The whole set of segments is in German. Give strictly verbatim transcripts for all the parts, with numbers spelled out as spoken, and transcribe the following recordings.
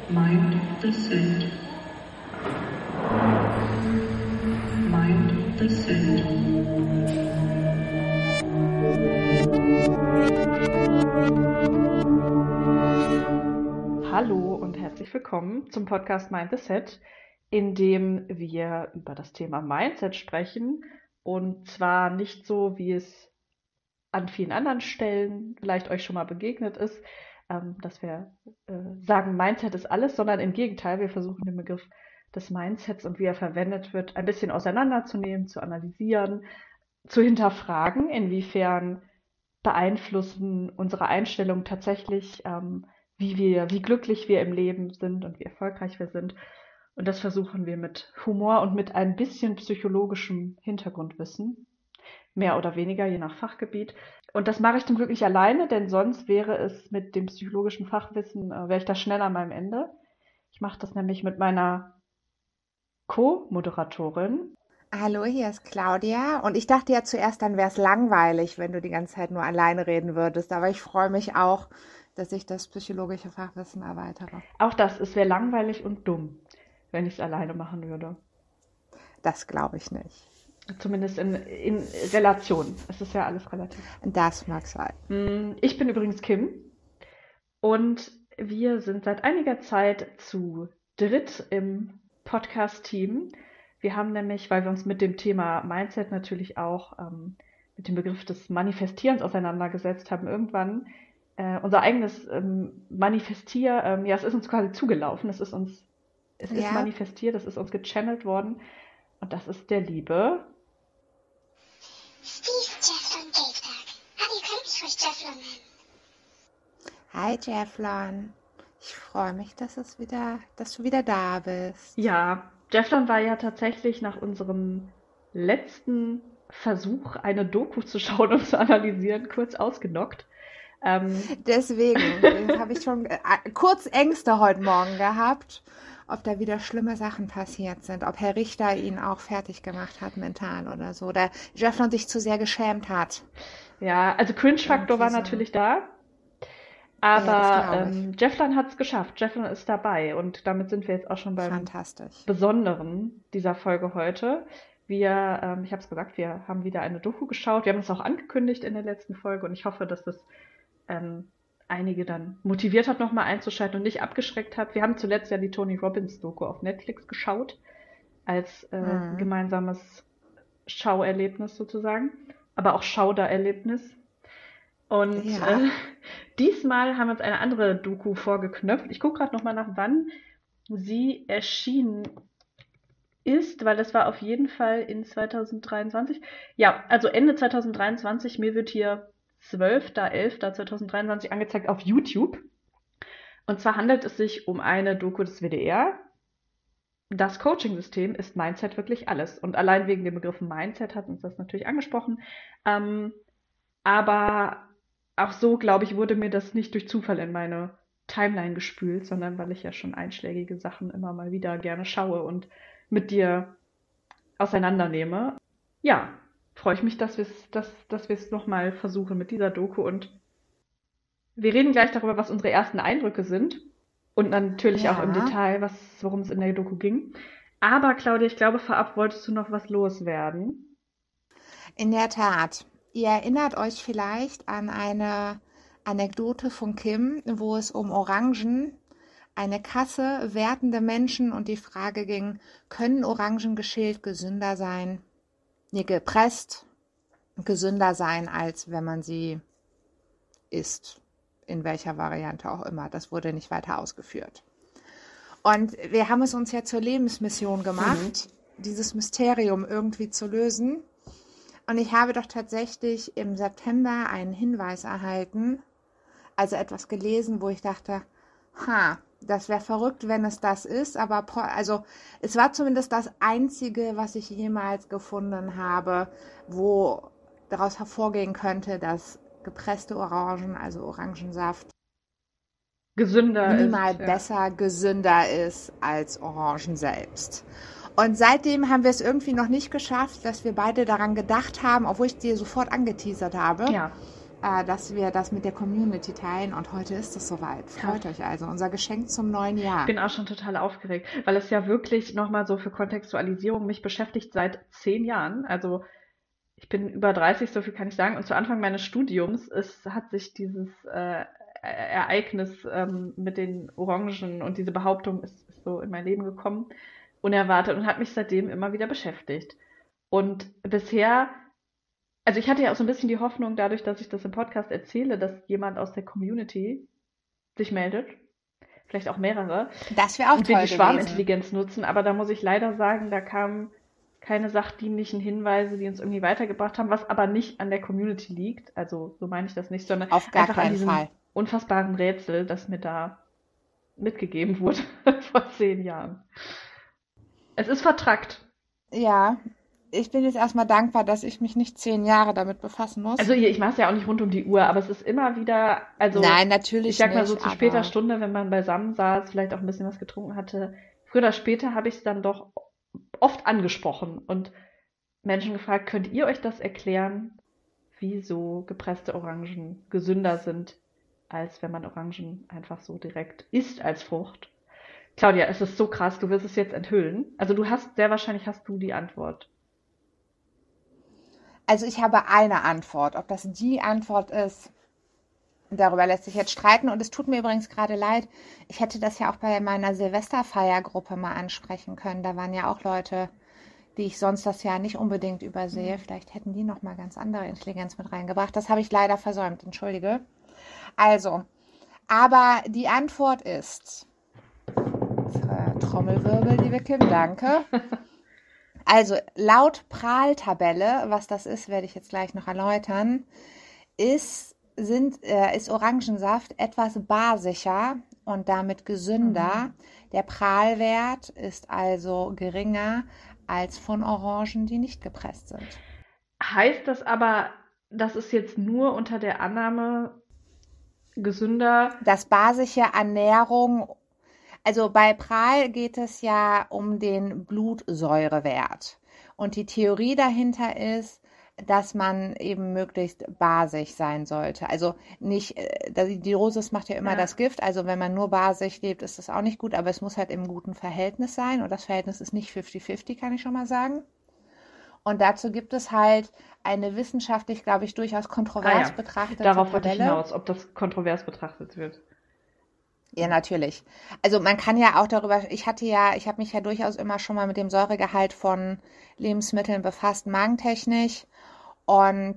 Mind the Set. Mind the Set. Hallo und herzlich willkommen zum Podcast Mind the Set, in dem wir über das Thema Mindset sprechen, und zwar nicht so, wie es an vielen anderen Stellen vielleicht euch schon mal begegnet ist, ähm, dass wir äh, sagen, Mindset ist alles, sondern im Gegenteil, wir versuchen den Begriff des Mindsets und wie er verwendet wird, ein bisschen auseinanderzunehmen, zu analysieren, zu hinterfragen, inwiefern beeinflussen unsere Einstellungen tatsächlich, ähm, wie wir, wie glücklich wir im Leben sind und wie erfolgreich wir sind. Und das versuchen wir mit Humor und mit ein bisschen psychologischem Hintergrundwissen, mehr oder weniger, je nach Fachgebiet. Und das mache ich zum Glück nicht alleine, denn sonst wäre es mit dem psychologischen Fachwissen, äh, wäre ich da schnell an meinem Ende. Ich mache das nämlich mit meiner Co-Moderatorin. Hallo, hier ist Claudia. Und ich dachte ja zuerst, dann wäre es langweilig, wenn du die ganze Zeit nur alleine reden würdest. Aber ich freue mich auch, dass ich das psychologische Fachwissen erweitere. Auch das, es wäre langweilig und dumm, wenn ich es alleine machen würde. Das glaube ich nicht. Zumindest in, in Relation. Es ist ja alles relativ. Das mag sein. Ich bin übrigens Kim und wir sind seit einiger Zeit zu dritt im Podcast-Team. Wir haben nämlich, weil wir uns mit dem Thema Mindset natürlich auch ähm, mit dem Begriff des Manifestierens auseinandergesetzt haben, irgendwann äh, unser eigenes ähm, Manifestier, ähm, ja, es ist uns quasi zugelaufen, es ist uns, es ist Ja. manifestiert, es ist uns gechannelt worden, und das ist der liebe Steve Jefflon Gateberg. Aber ihr könnt mich ruhig Jefflon nennen. Hi Jefflon. Ich freue mich, dass, es wieder, dass du wieder da bist. Ja, Jefflon war ja tatsächlich nach unserem letzten Versuch, eine Doku zu schauen und zu analysieren, kurz ausgenockt. Ähm, Deswegen jetzt habe ich schon äh, kurz Ängste heute Morgen gehabt, ob da wieder schlimme Sachen passiert sind, ob Herr Richter ihn auch fertig gemacht hat mental oder so, oder Jefflon sich zu sehr geschämt hat. ja, also Cringe-Faktor Irgendwie war so. natürlich da, Ja, das aber glaub ich. ähm, Jefflon hat es geschafft. Jefflon ist dabei, und damit sind wir jetzt auch schon beim Fantastisch. Besonderen dieser Folge heute. Wir, ähm, ich habe es gesagt, wir haben wieder eine Doku geschaut. Wir haben es auch angekündigt in der letzten Folge, und ich hoffe, dass das ähm, einige dann motiviert hat, nochmal einzuschalten und nicht abgeschreckt hat. Wir haben zuletzt ja die Tony Robbins Doku auf Netflix geschaut, als äh, Mhm. gemeinsames Schauerlebnis sozusagen, aber auch Schaudererlebnis. Und Ja. äh, diesmal haben wir uns eine andere Doku vorgeknöpft. Ich gucke gerade nochmal nach, wann sie erschienen ist, weil das war auf jeden Fall in zwanzig dreiundzwanzig. Ja, also Ende zwanzig dreiundzwanzig. Mir wird hier zwölfter elfter zweitausenddreiundzwanzig angezeigt auf YouTube. Und zwar handelt es sich um eine Doku des W D R. Das Coaching-System ist Mindset wirklich alles. Und allein wegen dem Begriff Mindset hat uns das natürlich angesprochen. Ähm, aber auch so, glaube ich, wurde mir das nicht durch Zufall in meine Timeline gespült, sondern weil ich ja schon einschlägige Sachen immer mal wieder gerne schaue und mit dir auseinandernehme. Ja, freue ich mich, dass wir es dass, dass wir es nochmal versuchen mit dieser Doku, und wir reden gleich darüber, was unsere ersten Eindrücke sind, und natürlich auch im Ja. Detail, was, worum es in der Doku ging. Aber Claudia, ich glaube, vorab wolltest du noch was loswerden. In der Tat. Ihr erinnert euch vielleicht an eine Anekdote von Kim, wo es um Orangen, eine Kasse, wertende Menschen und die Frage ging, können Orangen geschält gesünder sein, nee, gepresst gesünder sein, als wenn man sie isst, in welcher Variante auch immer. Das wurde nicht weiter ausgeführt. Und wir haben es uns ja zur Lebensmission gemacht, dieses Mysterium irgendwie zu lösen. Und ich habe doch tatsächlich im September einen Hinweis erhalten, also etwas gelesen, wo ich dachte, ha, das wäre verrückt, wenn es das ist, aber po- also es war zumindest das Einzige, was ich jemals gefunden habe, wo daraus hervorgehen könnte, dass gepresste Orangen, also Orangensaft, Gesünder minimal ist. Ja. besser, gesünder ist als Orangen selbst. Und seitdem haben wir es irgendwie noch nicht geschafft, dass wir beide daran gedacht haben, obwohl ich dir sofort angeteasert habe, Ja. äh, dass wir das mit der Community teilen und heute ist es soweit. Freut Krass. euch also. Unser Geschenk zum neuen Jahr. Ich bin auch schon total aufgeregt, weil es ja wirklich nochmal so für Kontextualisierung mich beschäftigt seit zehn Jahren. Also ich bin über dreißig, so viel kann ich sagen. Und zu Anfang meines Studiums ist, hat sich dieses äh, Ereignis ähm, mit den Orangen und diese Behauptung ist, ist so in mein Leben gekommen, unerwartet und hat mich seitdem immer wieder beschäftigt. Und bisher, also ich hatte ja auch so ein bisschen die Hoffnung, dadurch, dass ich das im Podcast erzähle, dass jemand aus der Community sich meldet, vielleicht auch mehrere, Das wäre auch und wir toll die gewesen. Schwarmintelligenz nutzen. Aber da muss ich leider sagen, da kamen keine sachdienlichen Hinweise, die uns irgendwie weitergebracht haben, was aber nicht an der Community liegt. Also so meine ich das nicht, sondern Auf gar einfach an keinen diesem Fall. unfassbaren Rätsel, das mir da mitgegeben wurde vor zehn Jahren. Es ist vertrackt. Ja, ich bin jetzt erstmal dankbar, dass ich mich nicht zehn Jahre damit befassen muss. Also hier, ich mache es ja auch nicht rund um die Uhr, aber es ist immer wieder, also Nein, ich natürlich sag mal so nicht, zu später aber Stunde, wenn man beisammen saß, vielleicht auch ein bisschen was getrunken hatte, früher oder später habe ich es dann doch oft angesprochen und Menschen gefragt, könnt ihr euch das erklären, wieso gepresste Orangen gesünder sind, als wenn man Orangen einfach so direkt isst als Frucht? Claudia, es ist so krass, du wirst es jetzt enthüllen. Also du hast, sehr wahrscheinlich hast du die Antwort. also ich habe eine Antwort. Ob das die Antwort ist, darüber lässt sich jetzt streiten. Und es tut mir übrigens gerade leid. Ich hätte das ja auch bei meiner Silvesterfeiergruppe mal ansprechen können. Da waren ja auch Leute, die ich sonst das Jahr nicht unbedingt übersehe. Vielleicht hätten die noch mal ganz andere Intelligenz mit reingebracht. Das habe ich leider versäumt. Entschuldige. Also, aber die Antwort ist äh, Trommelwirbel, liebe Kim, danke. Also laut Prahl-Tabelle, was das ist, werde ich jetzt gleich noch erläutern, ist, sind, äh, ist Orangensaft etwas basischer und damit gesünder. Der Prahl-Wert ist also geringer als von Orangen, die nicht gepresst sind. Heißt das aber, das ist jetzt nur unter der Annahme gesünder? Das basische Ernährung, also bei Prahl geht es ja um den Blutsäurewert. Und die Theorie dahinter ist, dass man eben möglichst basisch sein sollte. Also nicht, äh, die Dosis macht ja immer Ja. das Gift. Also wenn man nur basisch lebt, ist das auch nicht gut. Aber es muss halt im guten Verhältnis sein. Und das Verhältnis ist nicht fifty fifty, kann ich schon mal sagen. Und dazu gibt es halt eine wissenschaftlich, glaube ich, durchaus kontrovers Ah ja, betrachtete darauf wollte ich Tabelle. hinaus, ob das kontrovers betrachtet wird. Ja, natürlich. Also man kann ja auch darüber, ich hatte ja, ich habe mich ja durchaus immer schon mal mit dem Säuregehalt von Lebensmitteln befasst, magentechnisch. Und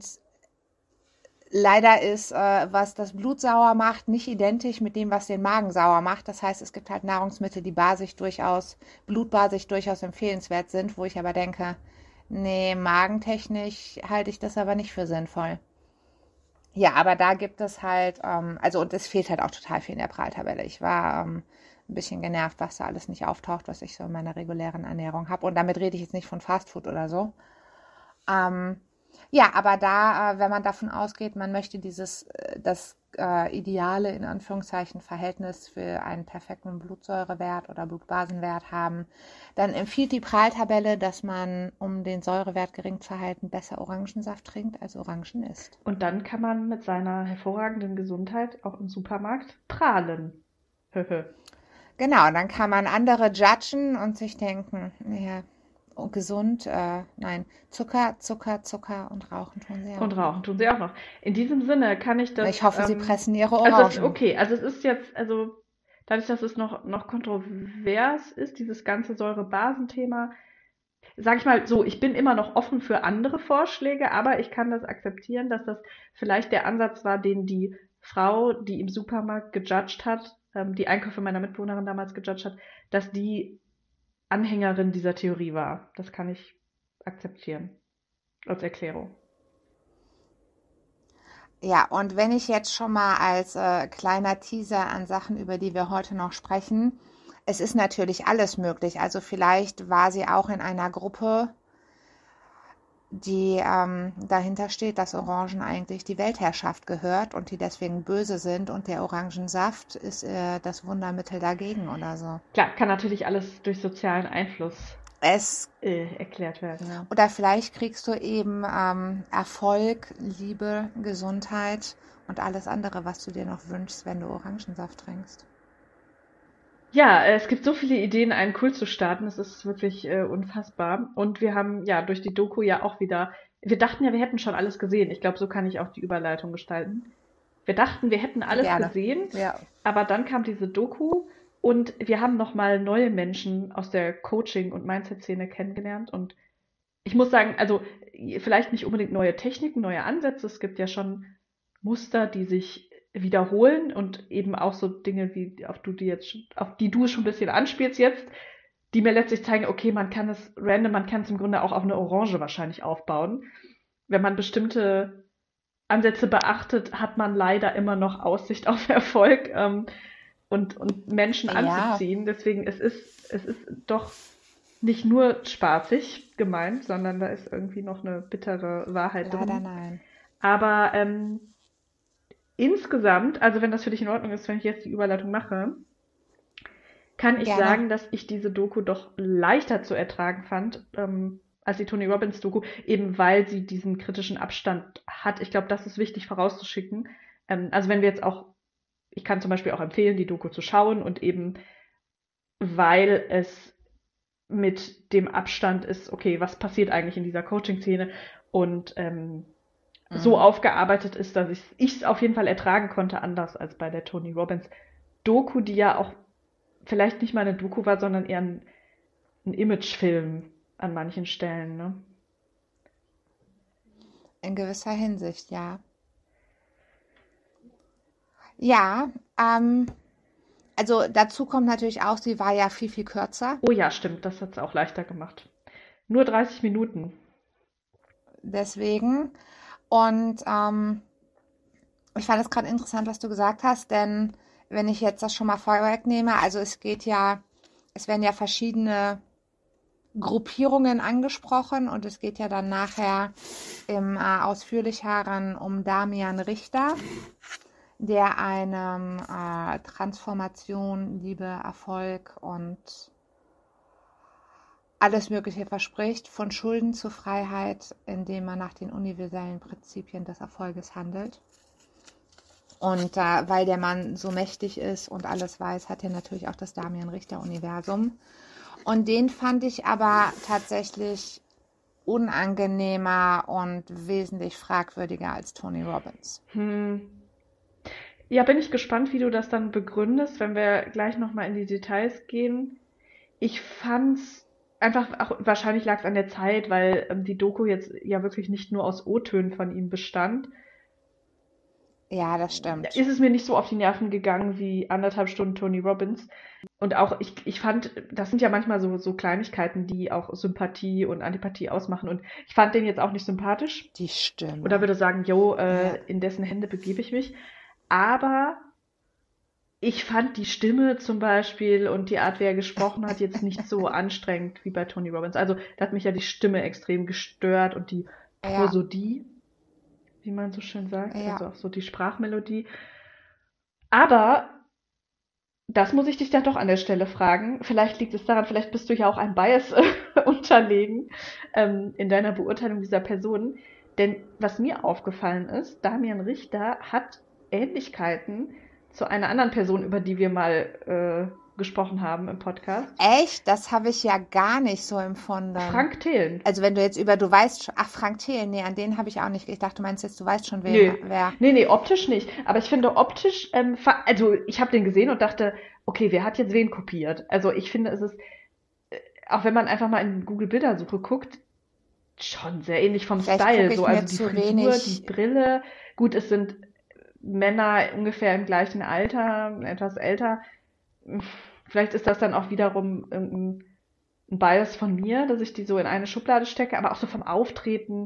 leider ist, äh, was das Blut sauer macht, nicht identisch mit dem, was den Magen sauer macht. Das heißt, es gibt halt Nahrungsmittel, die basisch durchaus, blutbasisch durchaus empfehlenswert sind, wo ich aber denke, nee, magentechnisch halte ich das aber nicht für sinnvoll. Ja, aber da gibt es halt, ähm, also und es fehlt halt auch total viel in der Prahl-Tabelle. Ich war ähm, ein bisschen genervt, was da alles nicht auftaucht, was ich so in meiner regulären Ernährung habe. Und damit rede ich jetzt nicht von Fastfood oder so. Ähm, ja, aber da, äh, wenn man davon ausgeht, man möchte dieses, äh, das äh, ideale, in Anführungszeichen, Verhältnis für einen perfekten Blutsäurewert oder Blutbasenwert haben, dann empfiehlt die Prahl-Tabelle, dass man, um den Säurewert gering zu halten, besser Orangensaft trinkt, als Orangen isst. Und dann kann man mit seiner hervorragenden Gesundheit auch im Supermarkt prahlen. Höhö. Genau, dann kann man andere judgen und sich denken, ja, oh, gesund, äh, nein, Zucker, Zucker, Zucker und Rauchen tun sie auch. Und rauchen tun sie auch noch. In diesem Sinne kann ich das. Ich hoffe, sie ähm, pressen ihre Also es, Orangen. okay, also es ist jetzt, also dadurch, dass es noch, noch kontrovers ist, dieses ganze Säure-Basen-Thema, sage ich mal so, ich bin immer noch offen für andere Vorschläge, aber ich kann das akzeptieren, dass das vielleicht der Ansatz war, den die Frau, die im Supermarkt gejudged hat, ähm, die Einkäufe meiner Mitbewohnerin damals gejudged hat, dass die Anhängerin dieser Theorie war. Das kann ich akzeptieren als Erklärung. Ja, und wenn ich jetzt schon mal als äh, kleiner Teaser an Sachen, über die wir heute noch sprechen, es ist natürlich alles möglich. Also vielleicht war sie auch in einer Gruppe, die ähm, dahinter steht, dass Orangen eigentlich die Weltherrschaft gehört und die deswegen böse sind und der Orangensaft ist äh, das Wundermittel dagegen oder so. Klar, kann natürlich alles durch sozialen Einfluss es äh, erklärt werden. Ja. oder vielleicht kriegst du eben ähm, Erfolg, Liebe, Gesundheit und alles andere, was du dir noch wünschst, wenn du Orangensaft trinkst. Ja, äh, es gibt so viele Ideen, einen Kult zu starten. Das ist wirklich äh, unfassbar. Und wir haben ja durch die Doku ja auch wieder, wir dachten ja, wir hätten schon alles gesehen. Ich glaube, so kann ich auch die Überleitung gestalten. Wir dachten, wir hätten alles Gerne. gesehen, Ja. aber dann kam diese Doku und wir haben nochmal neue Menschen aus der Coaching- und Mindset-Szene kennengelernt. Und ich muss sagen, also vielleicht nicht unbedingt neue Techniken, neue Ansätze. Es gibt ja schon Muster, die sich wiederholen und eben auch so Dinge, wie auf du die jetzt, schon- auf die du schon ein bisschen anspielst jetzt, die mir letztlich zeigen, okay, man kann es random, man kann es im Grunde auch auf eine Orange wahrscheinlich aufbauen. Wenn man bestimmte Ansätze beachtet, hat man leider immer noch Aussicht auf Erfolg ähm, und, und Menschen Ja. anzuziehen. Deswegen, es ist, es ist doch nicht nur spaßig gemeint, sondern da ist irgendwie noch eine bittere Wahrheit Leider drin. nein. Aber ähm, insgesamt, also wenn das für dich in Ordnung ist, wenn ich jetzt die Überleitung mache, kann ich Gerne. sagen, dass ich diese Doku doch leichter zu ertragen fand, ähm, als die Tony Robbins Doku, eben weil sie diesen kritischen Abstand hat. Ich glaube, das ist wichtig vorauszuschicken. Ähm, also wenn wir jetzt auch, ich kann zum Beispiel auch empfehlen, die Doku zu schauen und eben, weil es mit dem Abstand ist, okay, was passiert eigentlich in dieser Coaching-Szene und ähm, so Mhm. aufgearbeitet ist, dass ich es auf jeden Fall ertragen konnte, anders als bei der Tony Robbins Doku, die ja auch vielleicht nicht mal eine Doku war, sondern eher ein, ein Imagefilm an manchen Stellen. Ne? In gewisser Hinsicht, ja. Ja, ähm, also dazu kommt natürlich auch, sie war ja viel, viel kürzer. Oh ja, stimmt, das hat es auch leichter gemacht. Nur dreißig Minuten. Deswegen. Und ähm, ich fand es gerade interessant, was du gesagt hast, denn wenn ich jetzt das schon mal vorwegnehme, also es geht ja, es werden ja verschiedene Gruppierungen angesprochen und es geht ja dann nachher im äh, ausführlicheren um Damian Richter, der einem äh, Transformation, Liebe, Erfolg und alles Mögliche verspricht, von Schulden zur Freiheit, indem man nach den universellen Prinzipien des Erfolges handelt. Und äh, weil der Mann so mächtig ist und alles weiß, hat er natürlich auch das Damian Richter-Universum. Und den fand ich aber tatsächlich unangenehmer und wesentlich fragwürdiger als Tony Robbins. Hm. Ja, bin ich gespannt, wie du das dann begründest, wenn wir gleich nochmal in die Details gehen. Ich fand's einfach, auch wahrscheinlich lag es an der Zeit, weil ähm, die Doku jetzt ja wirklich nicht nur aus O-Tönen von ihm bestand. Ja, das stimmt. Ist es mir nicht so auf die Nerven gegangen wie anderthalb Stunden Tony Robbins. Und auch, ich, ich fand, das sind ja manchmal so, so Kleinigkeiten, die auch Sympathie und Antipathie ausmachen. Und ich fand den jetzt auch nicht sympathisch. Die Stimme. Oder würde sagen, jo, äh, Ja. in dessen Hände begebe ich mich. Aber ich fand die Stimme zum Beispiel und die Art, wie er gesprochen hat, jetzt nicht so anstrengend wie bei Tony Robbins. Also da hat mich ja die Stimme extrem gestört und die Ja. Prosodie, wie man so schön sagt, Ja. also auch so die Sprachmelodie. Aber das muss ich dich dann doch an der Stelle fragen. Vielleicht liegt es daran, vielleicht bist du ja auch ein Bias äh, unterlegen ähm, in deiner Beurteilung dieser Person. Denn was mir aufgefallen ist, Damian Richter hat Ähnlichkeiten zu einer anderen Person, über die wir mal äh, gesprochen haben im Podcast. Echt? Das habe ich ja gar nicht so empfunden. Frank Thelen. Also wenn du jetzt über, du weißt schon, ach Frank Thelen, nee, an den habe ich auch nicht, ich dachte, du meinst jetzt, du weißt schon, wer, Nö. wer. Nee, nee, optisch nicht. Aber ich finde optisch, ähm, fa- also ich habe den gesehen und dachte, okay, wer hat jetzt wen kopiert? Also ich finde, es ist, äh, auch wenn man einfach mal in Google Bildersuche guckt, schon sehr ähnlich vom Vielleicht Style. gucke ich So, mir also die zu Frisur, wenig. die Brille. Gut, es sind Männer ungefähr im gleichen Alter, etwas älter. Vielleicht ist das dann auch wiederum ein, ein Bias von mir, dass ich die so in eine Schublade stecke, aber auch so vom Auftreten.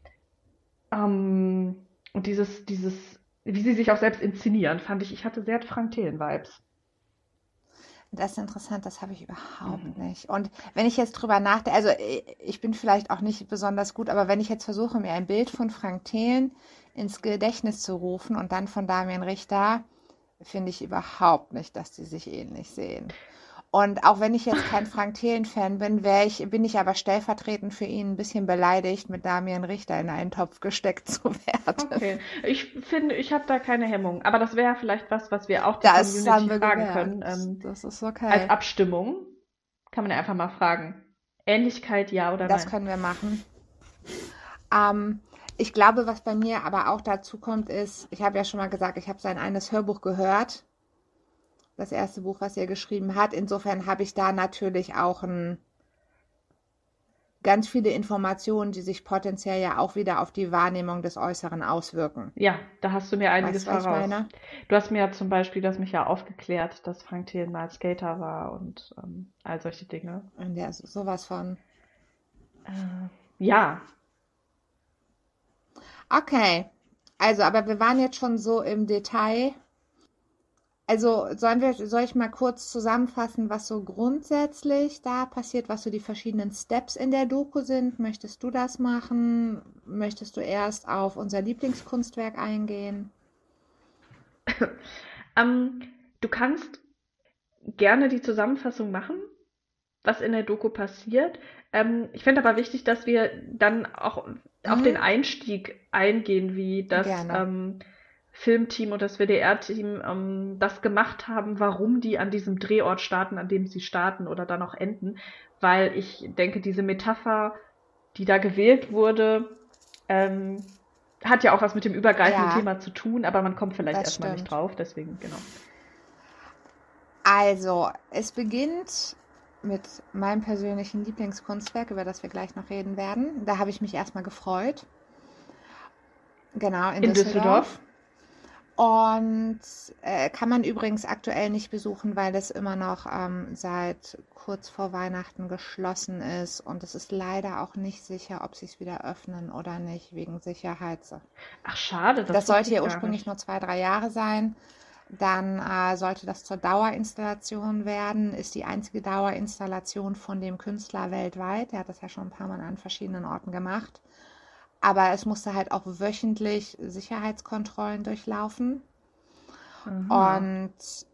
Ähm, und dieses, dieses, wie sie sich auch selbst inszenieren, fand ich, ich hatte sehr Frank Thelen-Vibes. Das ist interessant, das habe ich überhaupt Mhm. nicht. Und wenn ich jetzt drüber nachdenke, also ich- ich bin vielleicht auch nicht besonders gut, aber wenn ich jetzt versuche, mir ein Bild von Frank Thelen ins Gedächtnis zu rufen und dann von Damian Richter, finde ich überhaupt nicht, dass die sich ähnlich sehen. Und auch wenn ich jetzt kein Frank Thelen-Fan bin, wäre ich, bin ich aber stellvertretend für ihn ein bisschen beleidigt, mit Damian Richter in einen Topf gesteckt zu werden. Okay. Ich finde, ich habe da keine Hemmung. Aber das wäre vielleicht was, was wir auch die Das Community haben wir fragen gemerkt. können. Ähm, Das ist als okay. Abstimmung kann man ja einfach mal fragen. Ähnlichkeit, ja oder Das nein? können wir machen. Ähm, ich glaube, was bei mir aber auch dazu kommt, ist, ich habe ja schon mal gesagt, ich habe sein eines Hörbuch gehört. Das erste Buch, was er geschrieben hat. Insofern habe ich da natürlich auch ein, ganz viele Informationen, die sich potenziell ja auch wieder auf die Wahrnehmung des Äußeren auswirken. Ja, da hast du mir einiges Weißt du, was ich voraus. meine? Du hast mir ja zum Beispiel, du hast mich ja aufgeklärt, dass Frank Thelen mal Skater war und ähm, all solche Dinge. Und der ist sowas von. Äh, ja, Okay, also, aber wir waren jetzt schon so im Detail. Also, sollen wir, soll ich mal kurz zusammenfassen, was so grundsätzlich da passiert, was so die verschiedenen Steps in der Doku sind? Möchtest du das machen? Möchtest du erst auf unser Lieblingskunstwerk eingehen? ähm, du kannst gerne die Zusammenfassung machen, was in der Doku passiert. Ähm, ich finde aber wichtig, dass wir dann auch auf den Mhm, Einstieg eingehen, wie das gerne. ähm, Filmteam und das W D R-Team ähm, das gemacht haben, warum die an diesem Drehort starten, an dem sie starten oder dann auch enden. Weil ich denke, diese Metapher, die da gewählt wurde, ähm, hat ja auch was mit dem übergreifenden Ja, Thema zu tun, aber man kommt vielleicht das erstmal nicht stimmt. drauf, deswegen, genau. Also, es beginnt mit meinem persönlichen Lieblingskunstwerk, über das wir gleich noch reden werden. Da habe ich mich erstmal gefreut. Genau, in In Düsseldorf. Düsseldorf. Und äh, kann man übrigens aktuell nicht besuchen, weil es immer noch ähm, seit kurz vor Weihnachten geschlossen ist. Und es ist leider auch nicht sicher, ob sie es wieder öffnen oder nicht, wegen Sicherheit. Ach, schade, das Das wusste sollte ich ja gar ursprünglich nicht. nur zwei, drei Jahre sein. Dann äh, sollte das zur Dauerinstallation werden. Ist die einzige Dauerinstallation von dem Künstler weltweit. Der hat das ja schon ein paar Mal an verschiedenen Orten gemacht. Aber es musste halt auch wöchentlich Sicherheitskontrollen durchlaufen. Aha. Und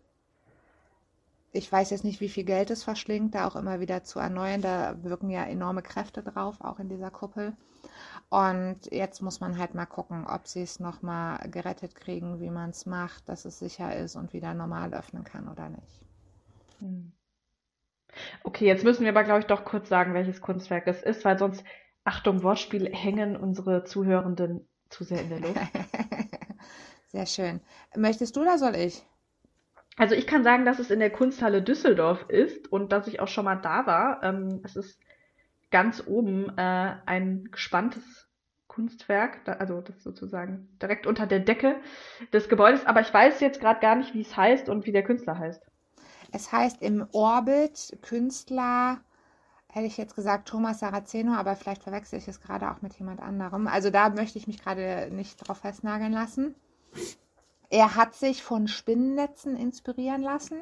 ich weiß jetzt nicht, wie viel Geld es verschlingt, da auch immer wieder zu erneuern. Da wirken ja enorme Kräfte drauf, auch in dieser Kuppel. Und jetzt muss man halt mal gucken, ob sie es nochmal gerettet kriegen, wie man es macht, dass es sicher ist und wieder normal öffnen kann oder nicht. Hm. Okay, jetzt müssen wir aber, glaube ich, doch kurz sagen, welches Kunstwerk es ist, weil sonst, Achtung, Wortspiel, hängen unsere Zuhörenden zu sehr in der Luft. Sehr schön. Möchtest du oder soll ich? Also ich kann sagen, dass es in der Kunsthalle Düsseldorf ist und dass ich auch schon mal da war. Ähm, es ist ganz oben äh, ein gespanntes Kunstwerk, da, also das sozusagen direkt unter der Decke des Gebäudes. Aber ich weiß jetzt gerade gar nicht, wie es heißt und wie der Künstler heißt. Es heißt im Orbit Künstler, hätte ich jetzt gesagt Thomas Saraceno, aber vielleicht verwechsel ich es gerade auch mit jemand anderem. Also da möchte ich mich gerade nicht drauf festnageln lassen. Er hat sich von Spinnennetzen inspirieren lassen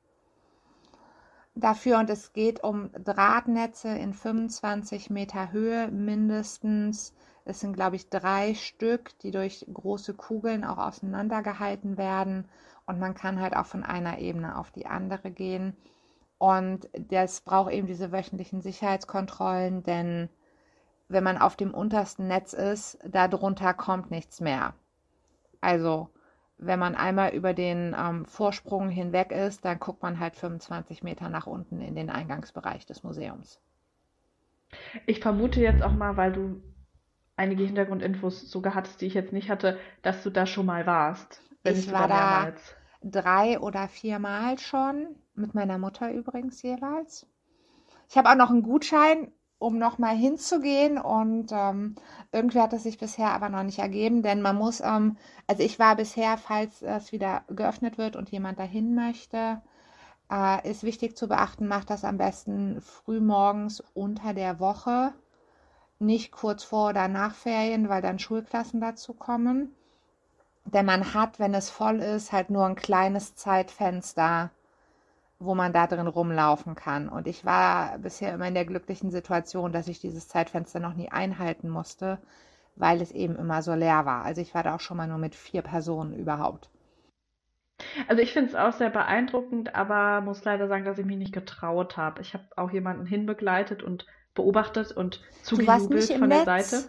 dafür und es geht um Drahtnetze in fünfundzwanzig Meter Höhe mindestens. Es sind, glaube ich, drei Stück, die durch große Kugeln auch auseinandergehalten werden und man kann halt auch von einer Ebene auf die andere gehen. Und das braucht eben diese wöchentlichen Sicherheitskontrollen, denn wenn man auf dem untersten Netz ist, darunter kommt nichts mehr. Also wenn man einmal über den ähm, Vorsprung hinweg ist, dann guckt man halt fünfundzwanzig Meter nach unten in den Eingangsbereich des Museums. Ich vermute jetzt auch mal, weil du einige Hintergrundinfos sogar hattest, die ich jetzt nicht hatte, dass du da schon mal warst. Wenn nicht Ich war sogar da mehrmals. drei oder viermal schon, mit meiner Mutter übrigens jeweils. Ich habe auch noch einen Gutschein, um nochmal hinzugehen und ähm, irgendwie hat es sich bisher aber noch nicht ergeben, denn man muss, ähm, also ich war bisher, falls es wieder geöffnet wird und jemand dahin möchte, äh, ist wichtig zu beachten, macht das am besten frühmorgens unter der Woche, nicht kurz vor oder nach Ferien, weil dann Schulklassen dazu kommen. Denn man hat, wenn es voll ist, halt nur ein kleines Zeitfenster, wo man da drin rumlaufen kann. Und ich war bisher immer in der glücklichen Situation, dass ich dieses Zeitfenster noch nie einhalten musste, weil es eben immer so leer war. Also ich war da auch schon mal nur mit vier Personen überhaupt. Also ich finde es auch sehr beeindruckend, aber muss leider sagen, dass ich mich nicht getraut habe. Ich habe auch jemanden hinbegleitet und beobachtet und Du warst nicht zugejubelt im von der Netz? Seite.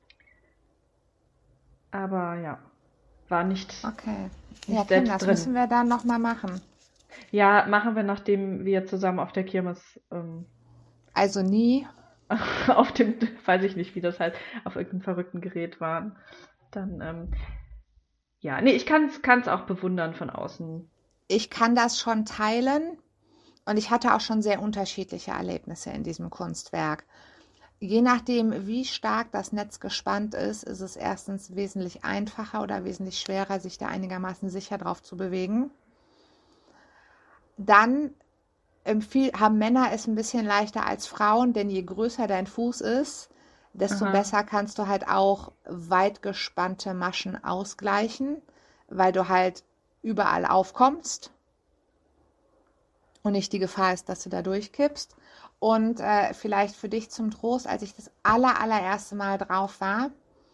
Aber ja, war nicht, Okay. Ja, nicht Kim, selbst das drin. müssen wir dann nochmal machen. Ja, machen wir, nachdem wir zusammen auf der Kirmes, ähm, Also nie. auf dem, weiß ich nicht, wie das heißt, auf irgendeinem verrückten Gerät waren. Dann, ähm, ja, nee, ich kann es auch bewundern von außen. Ich kann das schon teilen und ich hatte auch schon sehr unterschiedliche Erlebnisse in diesem Kunstwerk. Je nachdem, wie stark das Netz gespannt ist, ist es erstens wesentlich einfacher oder wesentlich schwerer, sich da einigermaßen sicher drauf zu bewegen. Dann empfiehl, haben Männer es ein bisschen leichter als Frauen, denn je größer dein Fuß ist, desto Aha. besser kannst du halt auch weit gespannte Maschen ausgleichen, weil du halt überall aufkommst und nicht die Gefahr ist, dass du da durchkippst. Und äh, vielleicht für dich zum Trost, als ich das aller, allererste Mal drauf war,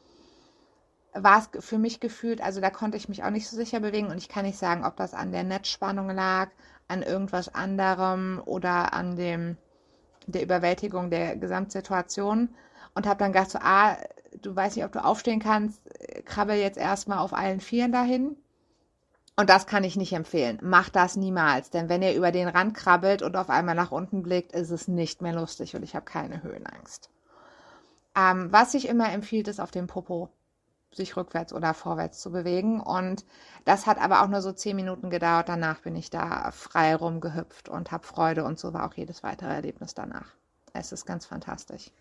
war es für mich gefühlt, also da konnte ich mich auch nicht so sicher bewegen und ich kann nicht sagen, ob das an der Netzspannung lag, an irgendwas anderem oder an dem, der Überwältigung der Gesamtsituation und habe dann gedacht so, ah, du weißt nicht, ob du aufstehen kannst, krabbel jetzt erstmal auf allen Vieren dahin. Und das kann ich nicht empfehlen. Macht das niemals, denn wenn ihr über den Rand krabbelt und auf einmal nach unten blickt, ist es nicht mehr lustig und ich habe keine Höhenangst. Ähm, was sich immer empfiehlt, ist auf dem Popo sich rückwärts oder vorwärts zu bewegen. Und das hat aber auch nur so zehn Minuten gedauert. Danach bin ich da frei rumgehüpft und habe Freude und so war auch jedes weitere Erlebnis danach. Es ist ganz fantastisch.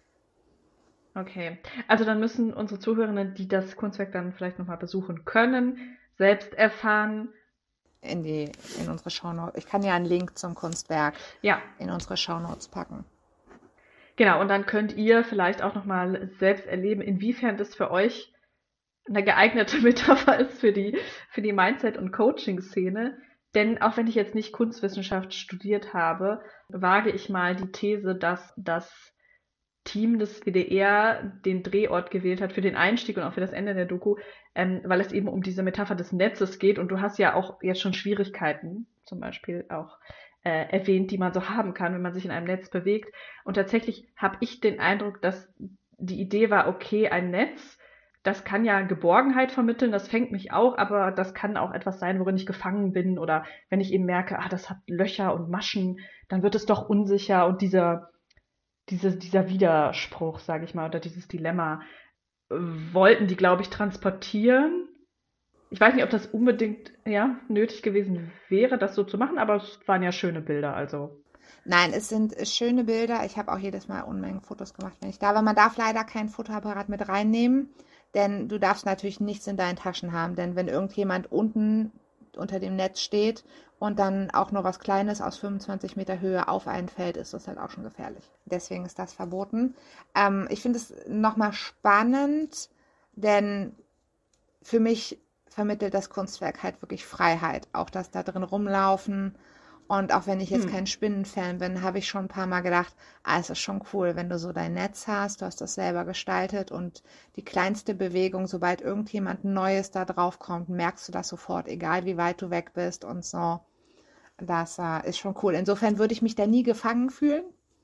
Okay. Also dann müssen unsere Zuhörenden, die das Kunstwerk dann vielleicht nochmal besuchen können, selbst erfahren. In die, in unsere Shownotes. Ich kann ja einen Link zum Kunstwerk Ja, in unsere Shownotes packen. genau. Und dann könnt ihr vielleicht auch nochmal selbst erleben, inwiefern das für euch eine geeignete Metapher ist für die, für die Mindset- und Coaching-Szene. Denn auch wenn ich jetzt nicht Kunstwissenschaft studiert habe, wage ich mal die These, dass das Team des W D R den Drehort gewählt hat für den Einstieg und auch für das Ende der Doku, ähm, weil es eben um diese Metapher des Netzes geht und du hast ja auch jetzt schon Schwierigkeiten, zum Beispiel auch äh, erwähnt, die man so haben kann, wenn man sich in einem Netz bewegt. Und tatsächlich habe ich den Eindruck, dass die Idee war, okay, ein Netz, das kann ja Geborgenheit vermitteln, das fängt mich auch, aber das kann auch etwas sein, worin ich gefangen bin oder wenn ich eben merke, ah, das hat Löcher und Maschen, dann wird es doch unsicher und dieser diese, dieser Widerspruch, sage ich mal, oder dieses Dilemma, äh, wollten die, glaube ich, transportieren. Ich weiß nicht, ob das unbedingt ja, nötig gewesen wäre, das so zu machen, aber es waren ja schöne Bilder, also. Nein, es sind schöne Bilder. Ich habe auch jedes Mal Unmengen Fotos gemacht, wenn ich da war. Man darf leider kein Fotoapparat mit reinnehmen, denn du darfst natürlich nichts in deinen Taschen haben. Denn wenn irgendjemand unten unter dem Netz steht und dann auch nur was Kleines aus fünfundzwanzig Meter Höhe auf einen fällt, ist das halt auch schon gefährlich. Deswegen ist das verboten. Ähm, ich finde es nochmal spannend, denn für mich vermittelt das Kunstwerk halt wirklich Freiheit. Auch das da drin rumlaufen. Und auch wenn ich jetzt Hm. kein Spinnenfan bin, habe ich schon ein paar Mal gedacht, ah, es ist schon cool, wenn du so dein Netz hast, du hast das selber gestaltet und die kleinste Bewegung, sobald irgendjemand Neues da drauf kommt, merkst du das sofort, egal wie weit du weg bist und so. Das äh, ist schon cool. Insofern würde ich mich da nie gefangen fühlen.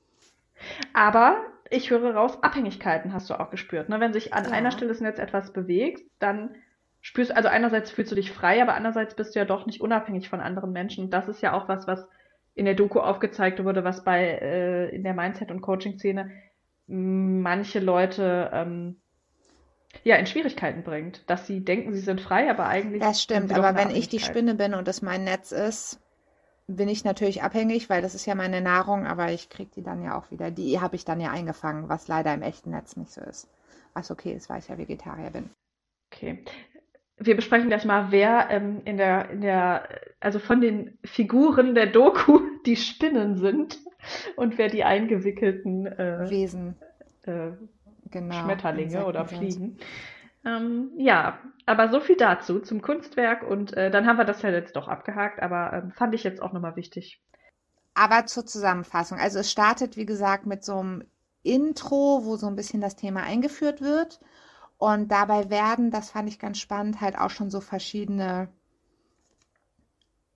Aber ich höre raus, Abhängigkeiten hast du auch gespürt. Ne? Wenn sich an einer Ja. Stelle des Netz etwas bewegt, dann spürst also einerseits fühlst du dich frei, aber andererseits bist du ja doch nicht unabhängig von anderen Menschen. Und das ist ja auch was, was in der Doku aufgezeigt wurde, was bei äh, in der Mindset- und Coaching-Szene manche Leute ähm, ja in Schwierigkeiten bringt, dass sie denken, sie sind frei, aber eigentlich Das sind stimmt, sie doch aber eine wenn ich die Abhängigkeit. Spinne bin und es mein Netz ist, bin ich natürlich abhängig, weil das ist ja meine Nahrung, aber ich kriege die dann ja auch wieder. Die habe ich dann ja eingefangen, was leider im echten Netz nicht so ist. Was okay ist, weil ich ja Vegetarier bin. Okay. Wir besprechen gleich mal, wer ähm, in der, in der, also von den Figuren der Doku die Spinnen sind und wer die eingewickelten äh, Wesen, äh, genau, Schmetterlinge oder Insekten sind. Fliegen. Ähm, ja, aber so viel dazu zum Kunstwerk und äh, dann haben wir das ja jetzt doch abgehakt, aber ähm, fand ich jetzt auch nochmal wichtig. Aber zur Zusammenfassung. Also es startet, wie gesagt, mit so einem Intro, wo so ein bisschen das Thema eingeführt wird. Und dabei werden, das fand ich ganz spannend, halt auch schon so verschiedene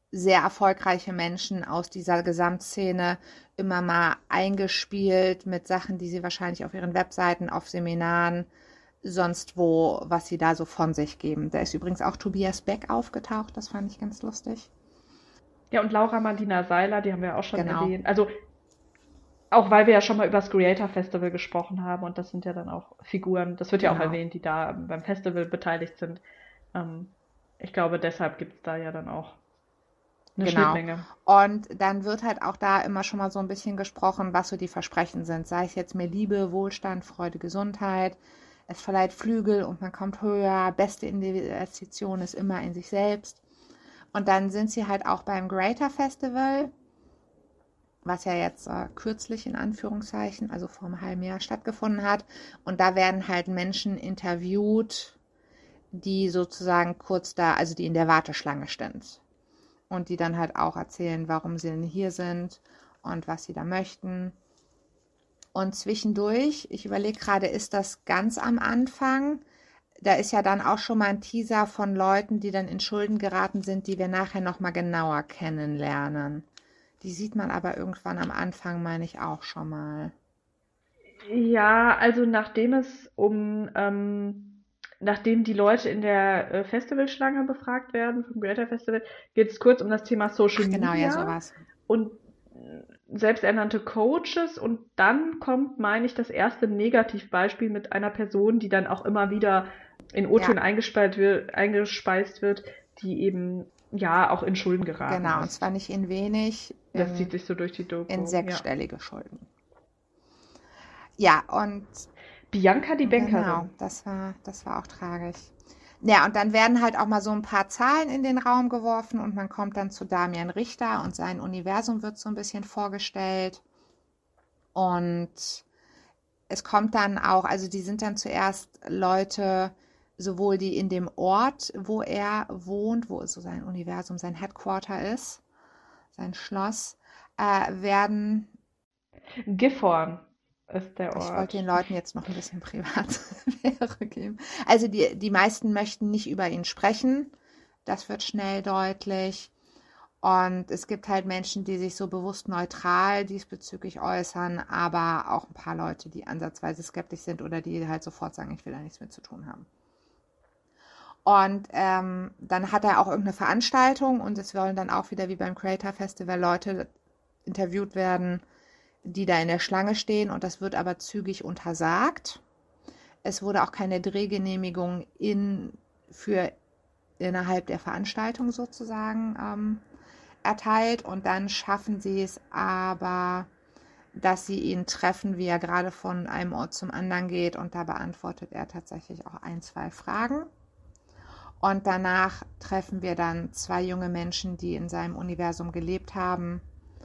sehr erfolgreiche Menschen aus dieser Gesamtszene immer mal eingespielt mit Sachen, die sie wahrscheinlich auf ihren Webseiten, auf Seminaren, sonst wo, was sie da so von sich geben. Da ist übrigens auch Tobias Beck aufgetaucht, das fand ich ganz lustig. Ja, und Laura Marlina Seiler, die haben wir auch schon Genau. erwähnt. Also auch weil wir ja schon mal über das Creator Festival gesprochen haben und das sind ja dann auch Figuren, das wird ja auch Genau. erwähnt, die da beim Festival beteiligt sind. Ähm, ich glaube, deshalb gibt es da ja dann auch eine Genau. Schnittmenge. Und dann wird halt auch da immer schon mal so ein bisschen gesprochen, was so die Versprechen sind. Sei es jetzt mehr Liebe, Wohlstand, Freude, Gesundheit. Es verleiht Flügel und man kommt höher. Beste Investition ist immer in sich selbst. Und dann sind sie halt auch beim Greater Festival, was ja jetzt äh, kürzlich in Anführungszeichen, also vor einem halben Jahr stattgefunden hat. Und da werden halt Menschen interviewt, die sozusagen kurz da, also die in der Warteschlange stehen. Und die dann halt auch erzählen, warum sie denn hier sind und was sie da möchten. Und zwischendurch, ich überlege gerade, ist das ganz am Anfang? Da ist ja dann auch schon mal ein Teaser von Leuten, die dann in Schulden geraten sind, die wir nachher nochmal genauer kennenlernen. Die sieht man aber irgendwann am Anfang, meine ich, auch schon mal. Ja, also nachdem es um, ähm, nachdem die Leute in der äh, Festivalschlange befragt werden vom Greater Festival, geht es kurz um das Thema Social Ach, genau, Media ja, sowas. und äh, selbsternannte Coaches und dann kommt, meine ich, das erste Negativbeispiel mit einer Person, die dann auch immer wieder in O-Ton Ja. eingespeist wird, eingespeist wird, die eben ja auch in Schulden geraten Genau, und ist. zwar nicht in wenig, Das in, zieht sich so durch die Doku. in Ja. sechsstellige Schulden. Ja, und Bianca die genau, Bankerin. das war, das war auch tragisch. Ja, und dann werden halt auch mal so ein paar Zahlen in den Raum geworfen und man kommt dann zu Damian Richter und sein Universum wird so ein bisschen vorgestellt. Und es kommt dann auch, also die sind dann zuerst Leute, sowohl die in dem Ort, wo er wohnt, wo so sein Universum, sein Headquarter ist, sein Schloss, äh, werden, Gifhorn ist der ich wollte Ort. den Leuten jetzt noch ein bisschen Privatsphäre geben. Also die, die meisten möchten nicht über ihn sprechen. Das wird schnell deutlich. Und es gibt halt Menschen, die sich so bewusst neutral diesbezüglich äußern, aber auch ein paar Leute, die ansatzweise skeptisch sind oder die halt sofort sagen, ich will da nichts mit zu tun haben. Und ähm, dann hat er auch irgendeine Veranstaltung und es wollen dann auch wieder wie beim Creator Festival Leute interviewt werden, die da in der Schlange stehen und das wird aber zügig untersagt. Es wurde auch keine Drehgenehmigung in, für innerhalb der Veranstaltung sozusagen ähm, erteilt und dann schaffen sie es aber, dass sie ihn treffen, wie er gerade von einem Ort zum anderen geht und da beantwortet er tatsächlich auch ein, zwei Fragen. Und danach treffen wir dann zwei junge Menschen, die in seinem Universum gelebt haben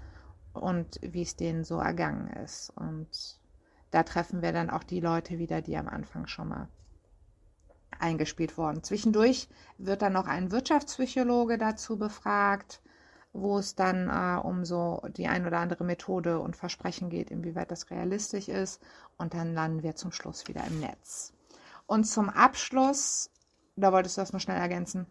und wie es denen so ergangen ist. Und da treffen wir dann auch die Leute wieder, die am Anfang schon mal eingespielt wurden. Zwischendurch wird dann noch ein Wirtschaftspsychologe dazu befragt, wo es dann äh, um so die ein oder andere Methode und Versprechen geht, inwieweit das realistisch ist. Und dann landen wir zum Schluss wieder im Netz. Und zum Abschluss, da wolltest du das noch schnell ergänzen?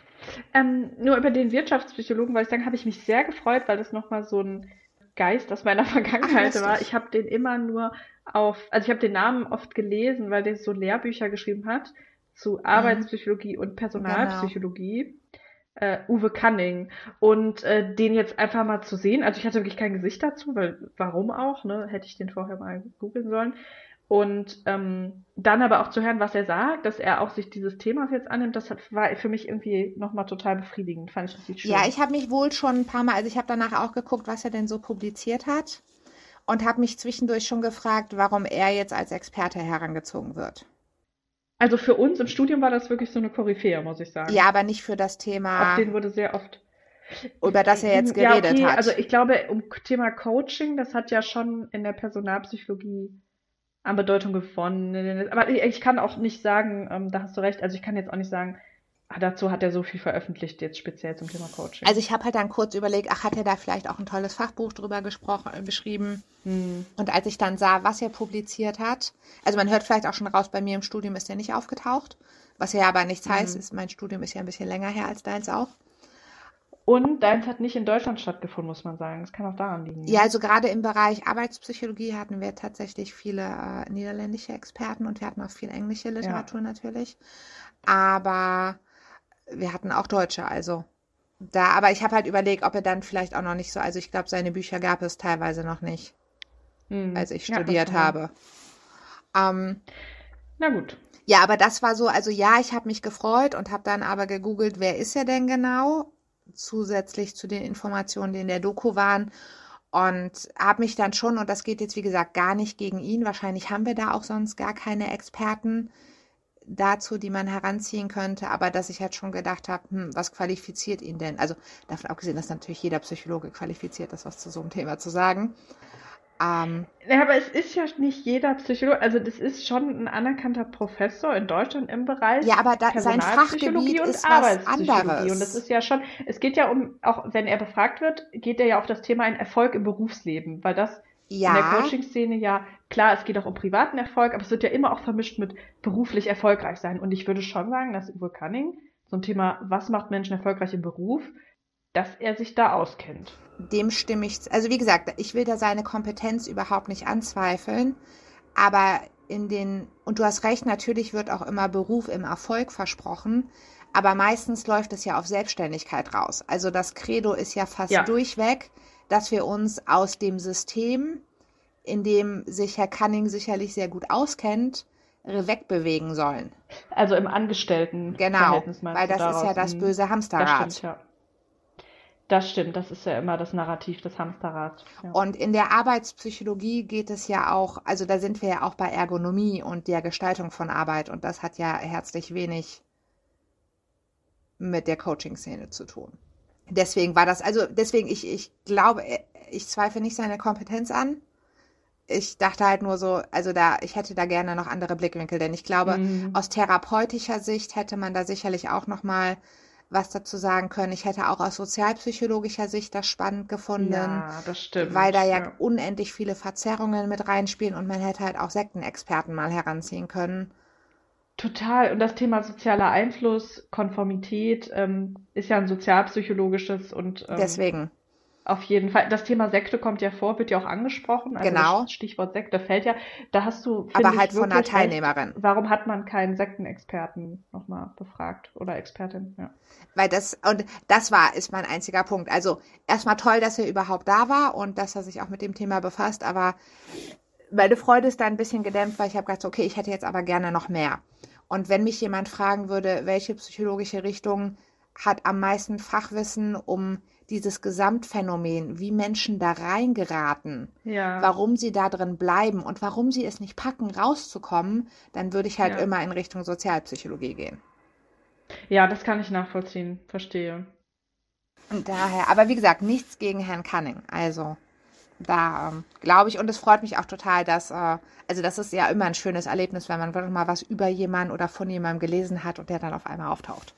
Ähm, nur über den Wirtschaftspsychologen, weil ich sagen, habe ich mich sehr gefreut, weil das nochmal so ein Geist aus meiner Vergangenheit Ach, war. lustig. Ich habe den immer nur auf, also ich habe den Namen oft gelesen, weil der so Lehrbücher geschrieben hat zu Arbeitspsychologie und Personalpsychologie. Äh, Uwe Canning. Und äh, den jetzt einfach mal zu sehen, also ich hatte wirklich kein Gesicht dazu, weil warum auch, ne? Hätte ich den vorher mal googeln sollen. Und ähm, dann aber auch zu hören, was er sagt, dass er auch sich dieses Themas jetzt annimmt, das hat, war für mich irgendwie nochmal total befriedigend. Fand ich richtig schön. Ja, ich habe mich wohl schon ein paar Mal, also ich habe danach auch geguckt, was er denn so publiziert hat und habe mich zwischendurch schon gefragt, warum er jetzt als Experte herangezogen wird. Also für uns im Studium war das wirklich so eine Koryphäe, muss ich sagen. Ja, aber nicht für das Auf Thema, den wurde sehr oft. über das er jetzt Ja, geredet okay, hat. also ich glaube, um Thema Coaching, das hat ja schon in der Personalpsychologie an Bedeutung gewonnen. Aber ich ich kann auch nicht sagen, ähm, da hast du recht, also ich kann jetzt auch nicht sagen, ah, dazu hat er so viel veröffentlicht, jetzt speziell zum Thema Coaching. Also ich habe halt dann kurz überlegt, ach, hat er da vielleicht auch ein tolles Fachbuch drüber gesprochen, äh, geschrieben. Hm. Und als ich dann sah, was er publiziert hat, also man hört vielleicht auch schon raus, bei mir im Studium ist er nicht aufgetaucht, was ja aber nichts heißt, ist, mein Studium ist ja ein bisschen länger her als deins auch. Und deins hat nicht in Deutschland stattgefunden, muss man sagen. Das kann auch daran liegen. Ja, Ne? also gerade im Bereich Arbeitspsychologie hatten wir tatsächlich viele äh, niederländische Experten und wir hatten auch viel englische Literatur natürlich. Aber wir hatten auch Deutsche, also da. Aber ich habe halt überlegt, ob er dann vielleicht auch noch nicht so, also ich glaube, seine Bücher gab es teilweise noch nicht, Hm. als ich Ja, das studiert kann sein. habe. Ähm, Na gut. ja, aber das war so, also ja, ich habe mich gefreut und habe dann aber gegoogelt, wer ist er denn genau? Zusätzlich zu den Informationen, die in der Doku waren. Und habe mich dann schon, und das geht jetzt wie gesagt gar nicht gegen ihn, wahrscheinlich haben wir da auch sonst gar keine Experten dazu, die man heranziehen könnte, aber dass ich halt schon gedacht habe, hm, was qualifiziert ihn denn? Also davon abgesehen, dass natürlich jeder Psychologe qualifiziert ist, was zu so einem Thema zu sagen. Ähm, Ja, aber es ist ja nicht jeder Psychologe, also das ist schon ein anerkannter Professor in Deutschland im Bereich ja, aber da, sein Personalpsychologie Fachgebiet und ist was Arbeitspsychologie. Und das anderes. ist ja schon, es geht ja um, auch wenn er befragt wird, geht er ja auf das Thema ein Erfolg im Berufsleben, weil das in der Ja, Coaching-Szene ja, klar, es geht auch um privaten Erfolg, aber es wird ja immer auch vermischt mit beruflich erfolgreich sein. Und ich würde schon sagen, dass Uwe Cunning, so ein Thema, was macht Menschen erfolgreich im Beruf, dass er sich da auskennt. dem stimme ich, also wie gesagt, ich will da seine Kompetenz überhaupt nicht anzweifeln, aber in den, und du hast recht, natürlich wird auch immer Beruf im Erfolg versprochen, aber meistens läuft es ja auf Selbstständigkeit raus. Also das Credo ist ja fast Ja. durchweg, dass wir uns aus dem System, in dem sich Herr Cunning sicherlich sehr gut auskennt, wegbewegen sollen. Also im Genau, Angestelltenverhältnis meinst weil du das ist ja daraus? das Mhm. böse Das Hamsterrad. stimmt, ja. Das stimmt, das ist ja immer das Narrativ des Hamsterrads. Ja. Und in der Arbeitspsychologie geht es ja auch, also da sind wir ja auch bei Ergonomie und der Gestaltung von Arbeit und das hat ja herzlich wenig mit der Coaching-Szene zu tun. Deswegen war das, also deswegen, ich, ich glaube, ich zweifle nicht seine Kompetenz an. Ich dachte halt nur so, also da, ich hätte da gerne noch andere Blickwinkel, denn ich glaube, Mhm. aus therapeutischer Sicht hätte man da sicherlich auch noch mal was dazu sagen können. Ich hätte auch aus sozialpsychologischer Sicht das spannend gefunden, Ja, das stimmt. weil da ja Ja. unendlich viele Verzerrungen mit reinspielen und man hätte halt auch Sektenexperten mal heranziehen können. Total. Und das Thema sozialer Einfluss, Konformität, ähm, ist ja ein sozialpsychologisches und ähm, Deswegen, auf jeden Fall. Das Thema Sekte kommt ja vor, wird ja auch angesprochen. Also genau, das Stichwort Sekte fällt ja. Da hast du, aber finde halt ich, von einer wirklich recht. Teilnehmerin. Warum hat man keinen Sektenexperten nochmal befragt oder Expertin? Ja. Weil das, und das war, ist mein einziger Punkt. Also erstmal toll, dass er überhaupt da war und dass er sich auch mit dem Thema befasst, aber meine Freude ist da ein bisschen gedämpft, weil ich habe gedacht, okay, ich hätte jetzt aber gerne noch mehr. Und wenn mich jemand fragen würde, welche psychologische Richtung hat am meisten Fachwissen um dieses Gesamtphänomen, wie Menschen da reingeraten, Ja, warum sie da drin bleiben und warum sie es nicht packen, rauszukommen, dann würde ich halt ja. immer in Richtung Sozialpsychologie gehen. Ja, das kann ich nachvollziehen. Verstehe. Und daher, aber wie gesagt, nichts gegen Herrn Cunning. Also da ähm, glaube ich, und es freut mich auch total, dass, äh, also das ist ja immer ein schönes Erlebnis, wenn man wirklich mal was über jemanden oder von jemandem gelesen hat und der dann auf einmal auftaucht.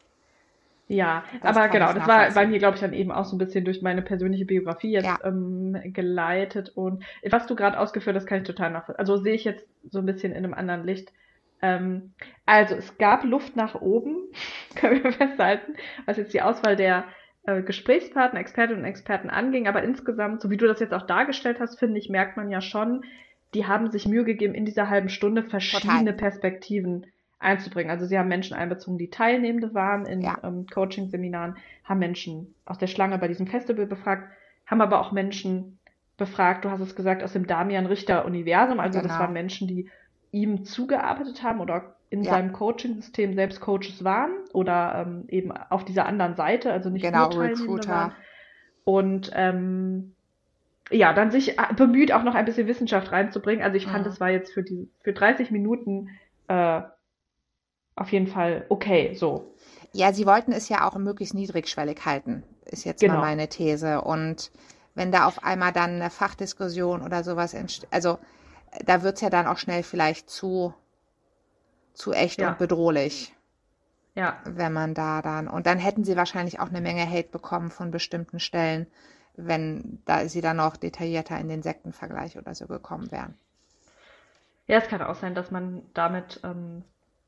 Ja, Das aber kann genau, ich das war bei nachvollziehen. mir, glaube ich, dann eben auch so ein bisschen durch meine persönliche Biografie jetzt Ja, ähm, geleitet. Und was du gerade ausgeführt hast, kann ich total nachvollziehen. Also sehe ich jetzt so ein bisschen in einem anderen Licht. Ähm, also es gab Luft nach oben, können wir festhalten, was jetzt die Auswahl der äh, Gesprächspartner, Expertinnen und Experten anging. Aber insgesamt, so wie du das jetzt auch dargestellt hast, finde ich, merkt man ja schon, die haben sich Mühe gegeben, in dieser halben Stunde total. verschiedene Perspektiven einzubringen. Also sie haben Menschen einbezogen, die Teilnehmende waren in Ja, ähm, Coaching-Seminaren, haben Menschen aus der Schlange bei diesem Festival befragt, haben aber auch Menschen befragt, du hast es gesagt, aus dem Damian Richter-Universum. Also das waren genau. Menschen, die ihm zugearbeitet haben oder in Ja, seinem Coaching-System selbst Coaches waren oder ähm, eben auf dieser anderen Seite, also nicht genau, nur Teilnehmende waren. Recruiter. Und ähm, ja, dann sich äh, bemüht, auch noch ein bisschen Wissenschaft reinzubringen. Also ich fand, Mhm. es war jetzt für die für dreißig Minuten äh, auf jeden Fall okay, so. Ja, sie wollten es ja auch möglichst niedrigschwellig halten, ist jetzt mal Genau. meine These. Und wenn da auf einmal dann eine Fachdiskussion oder sowas entsteht, also äh, da wird es ja dann auch schnell vielleicht zu, zu echt und Ja, bedrohlich, ja. wenn man da dann, und dann hätten sie wahrscheinlich auch eine Menge Hate bekommen von bestimmten Stellen, wenn da sie dann noch detaillierter in den Sektenvergleich oder so gekommen wären. Ja, es kann auch sein, dass man damit ähm,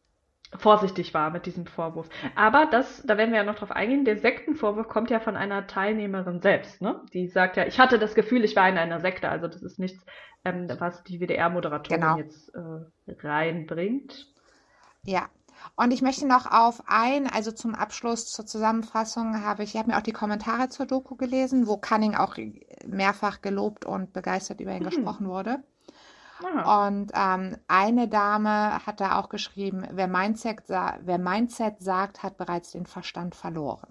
vorsichtig war mit diesem Vorwurf. Aber das, da werden wir ja noch drauf eingehen, der Sektenvorwurf kommt ja von einer Teilnehmerin selbst, ne? Die sagt ja, ich hatte das Gefühl, ich war in einer Sekte. Also das ist nichts, ähm, was die W D R-Moderatorin Genau. jetzt äh, reinbringt. Ja. Und ich möchte noch auf ein, also zum Abschluss zur Zusammenfassung habe ich, ich habe mir auch die Kommentare zur Doku gelesen, wo Cunning auch mehrfach gelobt und begeistert über ihn Mhm. gesprochen wurde. Ah, Und ähm, eine Dame hat da auch geschrieben, wer Mindset, sa wer Mindset sagt, hat bereits den Verstand verloren.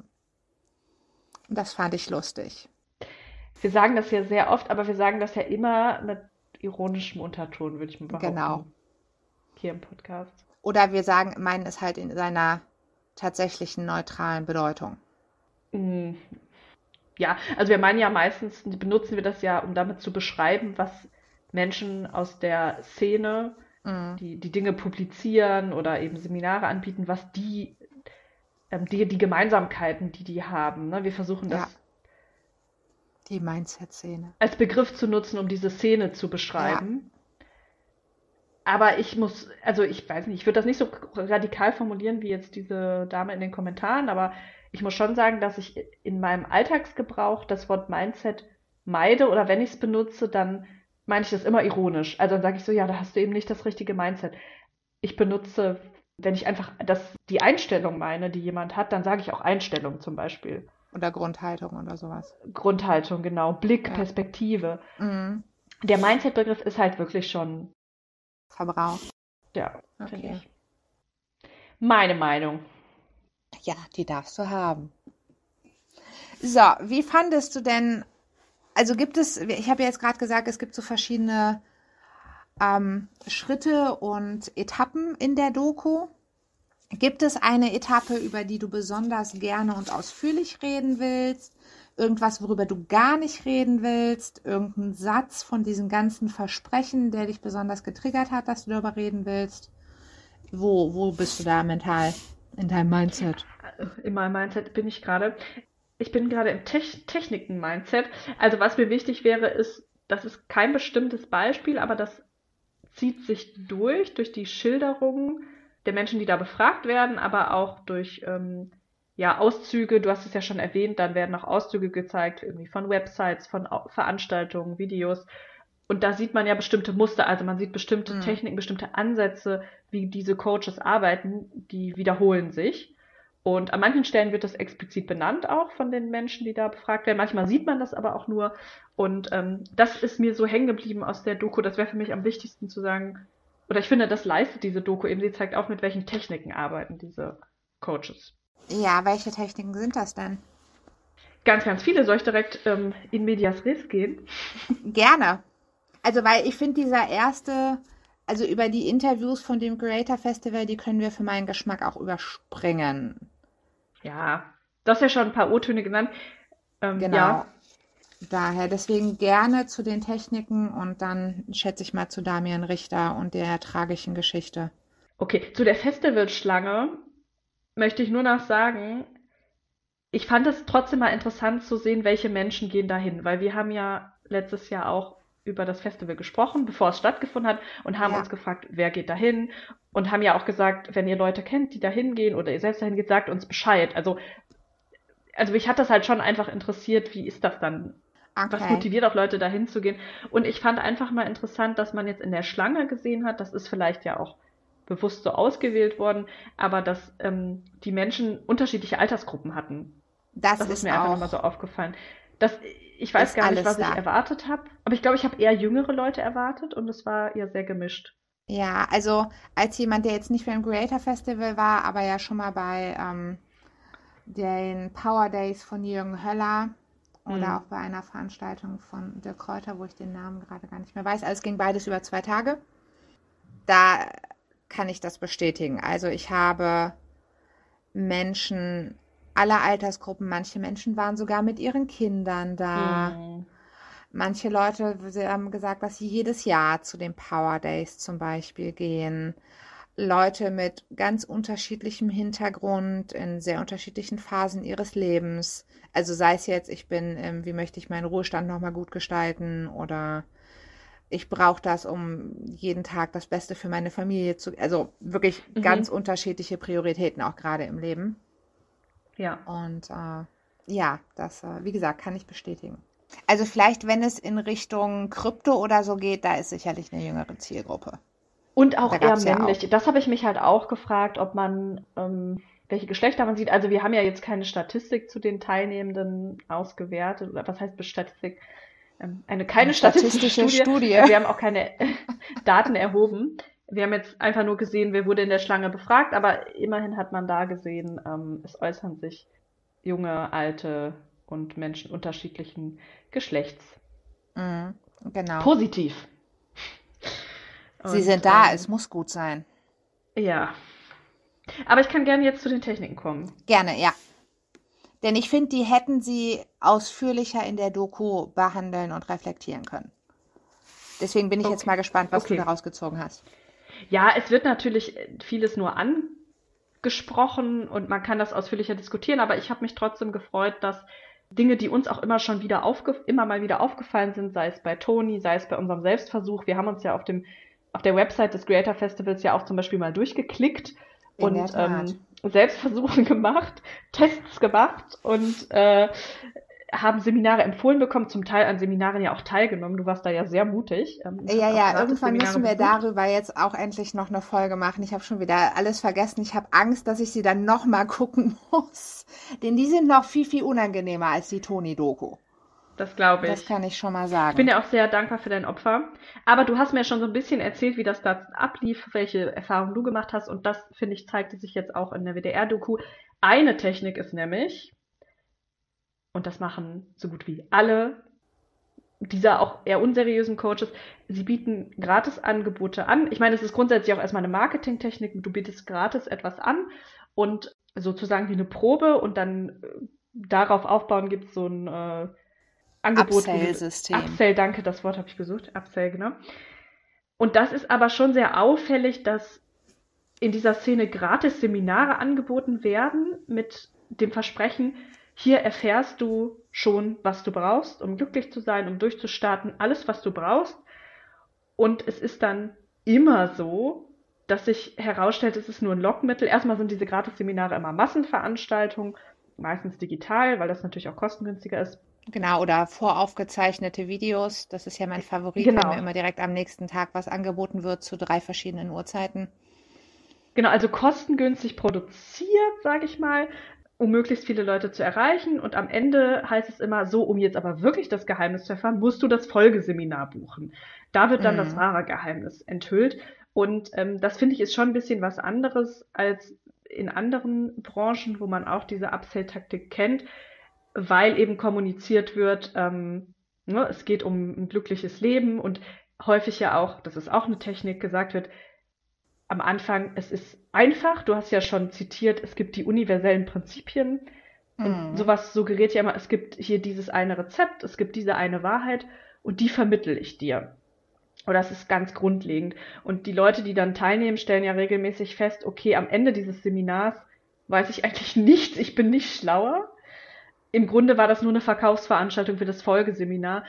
Und das fand ich lustig. wir sagen das ja sehr oft, aber wir sagen das ja immer mit ironischem Unterton, würde ich mal behaupten, Genau. hier im Podcast. Oder wir sagen, meinen es halt in seiner tatsächlichen neutralen Bedeutung. Mm, Ja, also wir meinen ja meistens, benutzen wir das ja, um damit zu beschreiben, was Menschen aus der Szene, Mm, die die Dinge publizieren oder eben Seminare anbieten, was die, ähm, die, die Gemeinsamkeiten, die die haben. Ne? Wir versuchen ja, das die Mindset-Szene. als Begriff zu nutzen, um diese Szene zu Ja, beschreiben. Aber ich muss, also ich weiß nicht, ich würde das nicht so radikal formulieren wie jetzt diese Dame in den Kommentaren, aber ich muss schon sagen, dass ich in meinem Alltagsgebrauch das Wort Mindset meide oder wenn ich es benutze, dann meine ich das immer ironisch. Also dann sage ich so, ja, da hast du eben nicht das richtige Mindset. Ich benutze, wenn ich einfach das, die Einstellung meine, die jemand hat, dann sage ich auch Einstellung zum Beispiel. oder Grundhaltung oder sowas. Grundhaltung, genau, Blick, Ja, Perspektive. mm, Der Mindset-Begriff ist halt wirklich schon, Verbrauch. ja, finde Okay. ich. Meine Meinung. Ja, die darfst du haben. So, wie fandest du denn, also gibt es, ich habe ja jetzt gerade gesagt, es gibt so verschiedene ähm, Schritte und Etappen in der Doku. Gibt es eine Etappe, über die du besonders gerne und ausführlich reden willst? Irgendwas, worüber du gar nicht reden willst? Irgendein Satz von diesen ganzen Versprechen, der dich besonders getriggert hat, dass du darüber reden willst? Wo, wo bist du da mental in deinem Mindset? In meinem Mindset bin ich gerade. Ich bin gerade im Tech Techniken-Mindset. Also was mir wichtig wäre, ist, das ist kein bestimmtes Beispiel, aber das zieht sich durch, durch die Schilderungen der Menschen, die da befragt werden, aber auch durch ähm, ja, Auszüge, du hast es ja schon erwähnt, dann werden auch Auszüge gezeigt, irgendwie von Websites, von Au- Veranstaltungen, Videos. Und da sieht man ja bestimmte Muster, also man sieht bestimmte Mm, Techniken, bestimmte Ansätze, wie diese Coaches arbeiten, die wiederholen sich. Und an manchen Stellen wird das explizit benannt auch von den Menschen, die da befragt werden. Manchmal sieht man das aber auch nur. Und ähm, das ist mir so hängen geblieben aus der Doku. Das wäre für mich am wichtigsten zu sagen, oder ich finde, das leistet diese Doku eben. Sie zeigt auch, mit welchen Techniken arbeiten diese Coaches. ja, welche Techniken sind das denn? Ganz, ganz viele. Soll ich direkt ähm, in medias res gehen? Gerne. Also, weil ich finde, dieser erste, also über die Interviews von dem Creator Festival, die können wir für meinen Geschmack auch überspringen. Ja, du hast ja schon ein paar O-Töne genannt. Ähm, Genau. ja, Daher deswegen gerne zu den Techniken und dann schätze ich mal zu Damian Richter und der tragischen Geschichte. okay. Zu der Festivalschlange möchte ich nur noch sagen, ich fand es trotzdem mal interessant zu sehen, welche Menschen gehen dahin, weil wir haben ja letztes Jahr auch über das Festival gesprochen, bevor es stattgefunden hat und haben Ja, uns gefragt, wer geht dahin und haben ja auch gesagt, wenn ihr Leute kennt, die dahin gehen oder ihr selbst dahin geht, sagt uns Bescheid. Also, also mich hat das halt schon einfach interessiert, wie ist das dann? Was okay. motiviert auch Leute dahin zu gehen? Und ich fand einfach mal interessant, dass man jetzt in der Schlange gesehen hat, das ist vielleicht ja auch bewusst so ausgewählt worden, aber dass ähm, die Menschen unterschiedliche Altersgruppen hatten. Das Das ist ist mir einfach nochmal so auch, aufgefallen. Das, ich weiß ist gar nicht, alles was ich da. erwartet habe, aber ich glaube, ich habe eher jüngere Leute erwartet und es war eher sehr gemischt. Ja, also als jemand, der jetzt nicht beim Creator Festival war, aber ja schon mal bei ähm, den Power Days von Jürgen Höller oder auch Hm. bei einer Veranstaltung von Dirk Kräuter, wo ich den Namen gerade gar nicht mehr weiß. Also es ging beides über zwei Tage. Da kann ich das bestätigen. Also ich habe Menschen aller Altersgruppen, manche Menschen waren sogar mit ihren Kindern da. Hm. Manche Leute sie haben gesagt, dass sie jedes Jahr zu den Power Days zum Beispiel gehen. Leute mit ganz unterschiedlichem Hintergrund in sehr unterschiedlichen Phasen ihres Lebens. Also sei es jetzt, ich bin, ähm, wie möchte ich meinen Ruhestand nochmal gut gestalten oder ich brauche das, um jeden Tag das Beste für meine Familie zu, also wirklich Mhm. ganz unterschiedliche Prioritäten auch gerade im Leben. Ja. Und äh, ja, das, äh, wie gesagt, kann ich bestätigen. Also vielleicht, wenn es in Richtung Krypto oder so geht, da ist sicherlich eine jüngere Zielgruppe. Und auch Da eher gab's ja männlich. Das habe ich mich halt auch gefragt, ob man, ähm, welche Geschlechter man sieht. Also wir haben ja jetzt keine Statistik zu den Teilnehmenden ausgewertet. Oder was heißt Statistik? Ähm, eine keine Eine statistische statistische Studie. Studie. Äh, Wir haben auch keine Daten erhoben. Wir haben jetzt einfach nur gesehen, wer wurde in der Schlange befragt, aber immerhin hat man da gesehen, ähm, es äußern sich junge, alte und Menschen unterschiedlichen Geschlechts. Mhm, genau. Positiv. Sie Und, sind da, ähm, es muss gut sein. ja. Aber ich kann gerne jetzt zu den Techniken kommen. Gerne, ja. Denn ich finde, die hätten sie ausführlicher in der Doku behandeln und reflektieren können. Deswegen bin ich jetzt Okay. mal gespannt, was Okay. du da rausgezogen hast. Ja, es wird natürlich vieles nur angesprochen und man kann das ausführlicher diskutieren, aber ich habe mich trotzdem gefreut, dass Dinge, die uns auch immer schon wieder aufge immer mal wieder aufgefallen sind, sei es bei Toni, sei es bei unserem Selbstversuch. Wir haben uns ja auf dem auf der Website des Creator Festivals ja auch zum Beispiel mal durchgeklickt In der und Tat. ähm, Selbstversuche gemacht, Tests gemacht und äh, haben Seminare empfohlen bekommen, zum Teil an Seminaren ja auch teilgenommen. Du warst da ja sehr mutig. Ähm, hast Ja, auch ja, gratis irgendwann Seminare müssen wir besucht. darüber jetzt auch endlich noch eine Folge machen. Ich habe schon wieder alles vergessen. Ich habe Angst, dass ich sie dann nochmal gucken muss. Denn die sind noch viel, viel unangenehmer als die Toni-Doku. Das glaube Das ich. kann ich schon mal Ich bin sagen. ja auch sehr dankbar für dein Opfer. Aber du hast mir schon so ein bisschen erzählt, wie das da ablief, welche Erfahrungen du gemacht hast. Und das, finde ich, zeigte sich jetzt auch in der W D R-Doku. Eine Technik ist nämlich, und das machen so gut wie alle dieser auch eher unseriösen Coaches, sie bieten Gratisangebote an. Ich meine, es ist grundsätzlich auch erstmal eine Marketingtechnik. Du bietest gratis etwas an und sozusagen wie eine Probe und dann äh, darauf aufbauen gibt es so ein äh, Angebot, wo du Upsell-System. Upsell, danke, das Wort habe ich gesucht, Upsell, genau. Und das ist aber schon sehr auffällig, dass in dieser Szene gratis Seminare angeboten werden mit dem Versprechen, hier erfährst du schon, was du brauchst, um glücklich zu sein, um durchzustarten, alles, was du brauchst. Und es ist dann immer so, dass sich herausstellt, es ist nur ein Lockmittel. Erstmal sind diese Gratis-Seminare immer Massenveranstaltungen, meistens digital, weil das natürlich auch kostengünstiger ist. Genau, oder voraufgezeichnete Videos. Das ist ja mein Favorit, Genau. wenn mir immer direkt am nächsten Tag was angeboten wird zu drei verschiedenen Uhrzeiten. Genau, also kostengünstig produziert, sage ich mal, um möglichst viele Leute zu erreichen. Und am Ende heißt es immer so, um jetzt aber wirklich das Geheimnis zu erfahren, musst du das Folgeseminar buchen. Da wird dann Mhm. das wahre Geheimnis enthüllt. Und ähm, das finde ich ist schon ein bisschen was anderes als in anderen Branchen, wo man auch diese Upsell-Taktik kennt, weil eben kommuniziert wird, ähm, ne, es geht um ein glückliches Leben und häufig ja auch, das ist auch eine Technik, gesagt wird, am Anfang, es ist einfach, du hast ja schon zitiert, es gibt die universellen Prinzipien und Mhm. sowas suggeriert ja immer, es gibt hier dieses eine Rezept, es gibt diese eine Wahrheit und die vermittel ich dir. Oder das ist ganz grundlegend. Und die Leute, die dann teilnehmen, stellen ja regelmäßig fest, okay, am Ende dieses Seminars weiß ich eigentlich nichts, ich bin nicht schlauer. Im Grunde war das nur eine Verkaufsveranstaltung für das Folgeseminar.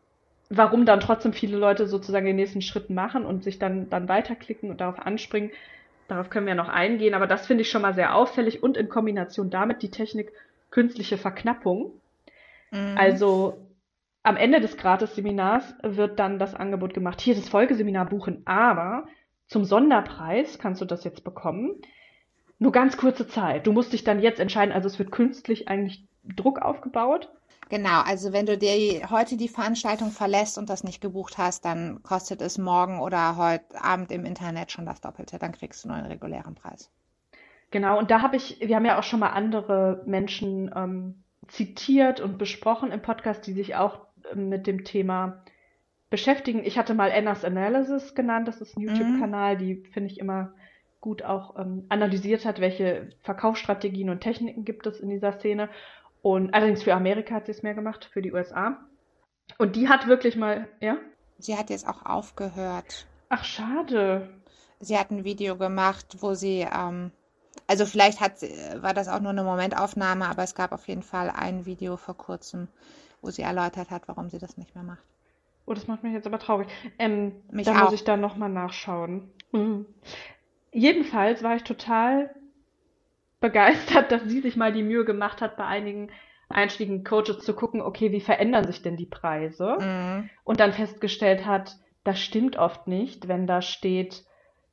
Warum dann trotzdem viele Leute sozusagen den nächsten Schritt machen und sich dann, dann weiterklicken und darauf anspringen, darauf können wir noch eingehen. Aber das finde ich schon mal sehr auffällig und in Kombination damit die Technik künstliche Verknappung. Mhm. Also am Ende des Gratis-Seminars wird dann das Angebot gemacht, hier das Folgeseminar buchen, aber zum Sonderpreis kannst du das jetzt bekommen. Nur ganz kurze Zeit. Du musst dich dann jetzt entscheiden. Also es wird künstlich eigentlich Druck aufgebaut. Genau, also wenn du dir heute die Veranstaltung verlässt und das nicht gebucht hast, dann kostet es morgen oder heute Abend im Internet schon das Doppelte. Dann kriegst du nur einen regulären Preis. Genau, und da habe ich, wir haben ja auch schon mal andere Menschen ähm, zitiert und besprochen im Podcast, die sich auch ähm, mit dem Thema beschäftigen. Ich hatte mal Anna's Analysis genannt, das ist ein YouTube-Kanal, die finde ich immer gut auch ähm, analysiert hat, welche Verkaufsstrategien und Techniken gibt es in dieser Szene. Und allerdings für Amerika hat sie es mehr gemacht, für die U S A. Und die hat wirklich mal, ja? Sie hat jetzt auch aufgehört. Ach, schade. Sie hat ein Video gemacht, wo sie, ähm, also vielleicht hat sie, war das auch nur eine Momentaufnahme, aber es gab auf jeden Fall ein Video vor kurzem, wo sie erläutert hat, warum sie das nicht mehr macht. Oh, das macht mich jetzt aber traurig. Ähm, Mich da muss auch. ich dann nochmal nachschauen. Mhm. Jedenfalls war ich total begeistert, dass sie sich mal die Mühe gemacht hat, bei einigen einschlägigen Coaches zu gucken, okay, wie verändern sich denn die Preise? Mhm. Und dann festgestellt hat, das stimmt oft nicht, wenn da steht,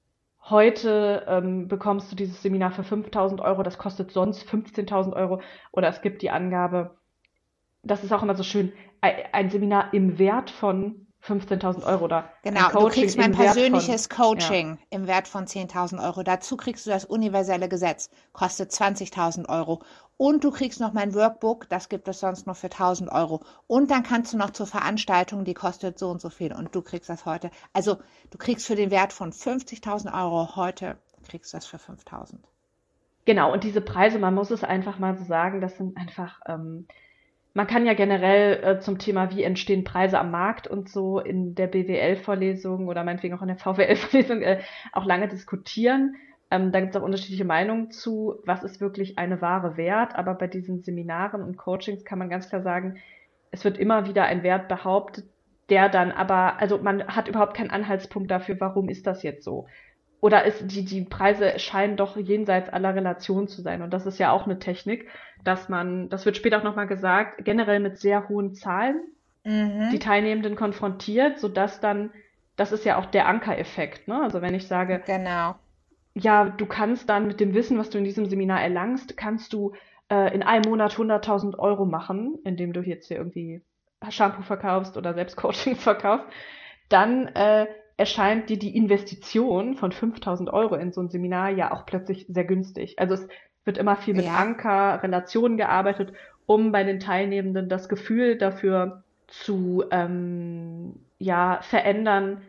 heute ähm, bekommst du dieses Seminar für fünftausend Euro, das kostet sonst fünfzehntausend Euro. Oder es gibt die Angabe, das ist auch immer so schön, ein, ein Seminar im Wert von fünfzehntausend Euro oder ein Genau, du Coaching kriegst mein im Wert von, persönliches ja, Coaching im Wert von zehntausend Euro. Dazu kriegst du das universelle Gesetz, kostet zwanzigtausend Euro. Und du kriegst noch mein Workbook, das gibt es sonst nur für tausend Euro. Und dann kannst du noch zur Veranstaltung, die kostet so und so viel. Und du kriegst das heute. Also du kriegst für den Wert von fünfzigtausend Euro heute, kriegst du das für fünftausend. genau. Und diese Preise, man muss es einfach mal so sagen, das sind einfach, ähm, man kann ja generell äh, zum Thema, wie entstehen Preise am Markt und so in der B W L-Vorlesung oder meinetwegen auch in der V W L-Vorlesung äh, auch lange diskutieren. Ähm, da gibt es auch unterschiedliche Meinungen zu, was ist wirklich eine Ware wert. Aber bei diesen Seminaren und Coachings kann man ganz klar sagen, es wird immer wieder ein Wert behauptet, der dann aber, also man hat überhaupt keinen Anhaltspunkt dafür, warum ist das jetzt so. Oder ist die, die Preise scheinen doch jenseits aller Relation zu sein. Und das ist ja auch eine Technik, dass man, das wird später auch nochmal gesagt, generell mit sehr hohen Zahlen die Mhm, Teilnehmenden konfrontiert, sodass dann, das ist ja auch der Ankereffekt, ne? Also wenn ich sage, genau. ja, du kannst dann mit dem Wissen, was du in diesem Seminar erlangst, kannst du äh, in einem Monat hunderttausend Euro machen, indem du jetzt hier irgendwie Shampoo verkaufst oder selbst Coachings verkaufst, dann äh, erscheint dir die Investition von fünftausend Euro in so ein Seminar ja auch plötzlich sehr günstig. Also es wird immer viel mit Ja, Anker, Relationen gearbeitet, um bei den Teilnehmenden das Gefühl dafür zu ähm, ja, verändern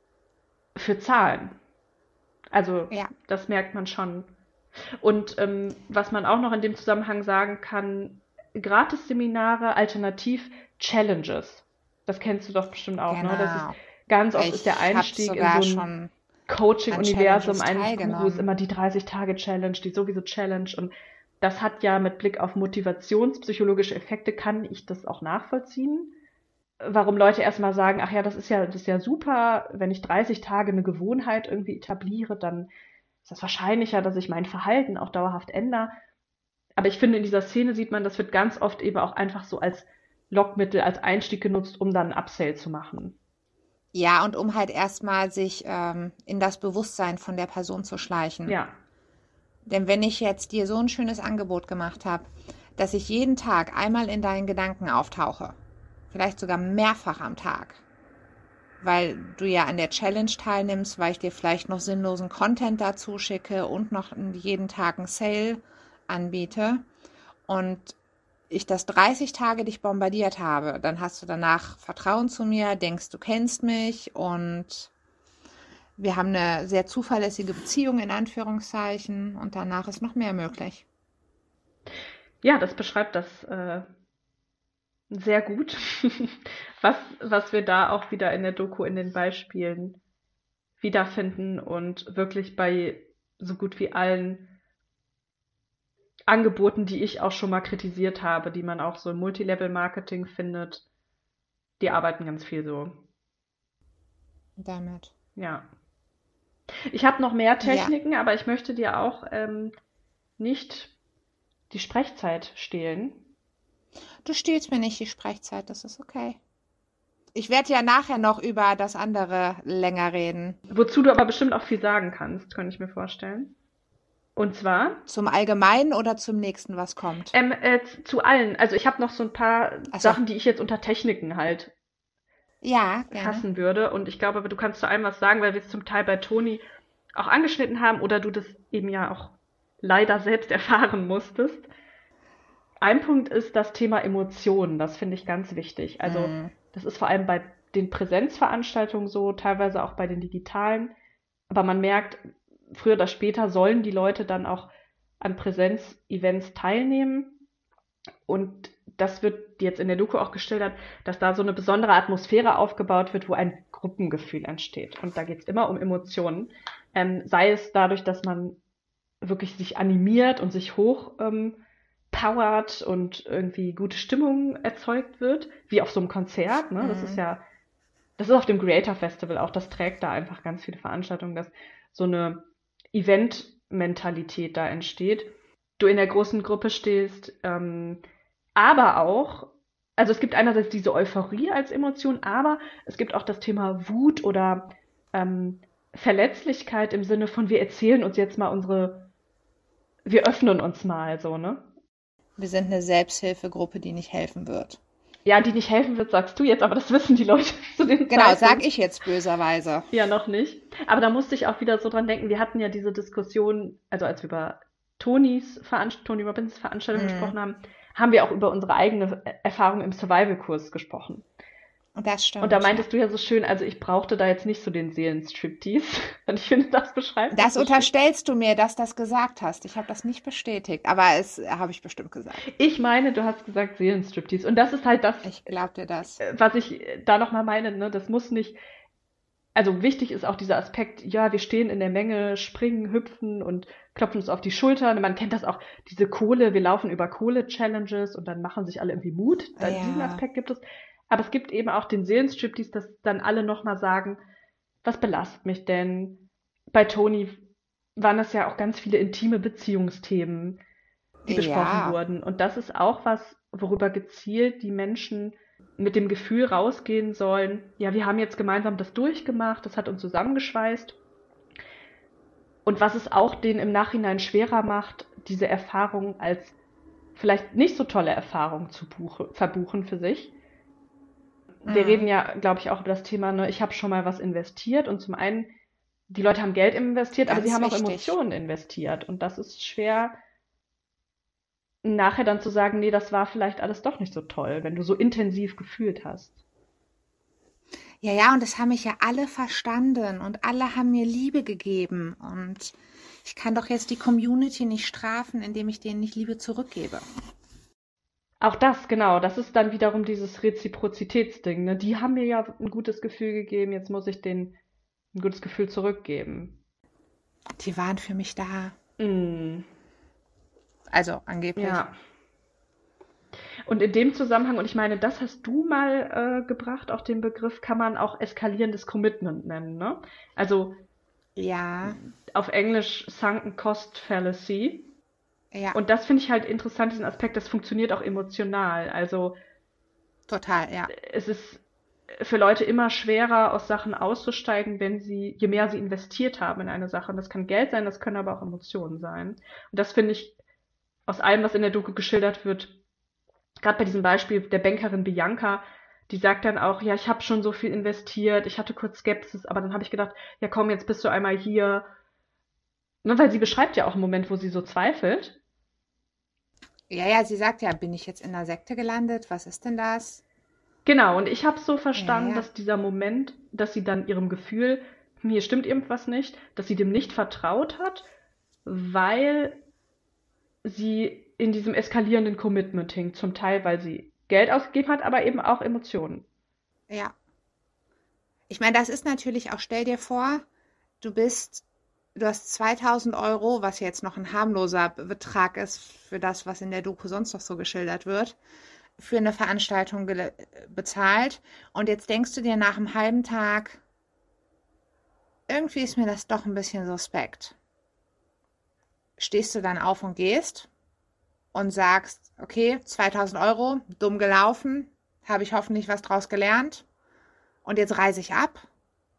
für Zahlen. Also ja, das merkt man schon. Und ähm, was man auch noch in dem Zusammenhang sagen kann, Gratis-Seminare, alternativ Challenges. Das kennst du doch bestimmt auch, ne? Das ist genau. ganz oft ist der Ich habe Einstieg in sogar so ein schon an Coaching-Universum Challenges eines Gurus teilgenommen. immer die dreißig-Tage-Challenge, die sowieso Challenge. Und das hat ja mit Blick auf motivationspsychologische Effekte, kann ich das auch nachvollziehen. Warum Leute erstmal sagen, ach ja, das ist ja, das ist ja super, wenn ich dreißig Tage eine Gewohnheit irgendwie etabliere, dann ist das wahrscheinlicher, dass ich mein Verhalten auch dauerhaft ändere. Aber ich finde, in dieser Szene sieht man, das wird ganz oft eben auch einfach so als Lockmittel, als Einstieg genutzt, um dann einen Upsell zu machen. Ja, und um halt erstmal sich ähm, in das Bewusstsein von der Person zu schleichen. Ja, Denn wenn ich jetzt dir so ein schönes Angebot gemacht habe, dass ich jeden Tag einmal in deinen Gedanken auftauche, vielleicht sogar mehrfach am Tag, weil du ja an der Challenge teilnimmst, weil ich dir vielleicht noch sinnlosen Content dazu schicke und noch jeden Tag einen Sale anbiete und ich das dreißig Tage dich bombardiert habe, dann hast du danach Vertrauen zu mir, denkst, du kennst mich und wir haben eine sehr zuverlässige Beziehung in Anführungszeichen und danach ist noch mehr möglich. ja, das beschreibt das äh, sehr gut, was, was wir da auch wieder in der Doku in den Beispielen wiederfinden und wirklich bei so gut wie allen Angeboten, die ich auch schon mal kritisiert habe, die man auch so im Multilevel-Marketing findet, die arbeiten ganz viel so. Damit. Ja. Ich habe noch mehr Ja, Techniken, aber ich möchte dir auch ähm, nicht die Sprechzeit stehlen. du stiehlst mir nicht die Sprechzeit, das ist okay. Ich werde ja nachher noch über das andere länger reden. Wozu du aber bestimmt auch viel sagen kannst, könnte ich mir vorstellen. Und zwar Zum Allgemeinen oder zum nächsten, was kommt? ähm, äh, zu allen. Also ich habe noch so ein paar Achso, Sachen, die ich jetzt unter Techniken halt ja, gerne. fassen würde. Und ich glaube, du kannst zu allem was sagen, weil wir es zum Teil bei Toni auch angeschnitten haben oder du das eben ja auch leider selbst erfahren musstest. Ein Punkt ist das Thema Emotionen. Das finde ich ganz wichtig. Also Mm, das ist vor allem bei den Präsenzveranstaltungen so, teilweise auch bei den digitalen. Aber man merkt, früher oder später sollen die Leute dann auch an Präsenzevents teilnehmen. Und das wird jetzt in der Doku auch geschildert, dass da so eine besondere Atmosphäre aufgebaut wird, wo ein Gruppengefühl entsteht. Und da geht es immer um Emotionen. Ähm, sei es dadurch, dass man wirklich sich animiert und sich hoch ähm, powert und irgendwie gute Stimmung erzeugt wird, wie auf so einem Konzert. Ne? Das ist mm, ja das ist auf dem Creator Festival auch, das trägt da einfach ganz viele Veranstaltungen, dass so eine Event-Mentalität da entsteht. Du in der großen Gruppe stehst, ähm, aber auch, also es gibt einerseits diese Euphorie als Emotion, aber es gibt auch das Thema Wut oder ähm, Verletzlichkeit im Sinne von, wir erzählen uns jetzt mal unsere, wir öffnen uns mal so, ne? Wir sind eine Selbsthilfegruppe, die nicht helfen wird. Ja, die nicht helfen wird, sagst du jetzt, aber das wissen die Leute zu dem Genau, Zeitpunkt sag ich jetzt böserweise. ja noch nicht. Aber da musste ich auch wieder so dran denken, wir hatten ja diese Diskussion, also als wir über Tonys Veranst- Tony Robbins Veranstaltung Mhm. gesprochen haben, haben wir auch über unsere eigene Erfahrung im Survival-Kurs gesprochen. Und das stimmt. Und da ja. meintest du ja so schön, also ich brauchte da jetzt nicht so den Seelenstriptease. Und ich finde, das beschreibt Das so schön. unterstellst du mir, dass das gesagt hast. Ich habe das nicht bestätigt, aber es habe ich bestimmt gesagt. Ich meine, du hast gesagt Seelenstriptease. Und das ist halt das, Ich glaub dir das. äh, was ich äh, da nochmal meine, ne? Das muss nicht, also wichtig ist auch dieser Aspekt, ja, wir stehen in der Menge, springen, hüpfen und klopfen uns auf die Schultern. Man kennt das auch, diese Kohle, wir laufen über Kohle-Challenges und dann machen sich alle irgendwie Mut. Da, Ja. Diesen Aspekt gibt es. Aber es gibt eben auch den Seelenstriptease, dass dann alle nochmal sagen, was belastet mich denn? Bei Toni waren das ja auch ganz viele intime Beziehungsthemen, die besprochen Ja. wurden. Und das ist auch was, worüber gezielt die Menschen mit dem Gefühl rausgehen sollen, ja, wir haben jetzt gemeinsam das durchgemacht, das hat uns zusammengeschweißt. Und was es auch denen im Nachhinein schwerer macht, diese Erfahrung als vielleicht nicht so tolle Erfahrung zu buche, verbuchen für sich. Wir Mhm. reden ja, glaube ich, auch über das Thema, ne, ich habe schon mal was investiert und zum einen, die Leute haben Geld investiert, aber Ganz sie haben auch wichtig. Emotionen investiert. Und das ist schwer, nachher dann zu sagen, nee, das war vielleicht alles doch nicht so toll, wenn du so intensiv gefühlt hast. Ja, ja, und das haben mich ja alle verstanden und alle haben mir Liebe gegeben. Und ich kann doch jetzt die Community nicht strafen, indem ich denen nicht Liebe zurückgebe. Auch das, genau, das ist dann wiederum dieses Reziprozitätsding, ne? Die haben mir ja ein gutes Gefühl gegeben, jetzt muss ich denen ein gutes Gefühl zurückgeben. Die waren für mich da. Mm, Also angeblich. ja. Und in dem Zusammenhang, und ich meine, das hast du mal äh, gebracht, auch den Begriff, kann man auch eskalierendes Commitment nennen, ne? Also Ja, auf Englisch Sunken Cost Fallacy. ja, Und das finde ich halt interessant, diesen Aspekt, das funktioniert auch emotional. Also total, ja. es ist für Leute immer schwerer, aus Sachen auszusteigen, wenn sie, je mehr sie investiert haben in eine Sache. Und das kann Geld sein, das können aber auch Emotionen sein. Und das finde ich aus allem, was in der Doku geschildert wird, gerade bei diesem Beispiel der Bankerin Bianca, die sagt dann auch, ja, ich habe schon so viel investiert, ich hatte kurz Skepsis, aber dann habe ich gedacht, ja komm, jetzt bist du einmal hier. Ne, weil sie beschreibt ja auch einen Moment, wo sie so zweifelt. Ja, ja, sie sagt ja, bin ich jetzt in einer Sekte gelandet? Was ist denn das? Genau, und ich habe so verstanden, Ja, ja. dass dieser Moment, dass sie dann ihrem Gefühl, hm, hier stimmt irgendwas nicht, dass sie dem nicht vertraut hat, weil sie in diesem eskalierenden Commitment hing. Zum Teil, weil sie Geld ausgegeben hat, aber eben auch Emotionen. Ja. Ich meine, das ist natürlich auch, stell dir vor, du bist, du hast zweitausend Euro, was jetzt noch ein harmloser Betrag ist für das, was in der Doku sonst noch so geschildert wird, für eine Veranstaltung gele- bezahlt. Und jetzt denkst du dir nach einem halben Tag, irgendwie ist mir das doch ein bisschen suspekt. Stehst du dann auf und gehst und sagst, okay, zweitausend Euro, dumm gelaufen, habe ich hoffentlich was draus gelernt und jetzt reise ich ab.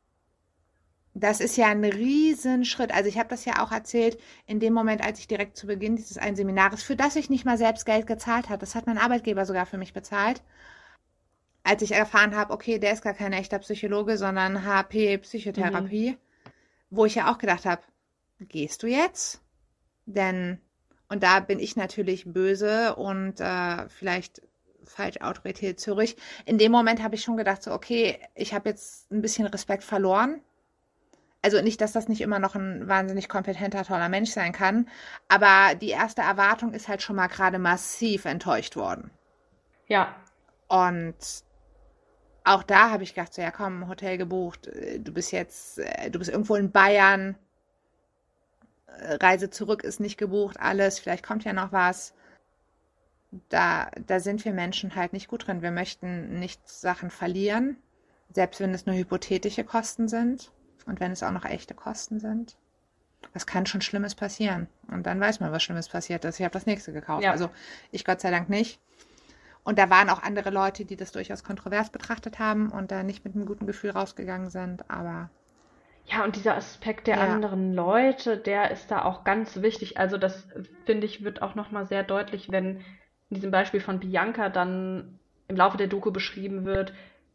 Das ist ja ein Riesenschritt. Also ich habe das ja auch erzählt, in dem Moment, als ich direkt zu Beginn dieses einen Seminars, für das ich nicht mal selbst Geld gezahlt habe, das hat mein Arbeitgeber sogar für mich bezahlt, als ich erfahren habe, okay, der ist gar kein echter Psychologe, sondern H P Psychotherapie, wo ich ja auch gedacht habe, gehst du jetzt? Denn, und da bin ich natürlich böse und äh, vielleicht falsch Autorität Zürich. In dem Moment habe ich schon gedacht, so, okay, ich habe jetzt ein bisschen Respekt verloren. Also nicht, dass das nicht immer noch ein wahnsinnig kompetenter, toller Mensch sein kann, aber die erste Erwartung ist halt schon mal gerade massiv enttäuscht worden. Ja, Und auch da habe ich gedacht, so, ja komm, Hotel gebucht, äh, du bist jetzt, äh, du bist irgendwo in Bayern, äh, Reise zurück ist nicht gebucht, alles, vielleicht kommt ja noch was. Da, da sind wir Menschen halt nicht gut drin. Wir möchten nicht Sachen verlieren. selbst wenn es nur hypothetische Kosten sind und wenn es auch noch echte Kosten sind. Was kann schon Schlimmes passieren? Und dann weiß man, was Schlimmes passiert ist. Ich habe das nächste gekauft. Ja. Also ich Gott sei Dank nicht. Und da waren auch andere Leute, die das durchaus kontrovers betrachtet haben und da nicht mit einem guten Gefühl rausgegangen sind. Aber Ja, und dieser Aspekt der ja, anderen Leute, der ist da auch ganz wichtig. Also das, finde ich, wird auch nochmal sehr deutlich, wenn in diesem Beispiel von Bianca dann im Laufe der Doku beschrieben wird,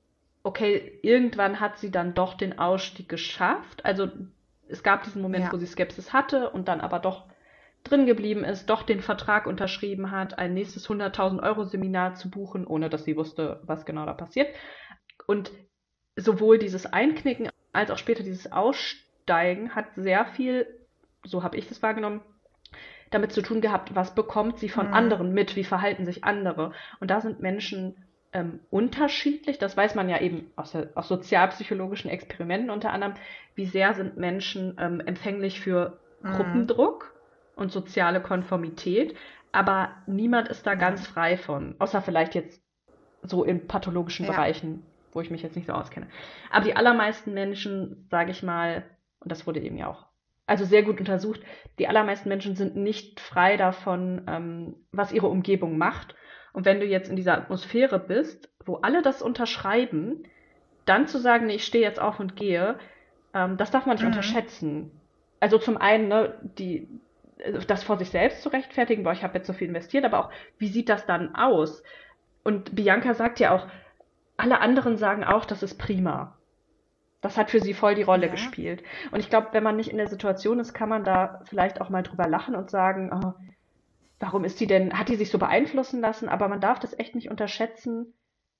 okay, irgendwann hat sie dann doch den Ausstieg geschafft. Also es gab diesen Moment, ja, wo sie Skepsis hatte und dann aber doch drin geblieben ist, doch den Vertrag unterschrieben hat, ein nächstes hunderttausend Euro Seminar zu buchen, ohne dass sie wusste, was genau da passiert. Und sowohl dieses Einknicken als auch später dieses Aussteigen hat sehr viel, so habe ich das wahrgenommen, damit zu tun gehabt, was bekommt sie von mhm. anderen mit, wie verhalten sich andere. Und da sind Menschen ähm, unterschiedlich, das weiß man ja eben aus, der, aus sozialpsychologischen Experimenten unter anderem, wie sehr sind Menschen ähm, empfänglich für Mhm. Gruppendruck und soziale Konformität, aber niemand ist da Ja, ganz frei von, außer vielleicht jetzt so in pathologischen ja, Bereichen, wo ich mich jetzt nicht so auskenne. Aber die allermeisten Menschen, sage ich mal, und das wurde eben ja auch also sehr gut untersucht, die allermeisten Menschen sind nicht frei davon, ähm, was ihre Umgebung macht. Und wenn du jetzt in dieser Atmosphäre bist, wo alle das unterschreiben, dann zu sagen, nee, ich stehe jetzt auf und gehe, ähm, das darf man nicht mhm. unterschätzen. Also zum einen, ne, die, das vor sich selbst zu rechtfertigen, boah, ich habe jetzt so viel investiert, aber auch, wie sieht das dann aus? Und Bianca sagt ja auch, alle anderen sagen auch, das ist prima. Das hat für sie voll die Rolle Ja, gespielt. Und ich glaube, wenn man nicht in der Situation ist, kann man da vielleicht auch mal drüber lachen und sagen, oh, warum ist die denn, hat die sich so beeinflussen lassen? Aber man darf das echt nicht unterschätzen,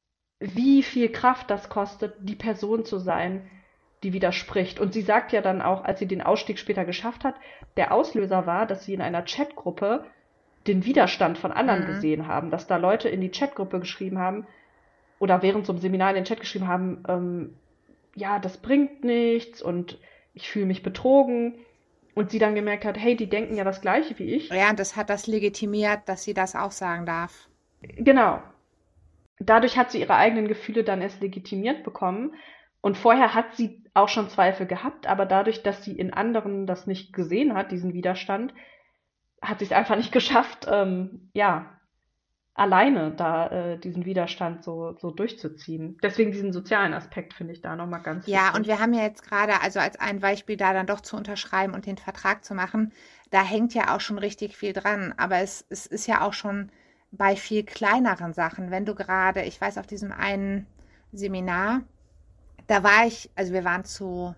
wie viel Kraft das kostet, die Person zu sein, die widerspricht. Und sie sagt ja dann auch, als sie den Ausstieg später geschafft hat, der Auslöser war, dass sie in einer Chatgruppe den Widerstand von anderen mhm. gesehen haben, dass da Leute in die Chatgruppe geschrieben haben oder während so einem Seminar in den Chat geschrieben haben, ähm, ja, das bringt nichts und ich fühle mich betrogen. Und sie dann gemerkt hat, hey, die denken ja das Gleiche wie ich. Ja, und das hat das legitimiert, dass sie das auch sagen darf. Genau. Dadurch hat sie ihre eigenen Gefühle dann erst legitimiert bekommen. Und vorher hat sie auch schon Zweifel gehabt, aber dadurch, dass sie in anderen das nicht gesehen hat, diesen Widerstand, hat sie es einfach nicht geschafft, ähm, ja, alleine da äh, diesen Widerstand so, so durchzuziehen. Deswegen diesen sozialen Aspekt finde ich da nochmal ganz Ja, und wichtig. wir haben ja jetzt gerade, also als ein Beispiel da dann doch zu unterschreiben und den Vertrag zu machen, da hängt ja auch schon richtig viel dran. Aber es, es ist ja auch schon bei viel kleineren Sachen. Wenn du gerade, ich weiß, auf diesem einen Seminar, da war ich, also wir waren zu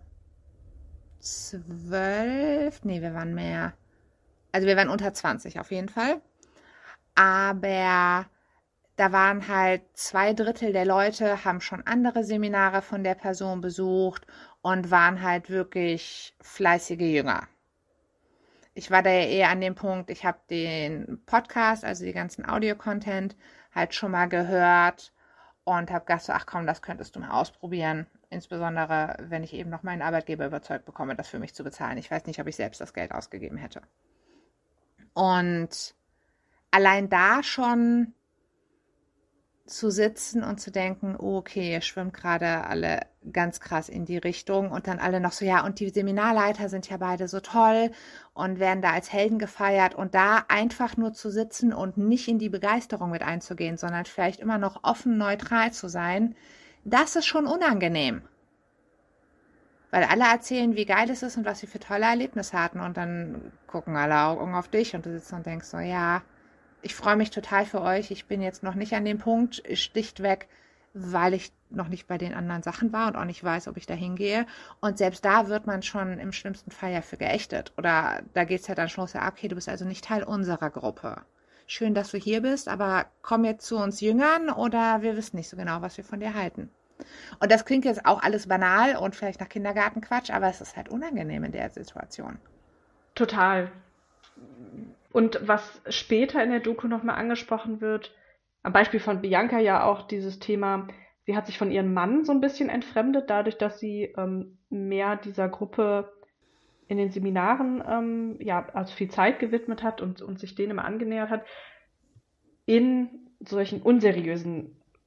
zwölf, nee, wir waren mehr, also wir waren unter zwanzig auf jeden Fall. Aber da waren halt zwei Drittel der Leute, haben schon andere Seminare von der Person besucht und waren halt wirklich fleißige Jünger. Ich war da ja eher an dem Punkt, ich habe den Podcast, also die ganzen Audio-Content, halt schon mal gehört und habe gedacht, so, ach komm, das könntest du mal ausprobieren. Insbesondere, wenn ich eben noch meinen Arbeitgeber überzeugt bekomme, das für mich zu bezahlen. Ich weiß nicht, ob ich selbst das Geld ausgegeben hätte. Und allein da schon zu sitzen und zu denken, oh, okay, ihr schwimmt gerade alle ganz krass in die Richtung und dann alle noch so, ja, und die Seminarleiter sind ja beide so toll und werden da als Helden gefeiert und da einfach nur zu sitzen und nicht in die Begeisterung mit einzugehen, sondern vielleicht immer noch offen, neutral zu sein, das ist schon unangenehm. Weil alle erzählen, wie geil es ist und was sie für tolle Erlebnisse hatten und dann gucken alle Augen auf dich und du sitzt und denkst so, ja, ich freue mich total für euch. Ich bin jetzt noch nicht an dem Punkt, schlichtweg, weil ich noch nicht bei den anderen Sachen war und auch nicht weiß, ob ich da hingehe. Und selbst da wird man schon im schlimmsten Fall ja für geächtet. Oder da geht es ja dann schon los, ja, okay, du bist also nicht Teil unserer Gruppe. Schön, dass du hier bist, aber komm jetzt zu uns Jüngern oder wir wissen nicht so genau, was wir von dir halten. Und das klingt jetzt auch alles banal und vielleicht nach Kindergartenquatsch, aber es ist halt unangenehm in der Situation. Total. Und was später in der Doku nochmal angesprochen wird, am Beispiel von Bianca ja auch dieses Thema, sie hat sich von ihrem Mann so ein bisschen entfremdet, dadurch, dass sie ähm, mehr dieser Gruppe in den Seminaren ähm, ja, also viel Zeit gewidmet hat und, und sich denen immer angenähert hat. In solchen unseriösen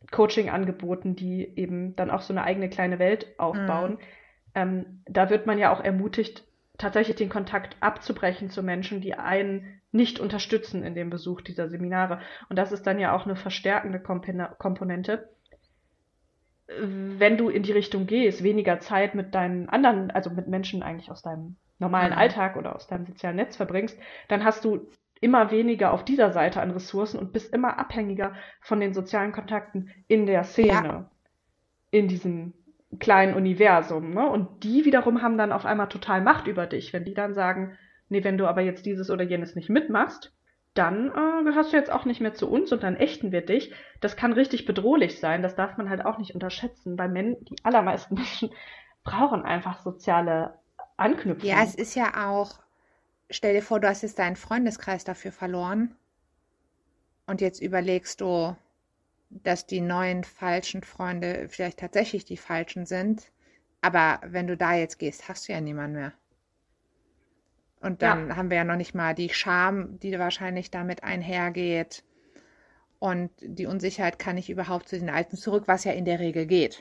Coaching-Angeboten, die eben dann auch so eine eigene kleine Welt aufbauen. Mhm. Ähm, da wird man ja auch ermutigt, tatsächlich den Kontakt abzubrechen zu Menschen, die einen nicht unterstützen in dem Besuch dieser Seminare. Und das ist dann ja auch eine verstärkende Kompena- Komponente. Wenn du in die Richtung gehst, weniger Zeit mit deinen anderen, also mit Menschen eigentlich aus deinem normalen Mhm. Alltag oder aus deinem sozialen Netz verbringst, dann hast du immer weniger auf dieser Seite an Ressourcen und bist immer abhängiger von den sozialen Kontakten in der Szene, Ja, in diesem kleinen Universum, ne? Und die wiederum haben dann auf einmal total Macht über dich, wenn die dann sagen, nee, wenn du aber jetzt dieses oder jenes nicht mitmachst, dann äh, gehörst du jetzt auch nicht mehr zu uns und dann ächten wir dich. Das kann richtig bedrohlich sein, das darf man halt auch nicht unterschätzen, weil Men die allermeisten Menschen brauchen einfach soziale ja, es Anknüpfung. ist ja auch, stell dir vor, du hast jetzt deinen Freundeskreis dafür verloren und jetzt überlegst du, dass die neuen falschen Freunde vielleicht tatsächlich die falschen sind. Aber wenn du da jetzt gehst, hast du ja niemanden mehr. Und Ja, dann haben wir ja noch nicht mal die Scham, die wahrscheinlich damit einhergeht. Und die Unsicherheit, kann ich überhaupt zu den Alten zurück, was ja in der Regel geht.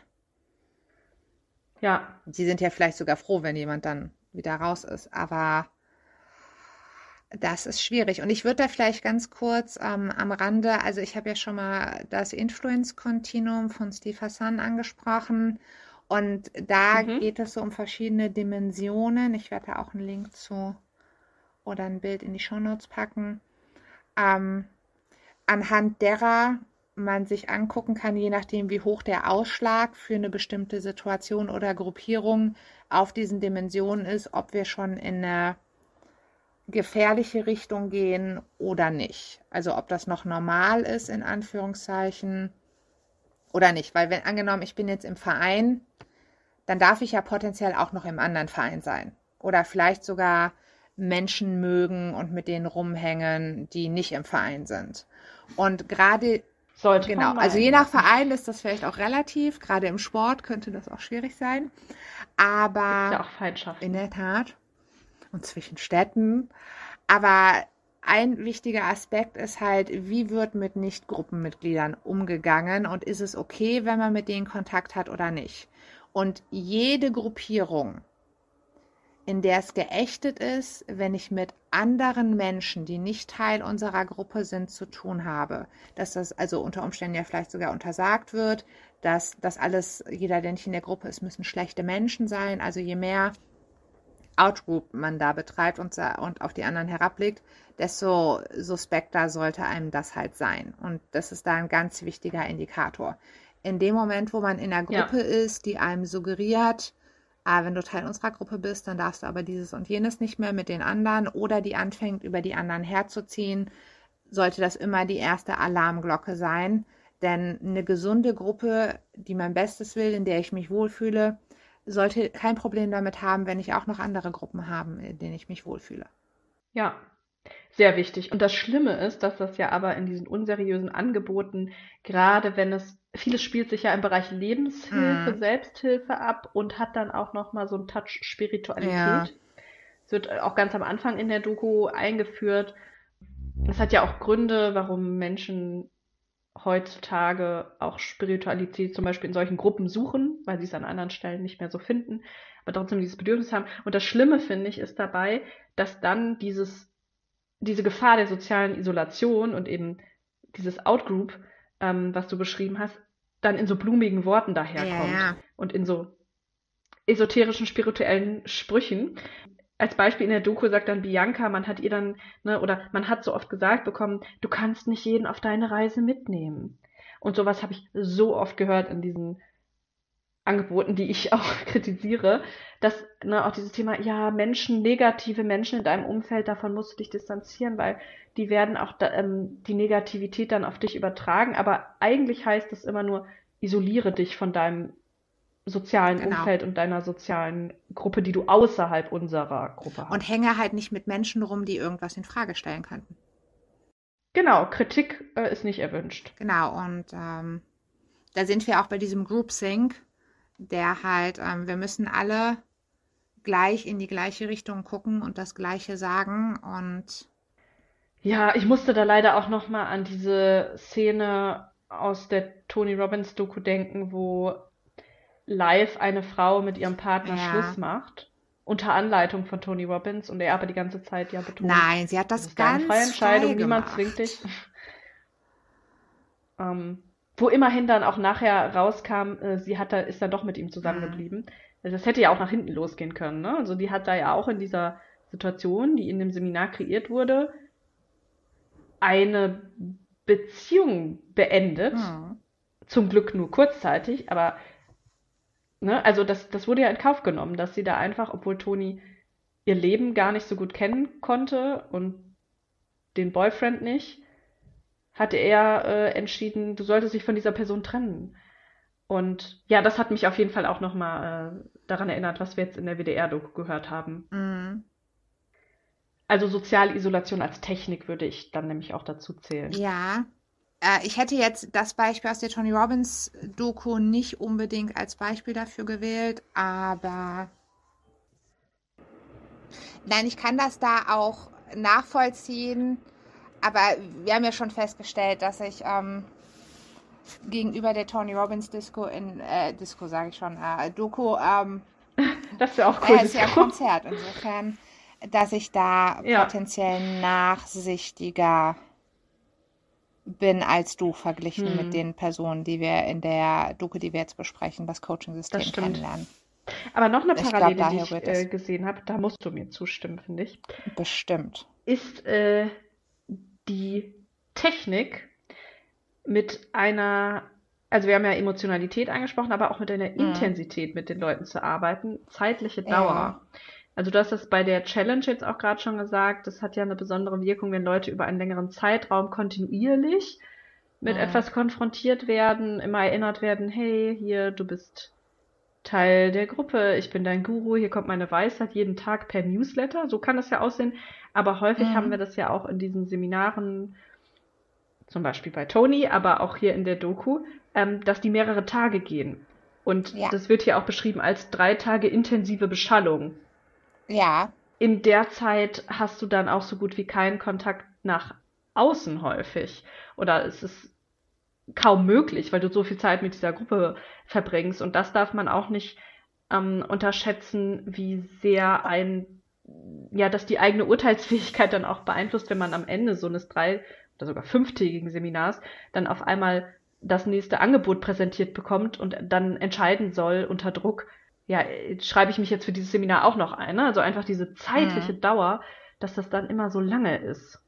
ja, Sie sind ja vielleicht sogar froh, wenn jemand dann wieder raus ist. Aber das ist schwierig. Und ich würde da vielleicht ganz kurz ähm, am Rande, also ich habe ja schon mal das Influence-Kontinuum von Steve Hassan angesprochen. Und da mhm, geht es so um verschiedene Dimensionen. Ich werde da auch einen Link zu oder ein Bild in die Shownotes packen. Ähm, anhand derer man sich angucken kann, je nachdem, wie hoch der Ausschlag für eine bestimmte Situation oder Gruppierung auf diesen Dimensionen ist, ob wir schon in eine gefährliche Richtung gehen oder nicht. Also ob das noch normal ist, in Anführungszeichen, oder nicht. Weil wenn angenommen, ich bin jetzt im Verein, dann darf ich ja potenziell auch noch im anderen Verein sein. Oder vielleicht sogar Menschen mögen und mit denen rumhängen, die nicht im Verein sind. Und gerade, sollte genau, man also je meinen, nach ja. Verein ist das vielleicht auch relativ. Gerade im Sport könnte das auch schwierig sein. Gibt's Aber ja auch in Feindschaften. der Tat, und zwischen Städten. Aber ein wichtiger Aspekt ist halt, wie wird mit Nicht-Gruppenmitgliedern umgegangen und ist es okay, wenn man mit denen Kontakt hat oder nicht. Und jede Gruppierung, in der es geächtet ist, wenn ich mit anderen Menschen, die nicht Teil unserer Gruppe sind, zu tun habe, dass das also unter Umständen ja vielleicht sogar untersagt wird, dass das alles, jeder, der nicht in der Gruppe ist, müssen schlechte Menschen sein. Also je mehr Outgroup man da betreibt und, und auf die anderen herabblickt, desto suspekter sollte einem das halt sein. Und das ist da ein ganz wichtiger Indikator. In dem Moment, wo man in einer Ja, Gruppe ist, die einem suggeriert, ah, wenn du Teil unserer Gruppe bist, dann darfst du aber dieses und jenes nicht mehr mit den anderen, oder die anfängt, über die anderen herzuziehen, sollte das immer die erste Alarmglocke sein. Denn eine gesunde Gruppe, die mein Bestes will, in der ich mich wohlfühle, sollte kein Problem damit haben, wenn ich auch noch andere Gruppen habe, in denen ich mich wohlfühle. ja, sehr wichtig. Und das Schlimme ist, dass das ja aber in diesen unseriösen Angeboten, gerade wenn es, vieles spielt sich ja im Bereich Lebenshilfe, Mm, Selbsthilfe ab und hat dann auch nochmal so einen Touch ja, Spiritualität. Es wird auch ganz am Anfang in der Doku eingeführt. Es hat ja auch Gründe, warum Menschen heutzutage auch Spiritualität zum Beispiel in solchen Gruppen suchen, weil sie es an anderen Stellen nicht mehr so finden, aber trotzdem dieses Bedürfnis haben. Und das Schlimme, finde ich, ist dabei, dass dann dieses, diese Gefahr der sozialen Isolation und eben dieses Outgroup, ähm, was du beschrieben hast, dann in so blumigen Worten ja, daherkommt ja. und in so esoterischen, spirituellen Sprüchen. Als Beispiel in der Doku sagt dann Bianca, man hat ihr dann, ne, oder man hat so oft gesagt bekommen, du kannst nicht jeden auf deine Reise mitnehmen. Und sowas habe ich so oft gehört in diesen Angeboten, die ich auch kritisiere, dass, ne, auch dieses Thema, ja, Menschen, negative Menschen in deinem Umfeld, davon musst du dich distanzieren, weil die werden auch da, ähm, die Negativität dann auf dich übertragen. Aber eigentlich heißt es immer nur, isoliere dich von deinem sozialen Genau. Umfeld und deiner sozialen Gruppe, die du außerhalb unserer Gruppe Und hast. hänge halt nicht mit Menschen rum, die irgendwas in Frage stellen könnten. Genau, Kritik äh, ist nicht erwünscht. Genau, und ähm, da sind wir auch bei diesem Groupthink, der halt, ähm, wir müssen alle gleich in die gleiche Richtung gucken und das Gleiche sagen. Und Ja, ich musste da leider auch noch mal an diese Szene aus der Tony Robbins Doku denken, wo live eine Frau mit ihrem Partner Ja. Schluss macht, unter Anleitung von Tony Robbins, und er aber die ganze Zeit ja betont, Nein, sie hat das das ist deine ganz freie Entscheidung, frei niemand gemacht. zwingt dich. Ähm, wo immerhin dann auch nachher rauskam, äh, sie hat da, ist dann doch mit ihm zusammengeblieben. Also das hätte ja auch nach hinten losgehen können, ne? Also die hat da ja auch in dieser Situation, die in dem Seminar kreiert wurde, eine Beziehung beendet. Hm. Zum Glück nur kurzzeitig, aber ne, also das, das wurde ja in Kauf genommen, dass sie da einfach, obwohl Toni ihr Leben gar nicht so gut kennen konnte und den Boyfriend nicht, hatte er äh, entschieden, du solltest dich von dieser Person trennen. Und ja, das hat mich auf jeden Fall auch nochmal äh, daran erinnert, was wir jetzt in der W D R-Doku gehört haben. Mhm. Also soziale Isolation als Technik würde ich dann nämlich auch dazu zählen. Ja. Äh, ich hätte jetzt das Beispiel aus der Tony Robbins Doku nicht unbedingt als Beispiel dafür gewählt, aber nein, ich kann das da auch nachvollziehen, aber wir haben ja schon festgestellt, dass ich ähm, gegenüber der Tony Robbins Disco in, äh, Disco sage ich schon, äh, Doku, ähm, Das wäre auch cool. äh, ist ja ein Konzert, insofern, dass ich da Ja. potenziell nachsichtiger bin als du, verglichen Hm. mit den Personen, die wir in der Doku, die wir jetzt besprechen, das Coaching-System Das stimmt. kennenlernen. Aber noch eine Ich glaub, Parallele, die daher ich rührt das. äh, gesehen habe, da musst du mir zustimmen, finde ich, Bestimmt. ist äh, die Technik mit einer, also wir haben ja Emotionalität angesprochen, aber auch mit einer Mhm. Intensität mit den Leuten zu arbeiten, zeitliche Ja. Dauer. Also du hast das bei der Challenge jetzt auch gerade schon gesagt, das hat ja eine besondere Wirkung, wenn Leute über einen längeren Zeitraum kontinuierlich mit Mhm. etwas konfrontiert werden, immer erinnert werden, hey, hier, du bist Teil der Gruppe, ich bin dein Guru, hier kommt meine Weisheit jeden Tag per Newsletter. So kann das ja aussehen. Aber häufig Mhm. haben wir das ja auch in diesen Seminaren, zum Beispiel bei Tony, aber auch hier in der Doku, ähm, dass die mehrere Tage gehen. Und Ja. das wird hier auch beschrieben als drei Tage intensive Beschallung. Ja. In der Zeit hast du dann auch so gut wie keinen Kontakt nach außen häufig. Oder es ist kaum möglich, weil du so viel Zeit mit dieser Gruppe verbringst. Und das darf man auch nicht ähm, unterschätzen, wie sehr ein, ja, dass die eigene Urteilsfähigkeit dann auch beeinflusst, wenn man am Ende so eines drei- oder sogar fünftägigen Seminars dann auf einmal das nächste Angebot präsentiert bekommt und dann entscheiden soll unter Druck, ja, schreibe ich mich jetzt für dieses Seminar auch noch ein, ne? Also einfach diese zeitliche Mhm. Dauer, dass das dann immer so lange ist.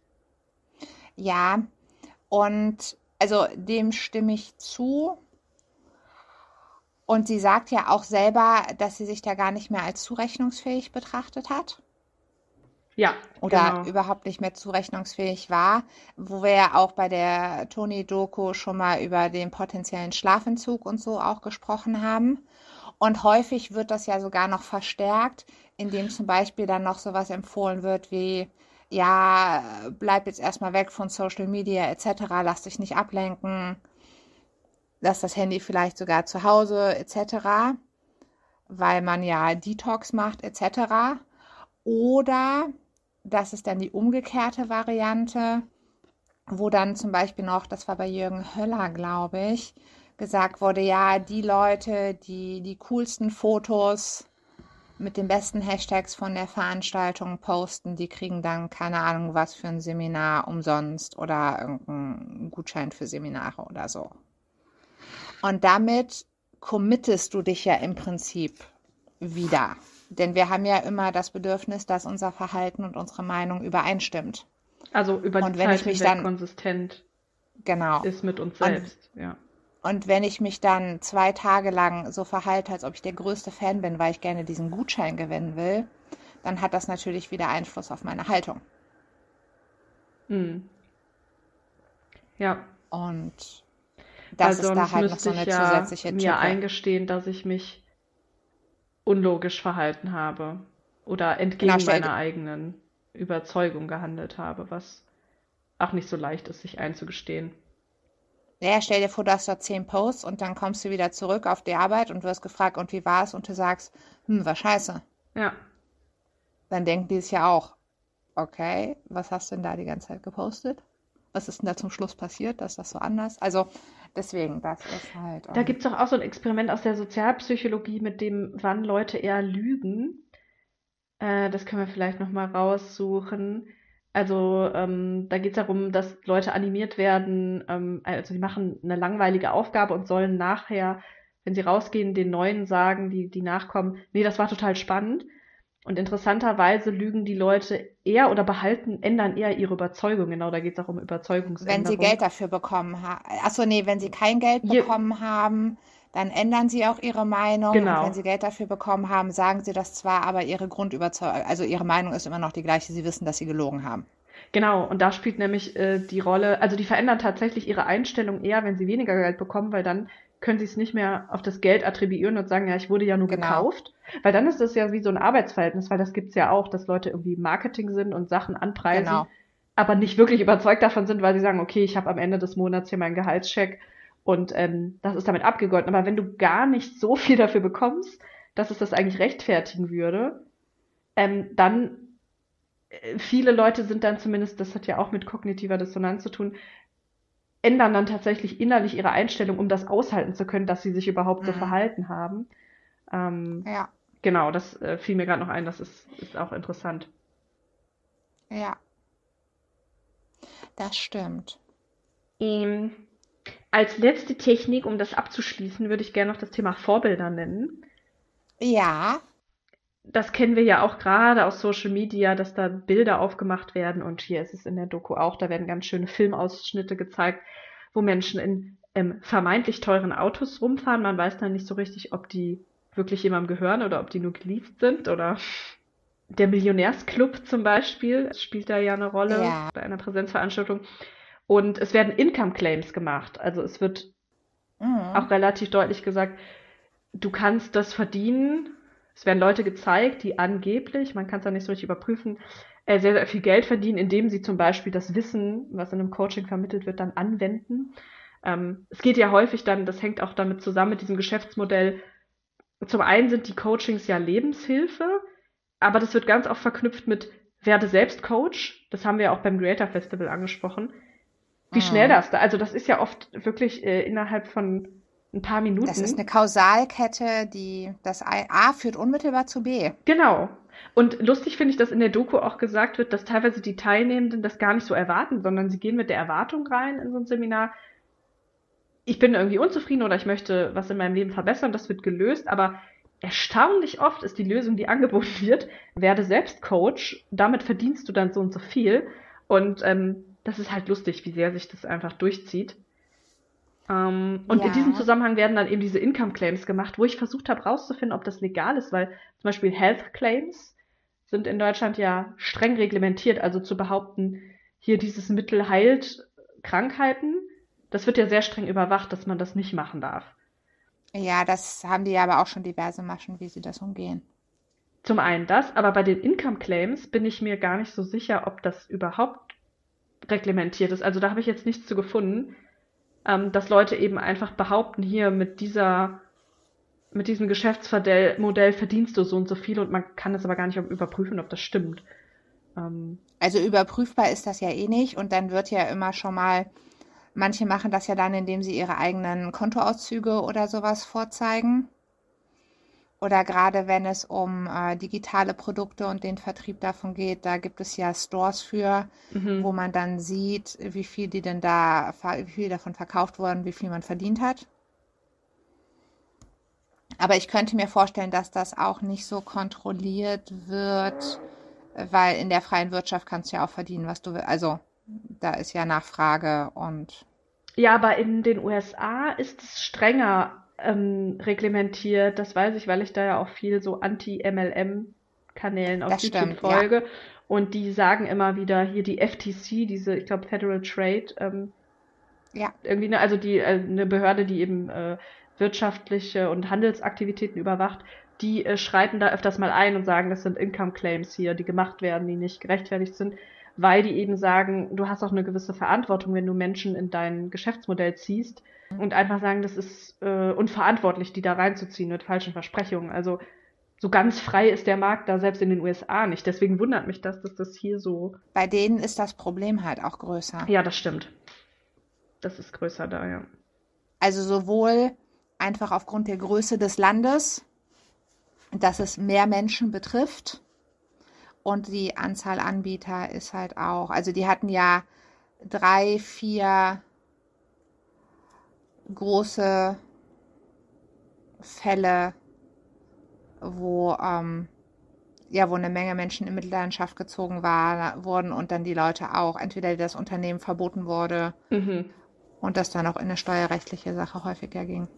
Ja. Und also dem stimme ich zu. Und sie sagt ja auch selber, dass sie sich da gar nicht mehr als zurechnungsfähig betrachtet hat. Ja, Oder genau. überhaupt nicht mehr zurechnungsfähig war, wo wir ja auch bei der Toni-Doku schon mal über den potenziellen Schlafentzug und so auch gesprochen haben. Und häufig wird das ja sogar noch verstärkt, indem zum Beispiel dann noch sowas empfohlen wird wie, ja, bleib jetzt erstmal weg von Social Media et cetera, lass dich nicht ablenken, lass das Handy vielleicht sogar zu Hause et cetera, weil man ja Detox macht et cetera. Oder das ist dann die umgekehrte Variante, wo dann zum Beispiel noch, das war bei Jürgen Höller, glaube ich, gesagt wurde, ja, die Leute, die die coolsten Fotos mit den besten Hashtags von der Veranstaltung posten, die kriegen dann keine Ahnung was für ein Seminar umsonst oder irgendeinen Gutschein für Seminare oder so. Und damit committest du dich ja im Prinzip wieder. Denn wir haben ja immer das Bedürfnis, dass unser Verhalten und unsere Meinung übereinstimmt. Also über die Und wenn Zeit ich mich hinweg dann, konsistent genau, ist mit uns und, selbst, ja. und wenn ich mich dann zwei Tage lang so verhalte, als ob ich der größte Fan bin, weil ich gerne diesen Gutschein gewinnen will, dann hat das natürlich wieder Einfluss auf meine Haltung. Hm. Ja, Und weil das ist da sonst halt noch müsste so ich eine ja zusätzliche mir Tücke. eingestehen, dass ich mich unlogisch verhalten habe oder Genau, entgegen stell, meiner eigenen Überzeugung gehandelt habe, was auch nicht so leicht ist, sich einzugestehen. ja, stell dir vor, du hast da zehn Posts und dann kommst du wieder zurück auf die Arbeit und wirst gefragt, und wie war es? Und du sagst, hm, war scheiße. Ja, Dann denken die es ja auch, okay, was hast du denn da die ganze Zeit gepostet? Was ist denn da zum Schluss passiert? Dass das so anders? Also deswegen, das ist halt. Da Ähm, gibt es auch, auch so ein Experiment aus der Sozialpsychologie mit dem, wann Leute eher lügen. Äh, das können wir vielleicht nochmal raussuchen. Also ähm, da geht es darum, dass Leute animiert werden, ähm, also die machen eine langweilige Aufgabe und sollen nachher, wenn sie rausgehen, den Neuen sagen, die, die nachkommen, nee, das war total spannend. Und interessanterweise lügen die Leute eher oder behalten, ändern eher ihre Überzeugung. Genau, da geht es auch um wenn sie Überzeugungsänderung. Geld dafür bekommen haben. Achso, nee, wenn sie kein Geld Je, bekommen haben, dann ändern sie auch ihre Meinung. Und wenn genau. sie Geld dafür bekommen haben, sagen sie das zwar, aber ihre Grundüberzeugung, also ihre Meinung ist immer noch die gleiche. Sie wissen, dass sie gelogen haben. Genau, und da spielt nämlich äh, die Rolle, also die verändern tatsächlich ihre Einstellung eher, wenn sie weniger Geld bekommen, weil dann können sie es nicht mehr auf das Geld attribuieren und sagen, ja, ich wurde ja nur Genau, gekauft. Weil dann ist das ja wie so ein Arbeitsverhältnis, weil das gibt's ja auch, dass Leute irgendwie im Marketing sind und Sachen anpreisen, genau. aber nicht wirklich überzeugt davon sind, weil sie sagen, okay, ich habe am Ende des Monats hier meinen Gehaltscheck und ähm, das ist damit abgegolten. Aber wenn du gar nicht so viel dafür bekommst, dass es das eigentlich rechtfertigen würde, ähm, dann äh, viele Leute sind dann zumindest, das hat ja auch mit kognitiver Dissonanz zu tun, ändern dann tatsächlich innerlich ihre Einstellung, um das aushalten zu können, dass sie sich überhaupt so Mhm. verhalten haben. Ähm, Ja, genau, das äh, fiel mir gerade noch ein, das ist, ist auch interessant. ja, das stimmt. Ähm, als letzte Technik, um das abzuschließen, würde ich gerne noch das Thema Vorbilder nennen. Ja, Das kennen wir ja auch gerade aus Social Media, dass da Bilder aufgemacht werden und hier ist es in der Doku auch, da werden ganz schöne Filmausschnitte gezeigt, wo Menschen in ähm, vermeintlich teuren Autos rumfahren. Man weiß dann nicht so richtig, ob die wirklich jemandem gehören oder ob die nur geleast sind oder der Millionärsclub zum Beispiel spielt da ja eine Rolle ja, bei einer Präsenzveranstaltung. Und es werden Income Claims gemacht. Also es wird auch mhm. relativ deutlich gesagt, du kannst das verdienen. Es werden Leute gezeigt, die angeblich, man kann es ja nicht so richtig überprüfen, äh, sehr, sehr viel Geld verdienen, indem sie zum Beispiel das Wissen, was in einem Coaching vermittelt wird, dann anwenden. Ähm, es geht ja häufig dann, das hängt auch damit zusammen mit diesem Geschäftsmodell. Zum einen sind die Coachings ja Lebenshilfe, aber das wird ganz oft verknüpft mit werde selbst Coach. Das haben wir ja auch beim Creator Festival angesprochen. Wie schnell Mhm. das da, also das ist ja oft wirklich äh, innerhalb von ein paar Das ist eine Minuten. Kausalkette, die das A führt unmittelbar zu B. Genau. Und lustig finde ich, dass in der Doku auch gesagt wird, dass teilweise die Teilnehmenden das gar nicht so erwarten, sondern sie gehen mit der Erwartung rein in so ein Seminar, ich bin irgendwie unzufrieden oder ich möchte was in meinem Leben verbessern, das wird gelöst, aber erstaunlich oft ist die Lösung, die angeboten wird, werde selbst Coach, damit verdienst du dann so und so viel. Und ähm, das ist halt lustig, wie sehr sich das einfach durchzieht. Ähm, und in diesem Ja, Zusammenhang werden dann eben diese Income Claims gemacht, wo ich versucht habe rauszufinden, ob das legal ist, weil zum Beispiel Health Claims sind in Deutschland ja streng reglementiert, also zu behaupten, hier dieses Mittel heilt Krankheiten, das wird ja sehr streng überwacht, dass man das nicht machen darf. ja, das haben die ja aber auch schon diverse Maschen, wie sie das umgehen. Zum einen das, aber bei den Income Claims bin ich mir gar nicht so sicher, ob das überhaupt reglementiert ist. Also da habe ich jetzt nichts zu gefunden, ähm, dass Leute eben einfach behaupten, hier mit dieser, mit diesem Geschäftsmodell Modell verdienst du so und so viel und man kann es aber gar nicht überprüfen, ob das stimmt. Ähm, Also überprüfbar ist das ja eh nicht und dann wird ja immer schon mal, manche machen das ja dann, indem sie ihre eigenen Kontoauszüge oder sowas vorzeigen. Oder gerade wenn es um äh, digitale Produkte und den Vertrieb davon geht, da gibt es ja Stores für, wo mhm. man dann sieht, wie viel die denn da, ver- wie viel davon verkauft wurden, wie viel man verdient hat. Aber ich könnte mir vorstellen, dass das auch nicht so kontrolliert wird, weil in der freien Wirtschaft kannst du ja auch verdienen, was du willst. Also da ist ja Nachfrage und Ja, aber in den U S A ist es strenger ähm, reglementiert. Das weiß ich, weil ich da ja auch viel so Anti-M L M-Kanälen auf das YouTube stimmt, ja. folge. Und die sagen immer wieder hier die F T C, diese, ich glaube, Federal Trade, ähm, Ja, irgendwie, ne, also die, äh, eine Behörde, die eben äh, wirtschaftliche und Handelsaktivitäten überwacht, die äh, schreiten da öfters mal ein und sagen, das sind Income Claims hier, die gemacht werden, die nicht gerechtfertigt sind, weil die eben sagen, du hast auch eine gewisse Verantwortung, wenn du Menschen in dein Geschäftsmodell ziehst und einfach sagen, das ist äh, unverantwortlich, die da reinzuziehen mit falschen Versprechungen. Also so ganz frei ist der Markt da selbst in den U S A nicht. Deswegen wundert mich das, dass das hier so. bei denen ist das Problem halt auch größer. Ja, das stimmt. Das ist größer da, ja. Also sowohl einfach aufgrund der Größe des Landes, dass es mehr Menschen betrifft, und die Anzahl Anbieter ist halt auch, also die hatten ja drei, vier große Fälle, wo ähm, ja, wo eine Menge Menschen in Mitleidenschaft gezogen war, wurden und dann die Leute auch, entweder das Unternehmen verboten wurde Mhm. und das dann auch in eine steuerrechtliche Sache häufiger ging.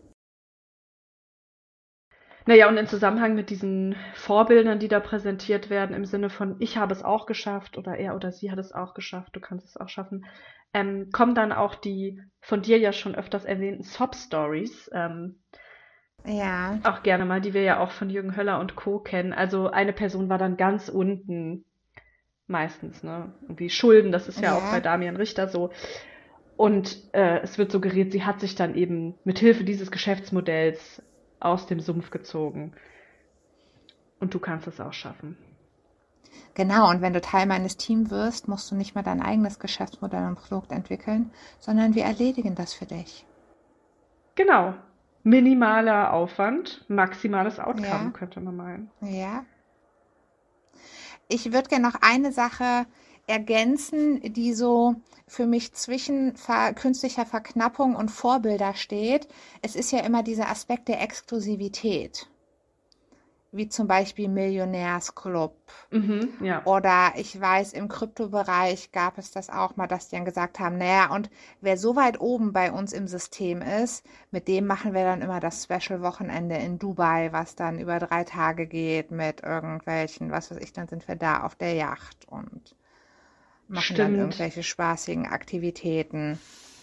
Naja, und im Zusammenhang mit diesen Vorbildern, die da präsentiert werden, im Sinne von, ich habe es auch geschafft oder er oder sie hat es auch geschafft, du kannst es auch schaffen, ähm, kommen dann auch die von dir ja schon öfters erwähnten Sob-Stories, ähm, Ja, auch gerne mal, die wir ja auch von Jürgen Höller und Co. kennen. Also eine Person war dann ganz unten, meistens, ne? Irgendwie Schulden, das ist ja auch bei ja, Damian Richter so. Und äh, es wird suggeriert, sie hat sich dann eben mit Hilfe dieses Geschäftsmodells aus dem Sumpf gezogen. Und du kannst es auch schaffen. genau. Und wenn du Teil meines Teams wirst, musst du nicht mehr dein eigenes Geschäftsmodell und Produkt entwickeln, sondern wir erledigen das für dich. Genau. Minimaler Aufwand, maximales Outcome, Ja, könnte man meinen. ja. Ich würde gerne noch eine Sache ergänzen, die so für mich zwischen ver künstlicher Verknappung und Vorbilder steht. Es ist ja immer dieser Aspekt der Exklusivität, wie zum Beispiel Millionärsclub. Mhm, ja. Oder ich weiß, im Kryptobereich gab es das auch mal, dass die dann gesagt haben, naja, und wer so weit oben bei uns im System ist, mit dem machen wir dann immer das Special-Wochenende in Dubai, was dann über drei Tage geht mit irgendwelchen, was weiß ich, dann sind wir da auf der Yacht und machen dann Stimmt. irgendwelche spaßigen Aktivitäten.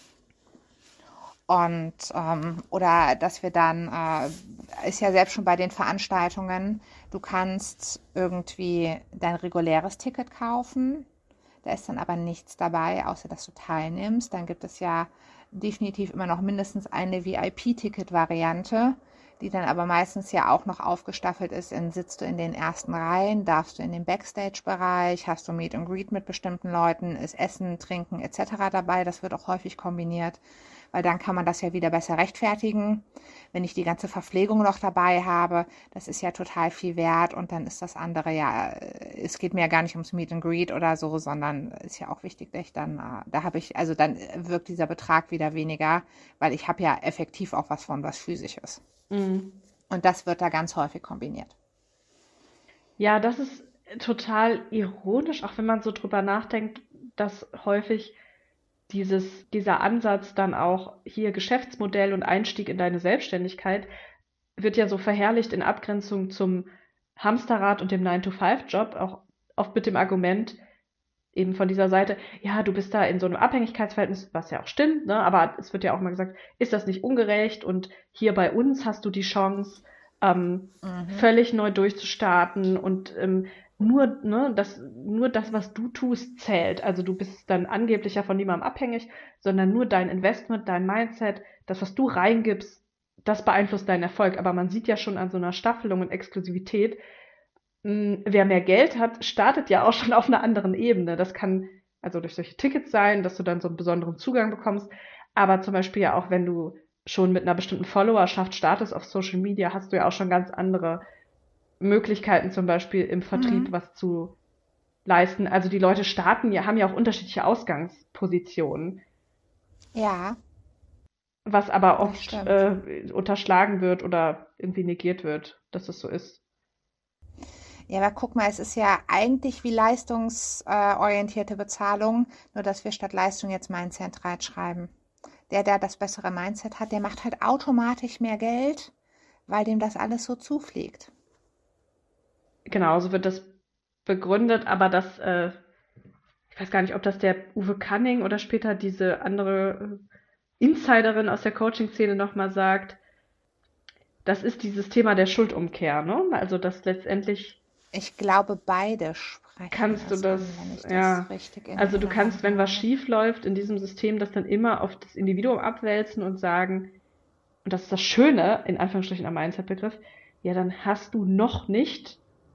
Und ähm, oder dass wir dann, äh, ist ja selbst schon bei den Veranstaltungen, du kannst irgendwie dein reguläres Ticket kaufen, da ist dann aber nichts dabei, außer dass du teilnimmst. Dann gibt es ja definitiv immer noch mindestens eine V I P-Ticket-Variante, die dann aber meistens ja auch noch aufgestaffelt ist in, sitzt du in den ersten Reihen, darfst du in den Backstage-Bereich, hast du Meet and Greet mit bestimmten Leuten, ist Essen, Trinken et cetera dabei. Das wird auch häufig kombiniert, weil dann kann man das ja wieder besser rechtfertigen. Wenn ich die ganze Verpflegung noch dabei habe, das ist ja total viel wert und dann ist das andere ja, es geht mir ja gar nicht ums Meet and Greet oder so, sondern ist ja auch wichtig, dass ich dann, da habe ich, also dann wirkt dieser Betrag wieder weniger, weil ich habe ja effektiv auch was von was Physisches. Mhm. Und das wird da ganz häufig kombiniert. Ja, das ist total ironisch, auch wenn man so drüber nachdenkt, dass häufig dieses, dieser Ansatz dann auch hier Geschäftsmodell und Einstieg in deine Selbstständigkeit wird ja so verherrlicht in Abgrenzung zum Hamsterrad und dem nine to five Job, auch oft mit dem Argument eben von dieser Seite, ja, du bist da in so einem Abhängigkeitsverhältnis, was ja auch stimmt, ne? Aber es wird ja auch mal gesagt, ist das nicht ungerecht? Und hier bei uns hast du die Chance, ähm, Mhm. völlig neu durchzustarten und ähm, nur, ne, das, nur das, was du tust, zählt. Also du bist dann angeblich ja von niemandem abhängig, sondern nur dein Investment, dein Mindset, das, was du reingibst, das beeinflusst deinen Erfolg. Aber man sieht ja schon an so einer Staffelung und Exklusivität, mh, wer mehr Geld hat, startet ja auch schon auf einer anderen Ebene. Das kann also durch solche Tickets sein, dass du dann so einen besonderen Zugang bekommst. Aber zum Beispiel ja auch, wenn du schon mit einer bestimmten Followerschaft startest auf Social Media, hast du ja auch schon ganz andere Möglichkeiten, zum Beispiel im Vertrieb Mhm. was zu leisten. Also die Leute starten ja, haben ja auch unterschiedliche Ausgangspositionen, Ja, was aber das oft stimmt. äh, unterschlagen wird oder irgendwie negiert wird, dass es so ist. Ja, aber guck mal, es ist ja eigentlich wie leistungsorientierte Bezahlung, nur dass wir statt Leistung jetzt Mindset reinschreiben. Der, der das bessere Mindset hat, der macht halt automatisch mehr Geld, weil dem das alles so zufliegt. Genau, so wird das begründet, aber das, äh, ich weiß gar nicht, ob das der Uwe Canning oder später diese andere äh, Insiderin aus der Coaching-Szene nochmal sagt, das ist dieses Thema der Schuldumkehr, ne? Also, dass letztendlich Ich glaube, beide sprechen kannst du es das, an, wenn ich das ja, richtig in also du kannst, wenn Erinnerung was habe. schief läuft in diesem System, das dann immer auf das Individuum abwälzen und sagen, und das ist das Schöne, in Anführungsstrichen am Mindset-Begriff, ja, dann hast du noch nicht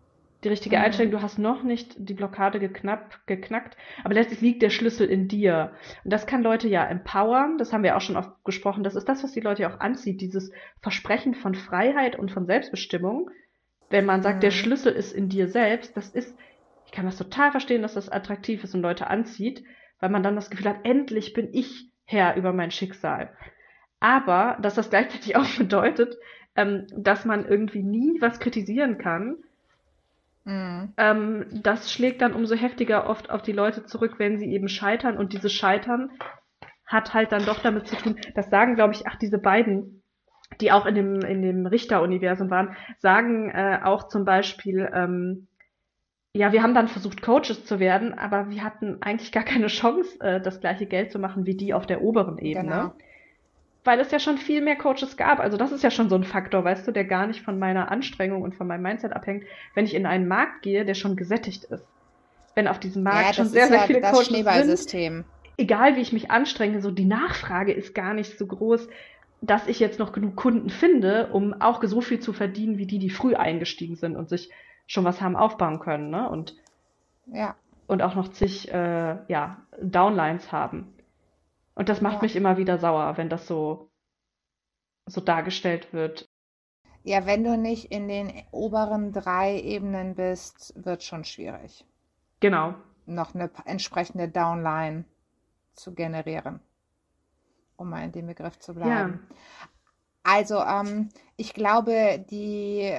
die richtige Mhm. Einstellung, du hast noch nicht die Blockade geknapp, geknackt, aber letztlich liegt der Schlüssel in dir. Und das kann Leute ja empowern, das haben wir auch schon oft gesprochen, das ist das, was die Leute ja auch anzieht, dieses Versprechen von Freiheit und von Selbstbestimmung. Wenn man sagt, der Mhm. Schlüssel ist in dir selbst, das ist, ich kann das total verstehen, dass das attraktiv ist und Leute anzieht, weil man dann das Gefühl hat, endlich bin ich Herr über mein Schicksal. Aber, dass das gleichzeitig auch bedeutet, ähm, dass man irgendwie nie was kritisieren kann, Mhm. ähm, das schlägt dann umso heftiger oft auf die Leute zurück, wenn sie eben scheitern. Und dieses Scheitern hat halt dann doch damit zu tun, das sagen, glaube ich, ach, diese beiden, die auch in dem, in dem Richter-Universum waren, sagen äh, auch zum Beispiel, ähm, ja, wir haben dann versucht, Coaches zu werden, aber wir hatten eigentlich gar keine Chance, äh, das gleiche Geld zu machen wie die auf der oberen Ebene. Genau. Weil es ja schon viel mehr Coaches gab. Also das ist ja schon so ein Faktor, weißt du, der gar nicht von meiner Anstrengung und von meinem Mindset abhängt, wenn ich in einen Markt gehe, der schon gesättigt ist. Wenn auf diesem Markt Ja, schon das sehr, ist sehr ja viele das Coaches sind, Schneeballsystem. egal wie ich mich anstrenge, so die Nachfrage ist gar nicht so groß, dass ich jetzt noch genug Kunden finde, um auch so viel zu verdienen wie die, die früh eingestiegen sind und sich schon was haben aufbauen können, ne? Und, Ja, und auch noch zig äh, ja, Downlines haben. Und das macht ja. mich immer wieder sauer, wenn das so, so dargestellt wird. Ja, wenn du nicht in den oberen drei Ebenen bist, wird schon schwierig, Genau. noch eine p- entsprechende Downline zu generieren, um mal in dem Begriff zu Ja, bleiben. Also, ähm, ich glaube, die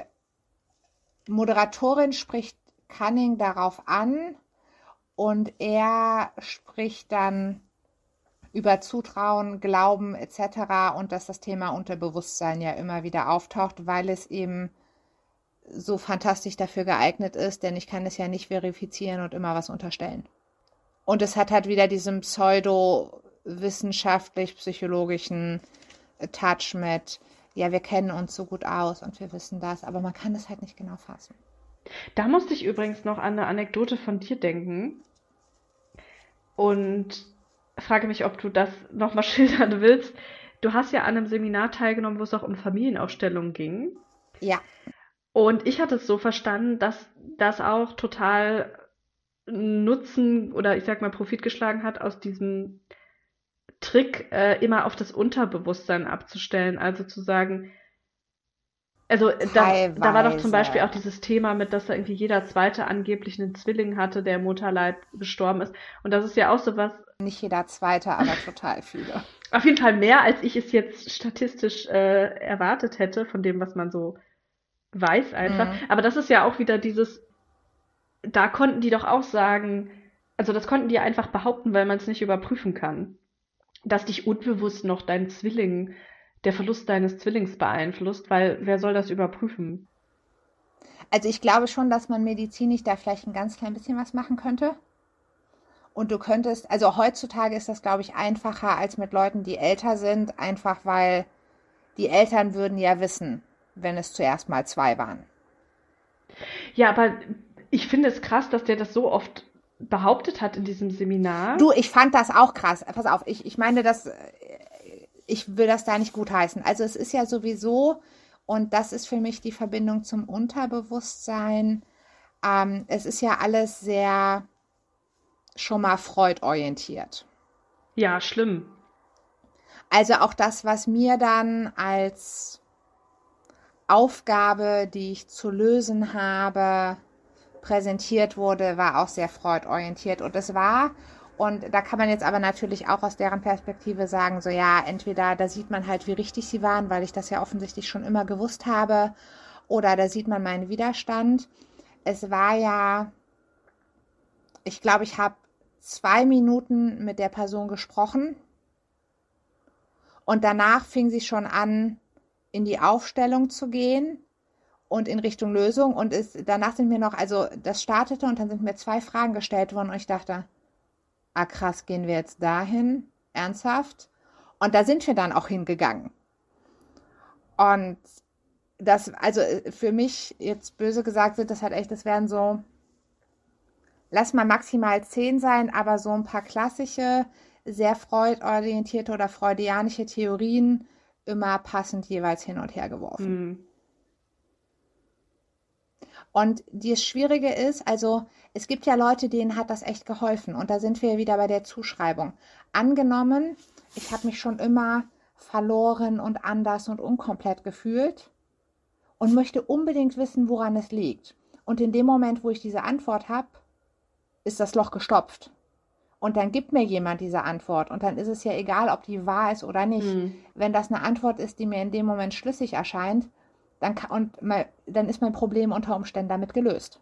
Moderatorin spricht Cunning darauf an und er spricht dann über Zutrauen, Glauben et cetera und dass das Thema Unterbewusstsein ja immer wieder auftaucht, weil es eben so fantastisch dafür geeignet ist, denn ich kann es ja nicht verifizieren und immer was unterstellen. Und es hat halt wieder diesen pseudo-wissenschaftlich-psychologischen Touch mit, ja, wir kennen uns so gut aus und wir wissen das, aber man kann es halt nicht genau fassen. da musste ich übrigens noch an eine Anekdote von dir denken und frage mich, ob du das nochmal schildern willst. Du hast ja an einem Seminar teilgenommen, wo es auch um Familienaufstellungen ging. Ja, Und ich hatte es so verstanden, dass das auch total Nutzen oder ich sag mal Profit geschlagen hat aus diesem Trick, äh, immer auf das Unterbewusstsein abzustellen. Also zu sagen, also äh, da, da war doch zum Beispiel auch teilweise. dieses Thema mit, dass da irgendwie jeder Zweite angeblich einen Zwilling hatte, der im Mutterleib gestorben ist. Und das ist ja auch sowas, Nicht jeder Zweite, aber total viele. auf jeden Fall mehr, als ich es jetzt statistisch äh, erwartet hätte, von dem, was man so weiß einfach. Mhm. Aber das ist ja auch wieder dieses, da konnten die doch auch sagen, also das konnten die einfach behaupten, weil man es nicht überprüfen kann, dass dich unbewusst noch dein Zwilling, der Verlust deines Zwillings beeinflusst, weil wer soll das überprüfen? Also ich glaube schon, dass man medizinisch da vielleicht ein ganz klein bisschen was machen könnte. Und du könntest, also heutzutage ist das, glaube ich, einfacher als mit Leuten, die älter sind, einfach weil die Eltern würden ja wissen, wenn es zuerst mal zwei waren. Ja, aber ich finde es krass, dass der das so oft behauptet hat in diesem Seminar. Du, ich fand das auch krass. Pass auf, ich, ich meine, das, ich will das da nicht gutheißen. Also es ist ja sowieso, und das ist für mich die Verbindung zum Unterbewusstsein, ähm, es ist ja alles sehr schon mal Freud-orientiert. Ja, schlimm. Also auch das, was mir dann als Aufgabe, die ich zu lösen habe, präsentiert wurde, war auch sehr freudorientiert. Und es war, und da kann man jetzt aber natürlich auch aus deren Perspektive sagen, so ja, entweder da sieht man halt, wie richtig sie waren, weil ich das ja offensichtlich schon immer gewusst habe, oder da sieht man meinen Widerstand. Es war ja, ich glaube, ich habe zwei Minuten mit der Person gesprochen und danach fing sie schon an, in die Aufstellung zu gehen und in Richtung Lösung. Und es, danach sind mir noch, also das startete und dann sind mir zwei Fragen gestellt worden und ich dachte, ah krass, gehen wir jetzt dahin? Ernsthaft? Und da sind wir dann auch hingegangen. Und das, also für mich, jetzt böse gesagt, sind das halt echt, das wären so, lass mal maximal zehn sein, aber so ein paar klassische, sehr freudorientierte oder freudianische Theorien immer passend jeweils hin und her geworfen. Hm. Und das Schwierige ist, also es gibt ja Leute, denen hat das echt geholfen. Und da sind wir wieder bei der Zuschreibung. Angenommen, ich habe mich schon immer verloren und anders und unkomplett gefühlt und möchte unbedingt wissen, woran es liegt. Und in dem Moment, wo ich diese Antwort habe, ist das Loch gestopft. Und dann gibt mir jemand diese Antwort. Und dann ist es ja egal, ob die wahr ist oder nicht. Hm. Wenn das eine Antwort ist, die mir in dem Moment schlüssig erscheint, dann, kann, und mein, dann ist mein Problem unter Umständen damit gelöst.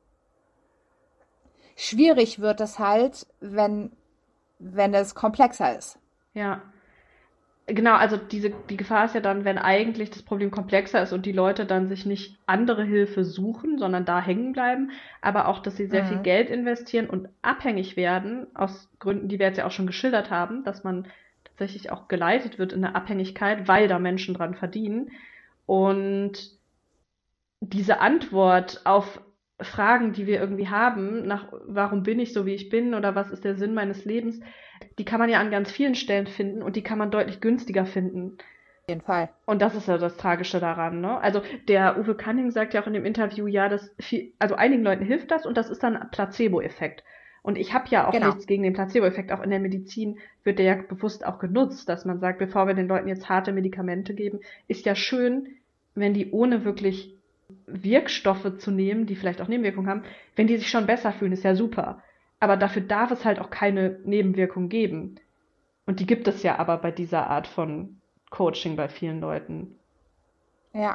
Schwierig wird es halt, wenn, wenn es komplexer ist. Ja. Genau, also diese, die Gefahr ist ja dann, wenn eigentlich das Problem komplexer ist und die Leute dann sich nicht andere Hilfe suchen, sondern da hängen bleiben, aber auch, dass sie sehr Mhm. viel Geld investieren und abhängig werden, aus Gründen, die wir jetzt ja auch schon geschildert haben, dass man tatsächlich auch geleitet wird in eine Abhängigkeit, weil da Menschen dran verdienen. Und diese Antwort auf Fragen, die wir irgendwie haben, nach warum bin ich so, wie ich bin oder was ist der Sinn meines Lebens, die kann man ja an ganz vielen Stellen finden und die kann man deutlich günstiger finden. Auf jeden Fall. Und das ist ja das Tragische daran, ne? Also der Uwe Canning sagt ja auch in dem Interview, ja, dass viel, also einigen Leuten hilft das und das ist dann ein Placebo-Effekt. Und ich habe ja auch Genau. nichts gegen den Placebo-Effekt. Auch in der Medizin wird der ja bewusst auch genutzt, dass man sagt, bevor wir den Leuten jetzt harte Medikamente geben, ist ja schön, wenn die ohne wirklich Wirkstoffe zu nehmen, die vielleicht auch Nebenwirkungen haben, wenn die sich schon besser fühlen, ist ja super. Aber dafür darf es halt auch keine Nebenwirkungen geben. Und die gibt es ja aber bei dieser Art von Coaching bei vielen Leuten. Ja.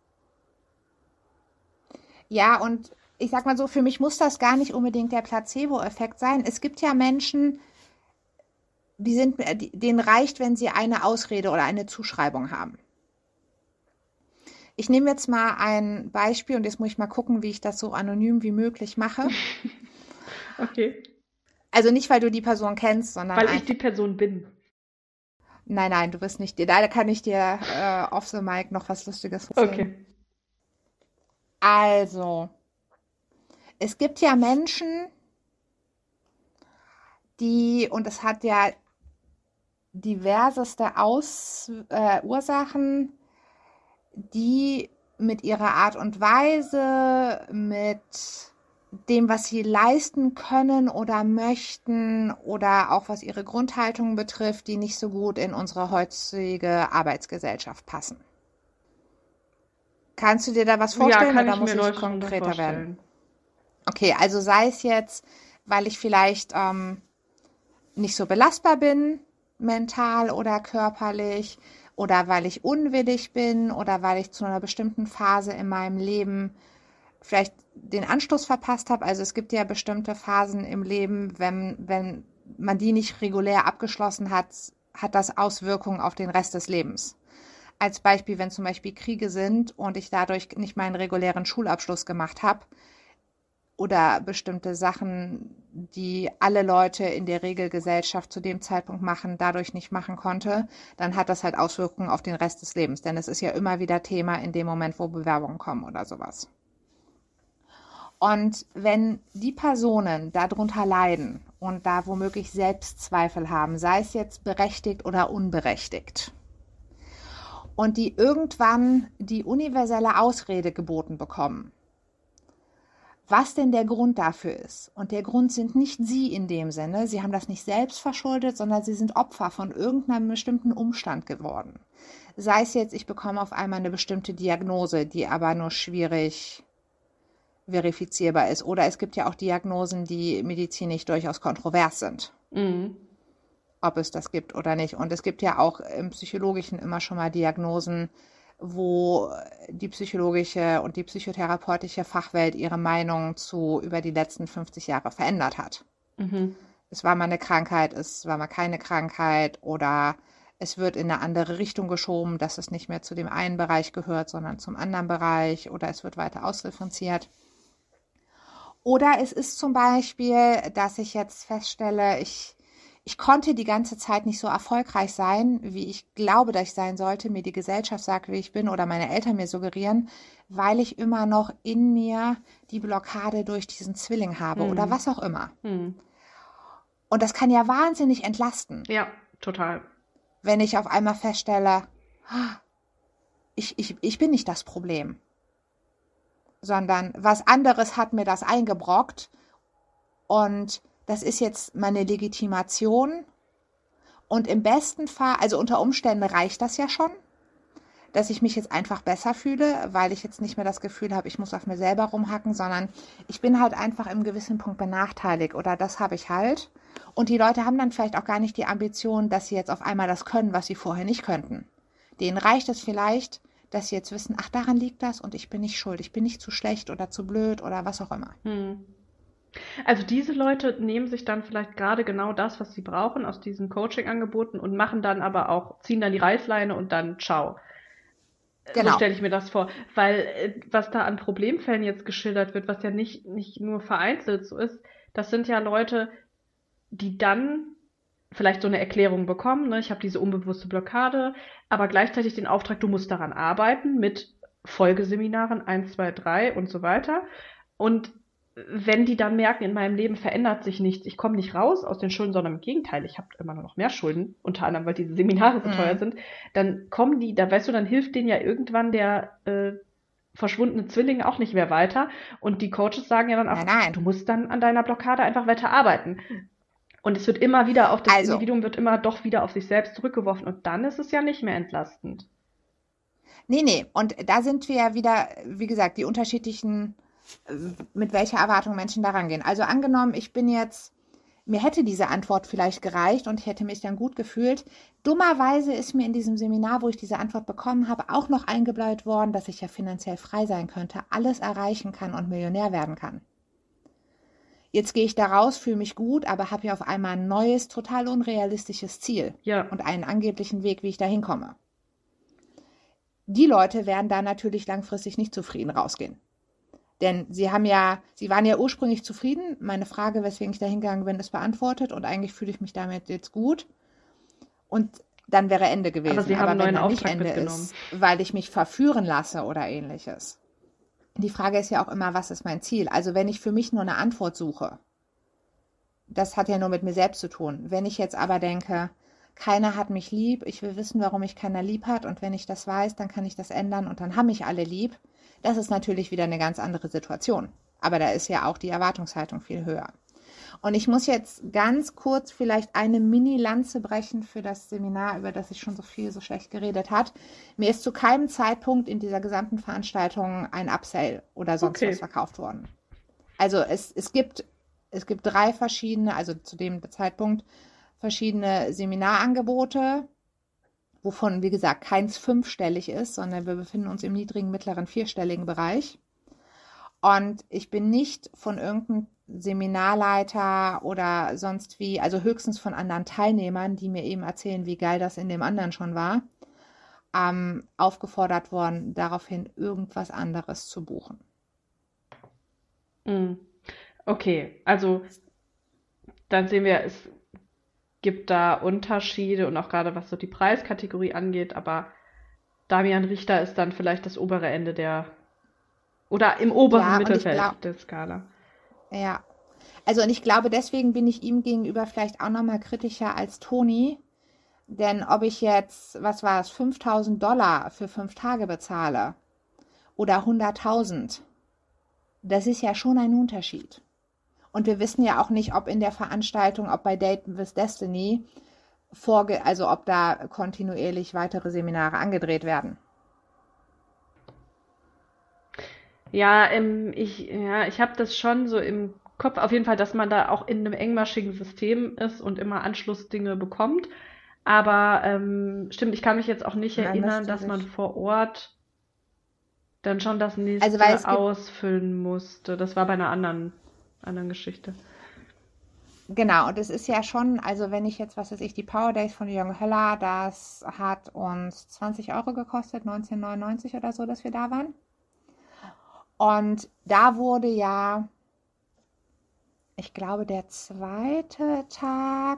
Ja, und ich sag mal so, für mich muss das gar nicht unbedingt der Placebo-Effekt sein. Es gibt ja Menschen, die sind, denen reicht, wenn sie eine Ausrede oder eine Zuschreibung haben. Ich nehme jetzt mal ein Beispiel und jetzt muss ich mal gucken, wie ich das so anonym wie möglich mache. Okay. Also nicht, weil du die Person kennst, sondern Weil ich einfach. die Person bin. Nein, nein, du bist nicht. Da kann ich dir äh, off the mic noch was Lustiges erzählen. Okay. Also, es gibt ja Menschen, die, und es hat ja diverseste Aus, äh, Ursachen, die mit ihrer Art und Weise, mit dem, was sie leisten können oder möchten oder auch was ihre Grundhaltung betrifft, die nicht so gut in unsere heutige Arbeitsgesellschaft passen. Kannst du dir da was vorstellen Ja, kann oder ich muss mir ich Leute darunter konkreter werden? vorstellen. Okay, also sei es jetzt, weil ich vielleicht ähm, nicht so belastbar bin, mental oder körperlich, oder weil ich unwillig bin oder weil ich zu einer bestimmten Phase in meinem Leben vielleicht den Anstoß verpasst habe. Also es gibt ja bestimmte Phasen im Leben, wenn, wenn man die nicht regulär abgeschlossen hat, hat das Auswirkungen auf den Rest des Lebens. Als Beispiel, wenn zum Beispiel Kriege sind und ich dadurch nicht meinen regulären Schulabschluss gemacht habe, oder bestimmte Sachen, die alle Leute in der Regelgesellschaft zu dem Zeitpunkt machen, dadurch nicht machen konnte, dann hat das halt Auswirkungen auf den Rest des Lebens. Denn es ist ja immer wieder Thema in dem Moment, wo Bewerbungen kommen oder sowas. Und wenn die Personen darunter leiden und da womöglich Selbstzweifel haben, sei es jetzt berechtigt oder unberechtigt, und die irgendwann die universelle Ausrede geboten bekommen, was denn der Grund dafür ist. Und der Grund sind nicht sie in dem Sinne, sie haben das nicht selbst verschuldet, sondern sie sind Opfer von irgendeinem bestimmten Umstand geworden. Sei es jetzt, ich bekomme auf einmal eine bestimmte Diagnose, die aber nur schwierig verifizierbar ist. Oder es gibt ja auch Diagnosen, die medizinisch durchaus kontrovers sind. Mhm. Ob es das gibt oder nicht. Und es gibt ja auch im Psychologischen immer schon mal Diagnosen, wo die psychologische und die psychotherapeutische Fachwelt ihre Meinung zu über die letzten fünfzig Jahre verändert hat. Mhm. Es war mal eine Krankheit, es war mal keine Krankheit oder es wird in eine andere Richtung geschoben, dass es nicht mehr zu dem einen Bereich gehört, sondern zum anderen Bereich oder es wird weiter ausdifferenziert. Oder es ist zum Beispiel, dass ich jetzt feststelle, ich Ich konnte die ganze Zeit nicht so erfolgreich sein, wie ich glaube, dass ich sein sollte, mir die Gesellschaft sagt, wie ich bin oder meine Eltern mir suggerieren, weil ich immer noch in mir die Blockade durch diesen Zwilling habe Hm. oder was auch immer. Hm. Und das kann ja wahnsinnig entlasten, Ja, total. wenn ich auf einmal feststelle, ah, ich, ich, ich bin nicht das Problem, sondern was anderes hat mir das eingebrockt und das ist jetzt meine Legitimation und im besten Fall, also unter Umständen reicht das ja schon, dass ich mich jetzt einfach besser fühle, weil ich jetzt nicht mehr das Gefühl habe, ich muss auf mir selber rumhacken, sondern ich bin halt einfach im gewissen Punkt benachteiligt oder das habe ich halt. Und die Leute haben dann vielleicht auch gar nicht die Ambition, dass sie jetzt auf einmal das können, was sie vorher nicht könnten. Denen reicht es vielleicht, dass sie jetzt wissen, ach, daran liegt das und ich bin nicht schuld, ich bin nicht zu schlecht oder zu blöd oder was auch immer. Hm. Also diese Leute nehmen sich dann vielleicht gerade genau das, was sie brauchen aus diesen Coaching-Angeboten und machen dann aber auch, ziehen dann die Reißleine und dann ciao. Genau. So stelle ich mir das vor. Weil äh, was da an Problemfällen jetzt geschildert wird, was ja nicht, nicht nur vereinzelt so ist, das sind ja Leute, die dann vielleicht so eine Erklärung bekommen, ne? Ich habe diese unbewusste Blockade, aber gleichzeitig den Auftrag, du musst daran arbeiten mit Folgeseminaren eins, zwei, drei und so weiter. Und wenn die dann merken, in meinem Leben verändert sich nichts, ich komme nicht raus aus den Schulden, sondern im Gegenteil, ich habe immer nur noch mehr Schulden, unter anderem, weil diese Seminare so Mhm. teuer sind, dann kommen die, da weißt du, dann hilft denen ja irgendwann der äh, verschwundene Zwilling auch nicht mehr weiter. Und die Coaches sagen ja dann auch, Nein, nein. du musst dann an deiner Blockade einfach weiter arbeiten. Und es wird immer wieder, auch das Also. Individuum wird immer doch wieder auf sich selbst zurückgeworfen. Und dann ist es ja nicht mehr entlastend. Nee, nee. Und da sind wir ja wieder, wie gesagt, die unterschiedlichen, äh, mit welcher Erwartung Menschen da rangehen. Also angenommen, ich bin jetzt, mir hätte diese Antwort vielleicht gereicht und ich hätte mich dann gut gefühlt. Dummerweise ist mir in diesem Seminar, wo ich diese Antwort bekommen habe, auch noch eingebläut worden, dass ich ja finanziell frei sein könnte, alles erreichen kann und Millionär werden kann. Jetzt gehe ich da raus, fühle mich gut, aber habe ja auf einmal ein neues, total unrealistisches Ziel Ja. und einen angeblichen Weg, wie ich da hinkomme. Die Leute werden da natürlich langfristig nicht zufrieden rausgehen. Denn sie haben ja, sie waren ja ursprünglich zufrieden. Meine Frage, weswegen ich da hingegangen bin, ist beantwortet und eigentlich fühle ich mich damit jetzt gut. Und dann wäre Ende gewesen. Aber sie haben einen wenn neuen dann nicht Auftrag Ende mitgenommen. ist, weil ich mich verführen lasse oder ähnliches. Die Frage ist ja auch immer, was ist mein Ziel? Also wenn ich für mich nur eine Antwort suche, das hat ja nur mit mir selbst zu tun. Wenn ich jetzt aber denke, keiner hat mich lieb, ich will wissen, warum mich keiner lieb hat und wenn ich das weiß, dann kann ich das ändern und dann haben mich alle lieb. Das ist natürlich wieder eine ganz andere Situation. Aber da ist ja auch die Erwartungshaltung viel höher. Und ich muss jetzt ganz kurz vielleicht eine Mini-Lanze brechen für das Seminar, über das ich schon so viel, so schlecht geredet hat. Mir ist zu keinem Zeitpunkt in dieser gesamten Veranstaltung ein Upsell oder sonst Okay. was verkauft worden. Also es, es gibt, es gibt drei verschiedene, also zu dem Zeitpunkt verschiedene Seminarangebote, wovon, wie gesagt, keins fünfstellig ist, sondern wir befinden uns im niedrigen, mittleren, vierstelligen Bereich. Und ich bin nicht von irgendeinem Seminarleiter oder sonst wie, also höchstens von anderen Teilnehmern, die mir eben erzählen, wie geil das in dem anderen schon war, ähm, aufgefordert worden, daraufhin irgendwas anderes zu buchen. Mm. Okay, also dann sehen wir, es gibt da Unterschiede und auch gerade was so die Preiskategorie angeht, aber Damian Richter ist dann vielleicht das obere Ende der, oder im oberen Ja, und ich Mittelfeld glaub- der Skala. Ja, also und ich glaube, deswegen bin ich ihm gegenüber vielleicht auch nochmal kritischer als Toni, denn ob ich jetzt, was war es, fünftausend Dollar für fünf Tage bezahle oder hunderttausend, das ist ja schon ein Unterschied. Und wir wissen ja auch nicht, ob in der Veranstaltung, ob bei Date with Destiny, vorge also ob da kontinuierlich weitere Seminare angedreht werden. Ja, ähm, ich, ja, ich habe das schon so im Kopf, auf jeden Fall, dass man da auch in einem engmaschigen System ist und immer Anschlussdinge bekommt. Aber ähm, stimmt, ich kann mich jetzt auch nicht Man erinnern, müsste dass man sich- vor Ort dann schon das nächste Also, weil es gibt- ausfüllen musste. Das war bei einer anderen, anderen Geschichte. Genau, und es ist ja schon, also wenn ich jetzt, was weiß ich, die Power Days von Jürgen Höller, das hat uns zwanzig Euro gekostet, neunzehn neunundneunzig oder so, dass wir da waren. Und da wurde ja, ich glaube, der zweite Tag,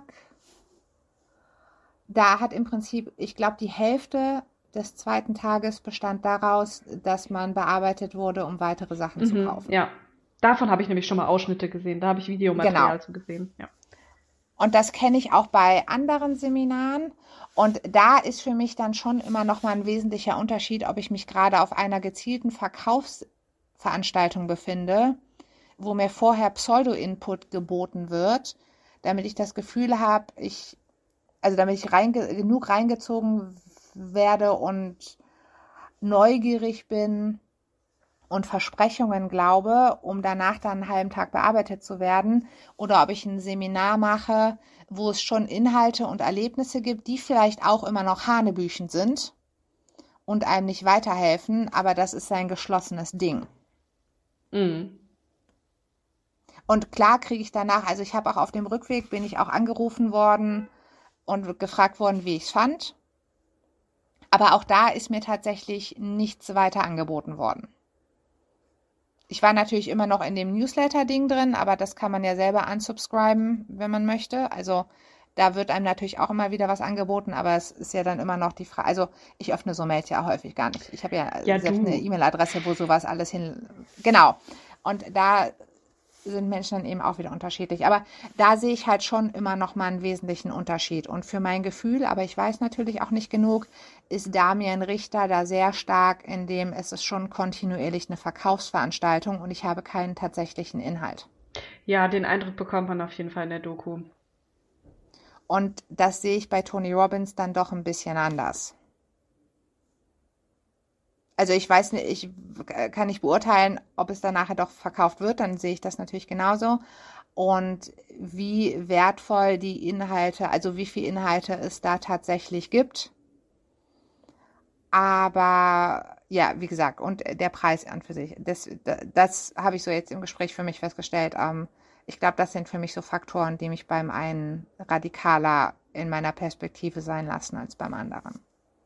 da hat im Prinzip, ich glaube, die Hälfte des zweiten Tages bestand daraus, dass man bearbeitet wurde, um weitere Sachen zu Mhm, kaufen. ja, davon habe ich nämlich schon mal Ausschnitte gesehen. Da habe ich Videomaterial Genau. zu gesehen. Ja. Und das kenne ich auch bei anderen Seminaren. Und da ist für mich dann schon immer noch mal ein wesentlicher Unterschied, ob ich mich gerade auf einer gezielten Verkaufs Veranstaltung befinde, wo mir vorher Pseudo-Input geboten wird, damit ich das Gefühl habe, ich, also damit ich reinge- genug reingezogen werde und neugierig bin und Versprechungen glaube, um danach dann einen halben Tag bearbeitet zu werden, oder ob ich ein Seminar mache, wo es schon Inhalte und Erlebnisse gibt, die vielleicht auch immer noch hanebüchen sind und einem nicht weiterhelfen, aber das ist ein geschlossenes Ding. Mhm. Und klar kriege ich danach, also ich habe auch auf dem Rückweg, bin ich auch angerufen worden und gefragt worden, wie ich es fand. Aber auch da ist mir tatsächlich nichts weiter angeboten worden. Ich war natürlich immer noch in dem Newsletter-Ding drin, aber das kann man ja selber unsubscriben, wenn man möchte. Also da wird einem natürlich auch immer wieder was angeboten, aber es ist ja dann immer noch die Frage, also ich öffne so Mails ja häufig gar nicht. Ich habe ja, Ja, selbst du. eine E-Mail-Adresse, wo sowas alles hin... Genau. Und da sind Menschen dann eben auch wieder unterschiedlich. Aber da sehe ich halt schon immer noch mal einen wesentlichen Unterschied. Und für mein Gefühl, aber ich weiß natürlich auch nicht genug, ist Damian Richter da sehr stark, in dem es ist schon kontinuierlich eine Verkaufsveranstaltung und ich habe keinen tatsächlichen Inhalt. Ja, den Eindruck bekommt man auf jeden Fall in der Doku. Und das sehe ich bei Tony Robbins dann doch ein bisschen anders. Also ich weiß nicht, ich kann nicht beurteilen, ob es dann nachher doch verkauft wird, dann sehe ich das natürlich genauso. Und wie wertvoll die Inhalte, also wie viele Inhalte es da tatsächlich gibt. Aber ja, wie gesagt, und der Preis an für sich, das, das, das habe ich so jetzt im Gespräch für mich festgestellt. Ähm, ich glaube, das sind für mich so Faktoren, die mich beim einen radikaler in meiner Perspektive sein lassen als beim anderen.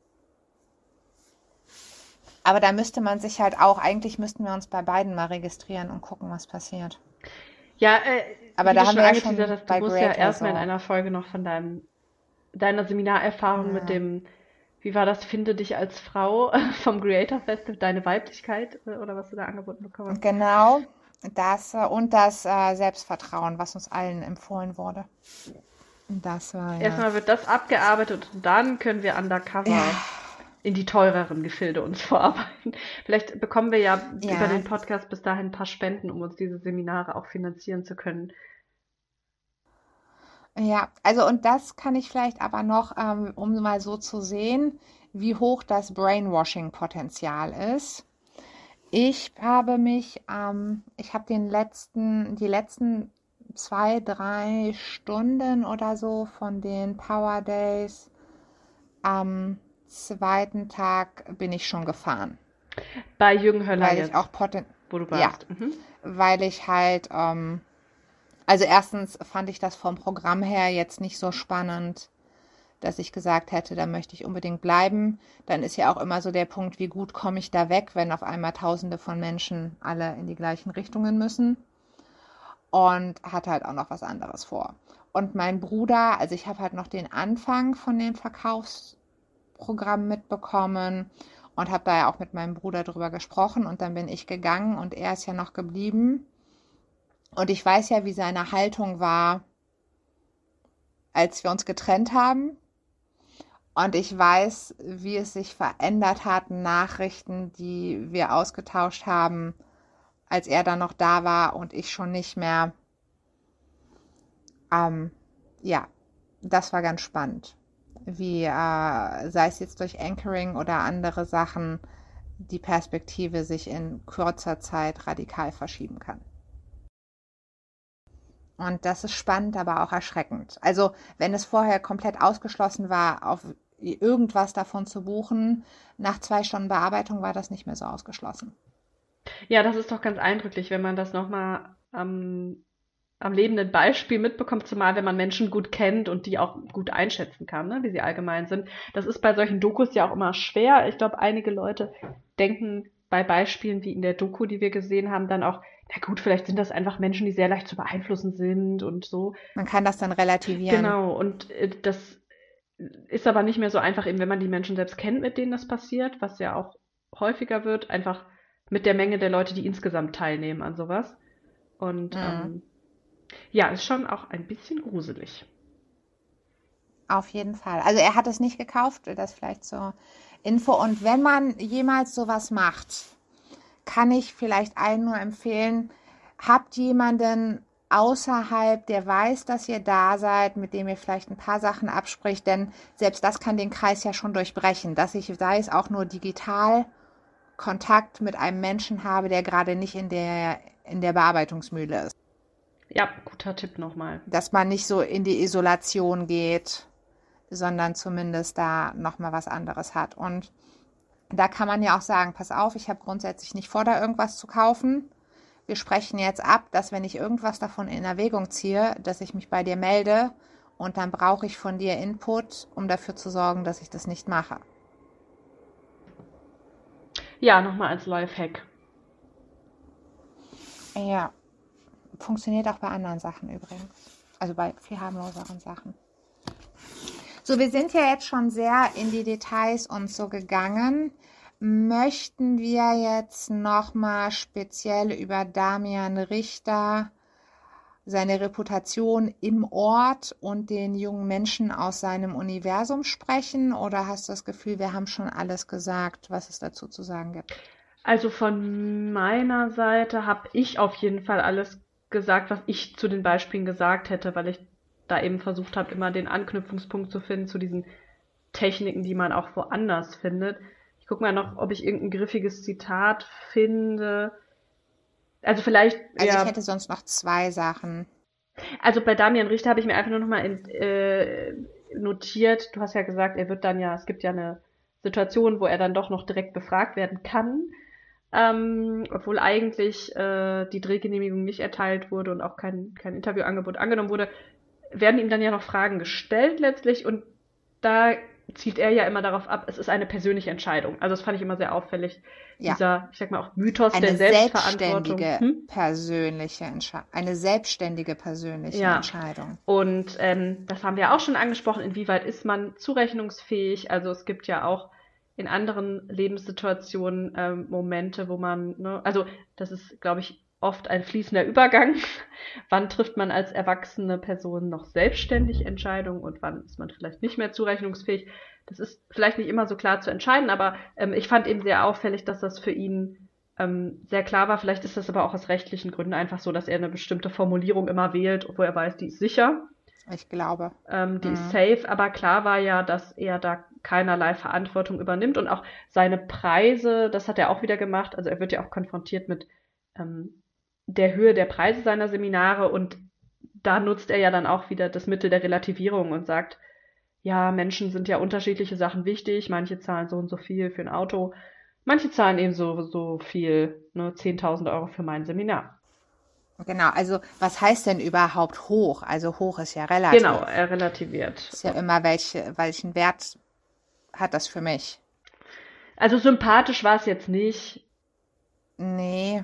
Aber da müsste man sich halt auch, eigentlich müssten wir uns bei beiden mal registrieren und gucken, was passiert. Ja, äh, Aber wie da du haben schon wir ja angeteasert schon hast, du bei musst ja Greater erstmal in so. einer Folge noch von deinem, deiner Seminarerfahrung mit Ja. dem, wie war das, finde dich als Frau vom Creator Festival, deine Weiblichkeit äh, oder was du da angeboten bekommen hast. Genau, das äh, und das äh, Selbstvertrauen, was uns allen empfohlen wurde. Das war ja. Erstmal wird das abgearbeitet und dann können wir undercover Ja. in die teureren Gefilde uns vorarbeiten. Vielleicht bekommen wir ja, Ja. über den Podcast bis dahin ein paar Spenden, um uns diese Seminare auch finanzieren zu können. Ja, also und das kann ich vielleicht aber noch, ähm, um mal so zu sehen, wie hoch das Brainwashing-Potenzial ist. Ich habe mich, ähm, ich habe den letzten, die letzten zwei, drei Stunden oder so von den Power Days am zweiten Tag bin ich schon gefahren, Bei Jürgen Höller weil jetzt, ich auch poten wo du ja, warst. Mhm. weil ich halt, ähm, also erstens fand ich das vom Programm her jetzt nicht so spannend, dass ich gesagt hätte, da möchte ich unbedingt bleiben. Dann ist ja auch immer so der Punkt, wie gut komme ich da weg, wenn auf einmal Tausende von Menschen alle in die gleichen Richtungen müssen. Und hatte halt auch noch was anderes vor. Und mein Bruder, also ich habe halt noch den Anfang von dem Verkaufsprogramm mitbekommen und habe da ja auch mit meinem Bruder drüber gesprochen und dann bin ich gegangen und er ist ja noch geblieben. Und ich weiß ja, wie seine Haltung war, als wir uns getrennt haben. Und ich weiß, wie es sich verändert hat, Nachrichten, die wir ausgetauscht haben, als er dann noch da war und ich schon nicht mehr. Ähm, ja, das war ganz spannend. Wie, äh, sei es jetzt durch Anchoring oder andere Sachen, die Perspektive sich in kurzer Zeit radikal verschieben kann. Und das ist spannend, aber auch erschreckend. Also, wenn es vorher komplett ausgeschlossen war, auf irgendwas davon zu buchen, nach zwei Stunden Bearbeitung war das nicht mehr so ausgeschlossen. Ja, das ist doch ganz eindrücklich, wenn man das nochmal am, am lebenden Beispiel mitbekommt, zumal wenn man Menschen gut kennt und die auch gut einschätzen kann, ne, wie sie allgemein sind. Das ist bei solchen Dokus ja auch immer schwer. Ich glaube, einige Leute denken bei Beispielen wie in der Doku, die wir gesehen haben, dann auch, na gut, vielleicht sind das einfach Menschen, die sehr leicht zu beeinflussen sind und so. Man kann das dann relativieren. Genau, und äh, das ist aber nicht mehr so einfach, eben wenn man die Menschen selbst kennt, mit denen das passiert, was ja auch häufiger wird, einfach mit der Menge der Leute, die insgesamt teilnehmen an sowas. Und Mhm. ähm, ja, ist schon auch ein bisschen gruselig. Auf jeden Fall. Also er hat es nicht gekauft, das vielleicht zur Info. Und wenn man jemals sowas macht, kann ich vielleicht allen nur empfehlen, habt jemanden außerhalb, der weiß, dass ihr da seid, mit dem ihr vielleicht ein paar Sachen abspricht, denn selbst das kann den Kreis ja schon durchbrechen, dass ich, sei es auch nur digital, Kontakt mit einem Menschen habe, der gerade nicht in der, in der Bearbeitungsmühle ist. Ja, guter Tipp nochmal. Dass man nicht so in die Isolation geht, sondern zumindest da nochmal was anderes hat. Und da kann man ja auch sagen, pass auf, ich habe grundsätzlich nicht vor, da irgendwas zu kaufen. Wir sprechen jetzt ab, dass wenn ich irgendwas davon in Erwägung ziehe, dass ich mich bei dir melde und dann brauche ich von dir Input, um dafür zu sorgen, dass ich das nicht mache. Ja, nochmal als Lifehack. Ja, funktioniert auch bei anderen Sachen übrigens. Also bei viel harmloseren Sachen. So, wir sind ja jetzt schon sehr in die Details und so gegangen. Möchten wir jetzt nochmal speziell über Damian Richter, seine Reputation im Ort und den jungen Menschen aus seinem Universum sprechen? Oder hast du das Gefühl, wir haben schon alles gesagt, was es dazu zu sagen gibt? Also von meiner Seite habe ich auf jeden Fall alles gesagt, was ich zu den Beispielen gesagt hätte, weil ich da eben versucht habe, immer den Anknüpfungspunkt zu finden zu diesen Techniken, die man auch woanders findet. Ich gucke mal noch, ob ich irgendein griffiges Zitat finde. Also vielleicht, Also ja, ich hätte sonst noch zwei Sachen. also bei Damian Richter habe ich mir einfach nur nochmal äh, notiert, du hast ja gesagt, er wird dann ja, es gibt ja eine Situation, wo er dann doch noch direkt befragt werden kann, ähm, obwohl eigentlich äh, die Drehgenehmigung nicht erteilt wurde und auch kein, kein Interviewangebot angenommen wurde, werden ihm dann ja noch Fragen gestellt letztlich und da zielt er ja immer darauf ab, es ist eine persönliche Entscheidung. Also das fand ich immer sehr auffällig, Ja. dieser, ich sag mal auch Mythos Eine der Selbstverantwortung. selbstständige Hm? persönliche Entscheidung. Eine selbstständige persönliche Ja. Entscheidung. Und ähm, das haben wir auch schon angesprochen, inwieweit ist man zurechnungsfähig. Also es gibt ja auch in anderen Lebenssituationen ähm, Momente, wo man, ne, also das ist, glaube ich, oft ein fließender Übergang. Wann trifft man als erwachsene Person noch selbstständig Entscheidungen und wann ist man vielleicht nicht mehr zurechnungsfähig? Das ist vielleicht nicht immer so klar zu entscheiden, aber ähm, ich fand eben sehr auffällig, dass das für ihn ähm, sehr klar war. Vielleicht ist das aber auch aus rechtlichen Gründen einfach so, dass er eine bestimmte Formulierung immer wählt, obwohl er weiß, die ist sicher. Ich glaube. Ähm, die Mhm. ist safe, aber klar war ja, dass er da keinerlei Verantwortung übernimmt und auch seine Preise, das hat er auch wieder gemacht, also er wird ja auch konfrontiert mit ähm, der Höhe der Preise seiner Seminare und da nutzt er ja dann auch wieder das Mittel der Relativierung und sagt, ja, Menschen sind ja unterschiedliche Sachen wichtig, manche zahlen so und so viel für ein Auto, manche zahlen eben so, so viel, ne, zehntausend Euro für mein Seminar. Genau, also was heißt denn überhaupt hoch? Also hoch ist ja relativ. Genau, er relativiert. Ist ja immer, welche, welchen Wert hat das für mich? Also sympathisch war es jetzt nicht. Nee.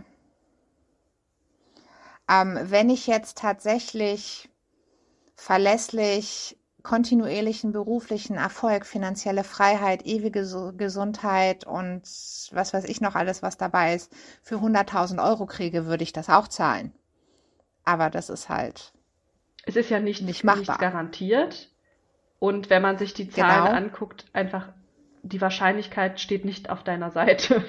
Ähm, wenn ich jetzt tatsächlich verlässlich kontinuierlichen beruflichen Erfolg, finanzielle Freiheit, ewige Gesu- Gesundheit und was weiß ich noch alles, was dabei ist, für hunderttausend Euro kriege, würde ich das auch zahlen. Aber das ist halt, Es ist ja nicht, Nicht machbar. nichts garantiert. Und wenn man sich die Zahlen Genau. anguckt, einfach die Wahrscheinlichkeit steht nicht auf deiner Seite.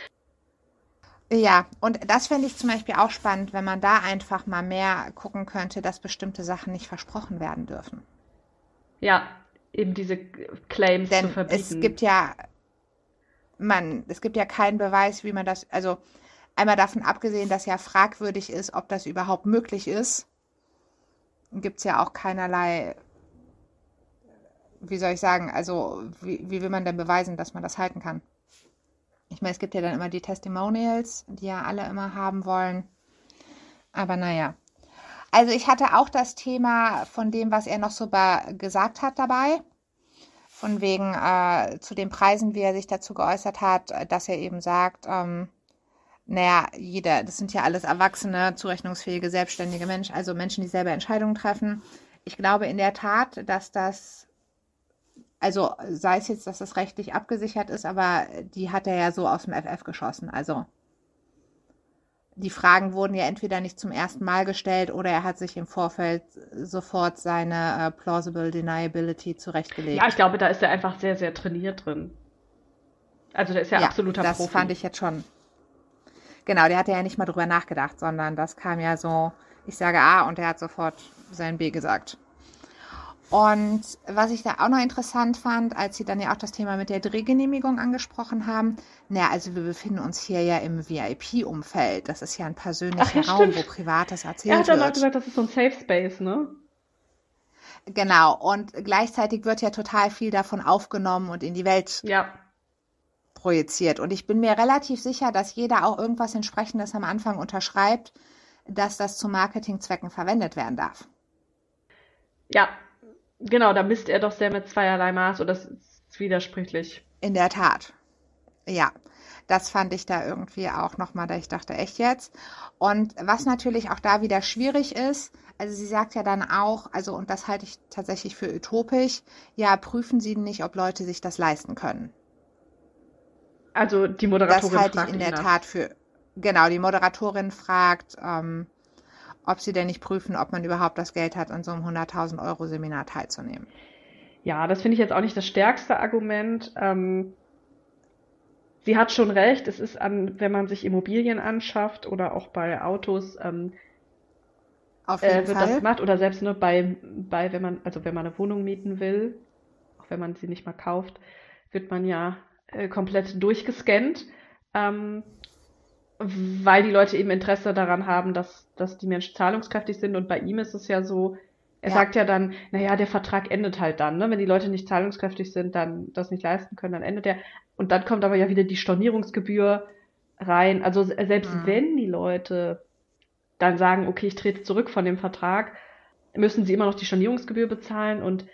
ja, und das fände ich zum Beispiel auch spannend, wenn man da einfach mal mehr gucken könnte, dass bestimmte Sachen nicht versprochen werden dürfen. Ja, eben diese Claims zu Denn verbieten. es gibt ja, man, es gibt ja keinen Beweis, wie man das, also einmal davon abgesehen, dass ja fragwürdig ist, ob das überhaupt möglich ist, gibt es ja auch keinerlei, wie soll ich sagen, also wie, wie will man denn beweisen, dass man das halten kann? Ich meine, es gibt ja dann immer die Testimonials, die ja alle immer haben wollen. Aber naja. Also ich hatte auch das Thema von dem, was er noch so ba- gesagt hat dabei. Von wegen äh, zu den Preisen, wie er sich dazu geäußert hat, äh, dass er eben sagt, ähm, naja, jeder, das sind ja alles erwachsene, zurechnungsfähige, selbstständige Menschen, also Menschen, die selber Entscheidungen treffen. Ich glaube in der Tat, dass das, also sei es jetzt, dass das rechtlich abgesichert ist, aber die hat er ja so aus dem F F geschossen. Also die Fragen wurden ja entweder nicht zum ersten Mal gestellt oder er hat sich im Vorfeld sofort seine äh, plausible deniability zurechtgelegt. Ja, ich glaube, da ist er einfach sehr, sehr trainiert drin. Also der ist ja, absoluter das Profi. fand ich jetzt schon. Genau, der hatte ja nicht mal drüber nachgedacht, sondern das kam ja so, ich sage A und er hat sofort sein B gesagt. Und was ich da auch noch interessant fand, als sie dann ja auch das Thema mit der Drehgenehmigung angesprochen haben, naja, also wir befinden uns hier ja im V I P-Umfeld. Das ist ja ein persönlicher Ach ja, Raum, stimmt. wo Privates Er erzählt hat dann auch wird. gesagt, das ist so ein Safe Space, ne? Genau, und gleichzeitig wird ja total viel davon aufgenommen und in die Welt Ja. projiziert. Und ich bin mir relativ sicher, dass jeder auch irgendwas Entsprechendes am Anfang unterschreibt, dass das zu Marketingzwecken verwendet werden darf. Ja, genau, da misst er doch sehr mit zweierlei Maß und das ist widersprüchlich. In der Tat. Ja, das fand ich da irgendwie auch nochmal, da ich dachte, echt jetzt? Und was natürlich auch da wieder schwierig ist, also sie sagt ja dann auch, also und das halte ich tatsächlich für utopisch, ja, prüfen Sie nicht, ob Leute sich das leisten können. Also die Das Moderatorin halte ich fragt in ihn der das. Tat für, genau, die Moderatorin fragt, ähm, ob sie denn nicht prüfen, ob man überhaupt das Geld hat, an so einem hunderttausend Euro Seminar teilzunehmen. Ja, das finde ich jetzt auch nicht das stärkste Argument. Ähm, sie hat schon recht, es ist an, wenn man sich Immobilien anschafft oder auch bei Autos, ähm, Auf äh, jeden wird das Fall. gemacht oder selbst nur bei, bei, wenn man, also wenn man eine Wohnung mieten will, auch wenn man sie nicht mal kauft, wird man ja äh, komplett durchgescannt, ähm, weil die Leute eben Interesse daran haben, dass, dass die Menschen zahlungskräftig sind. Und bei ihm ist es ja so, er Ja. sagt ja dann, naja, der Vertrag endet halt dann, ne? Wenn die Leute nicht zahlungskräftig sind, dann das nicht leisten können, dann endet der. Und dann kommt aber ja wieder die Stornierungsgebühr rein. Also se- selbst Mhm. wenn die Leute dann sagen, okay, ich trete zurück von dem Vertrag, müssen sie immer noch die Stornierungsgebühr bezahlen. Und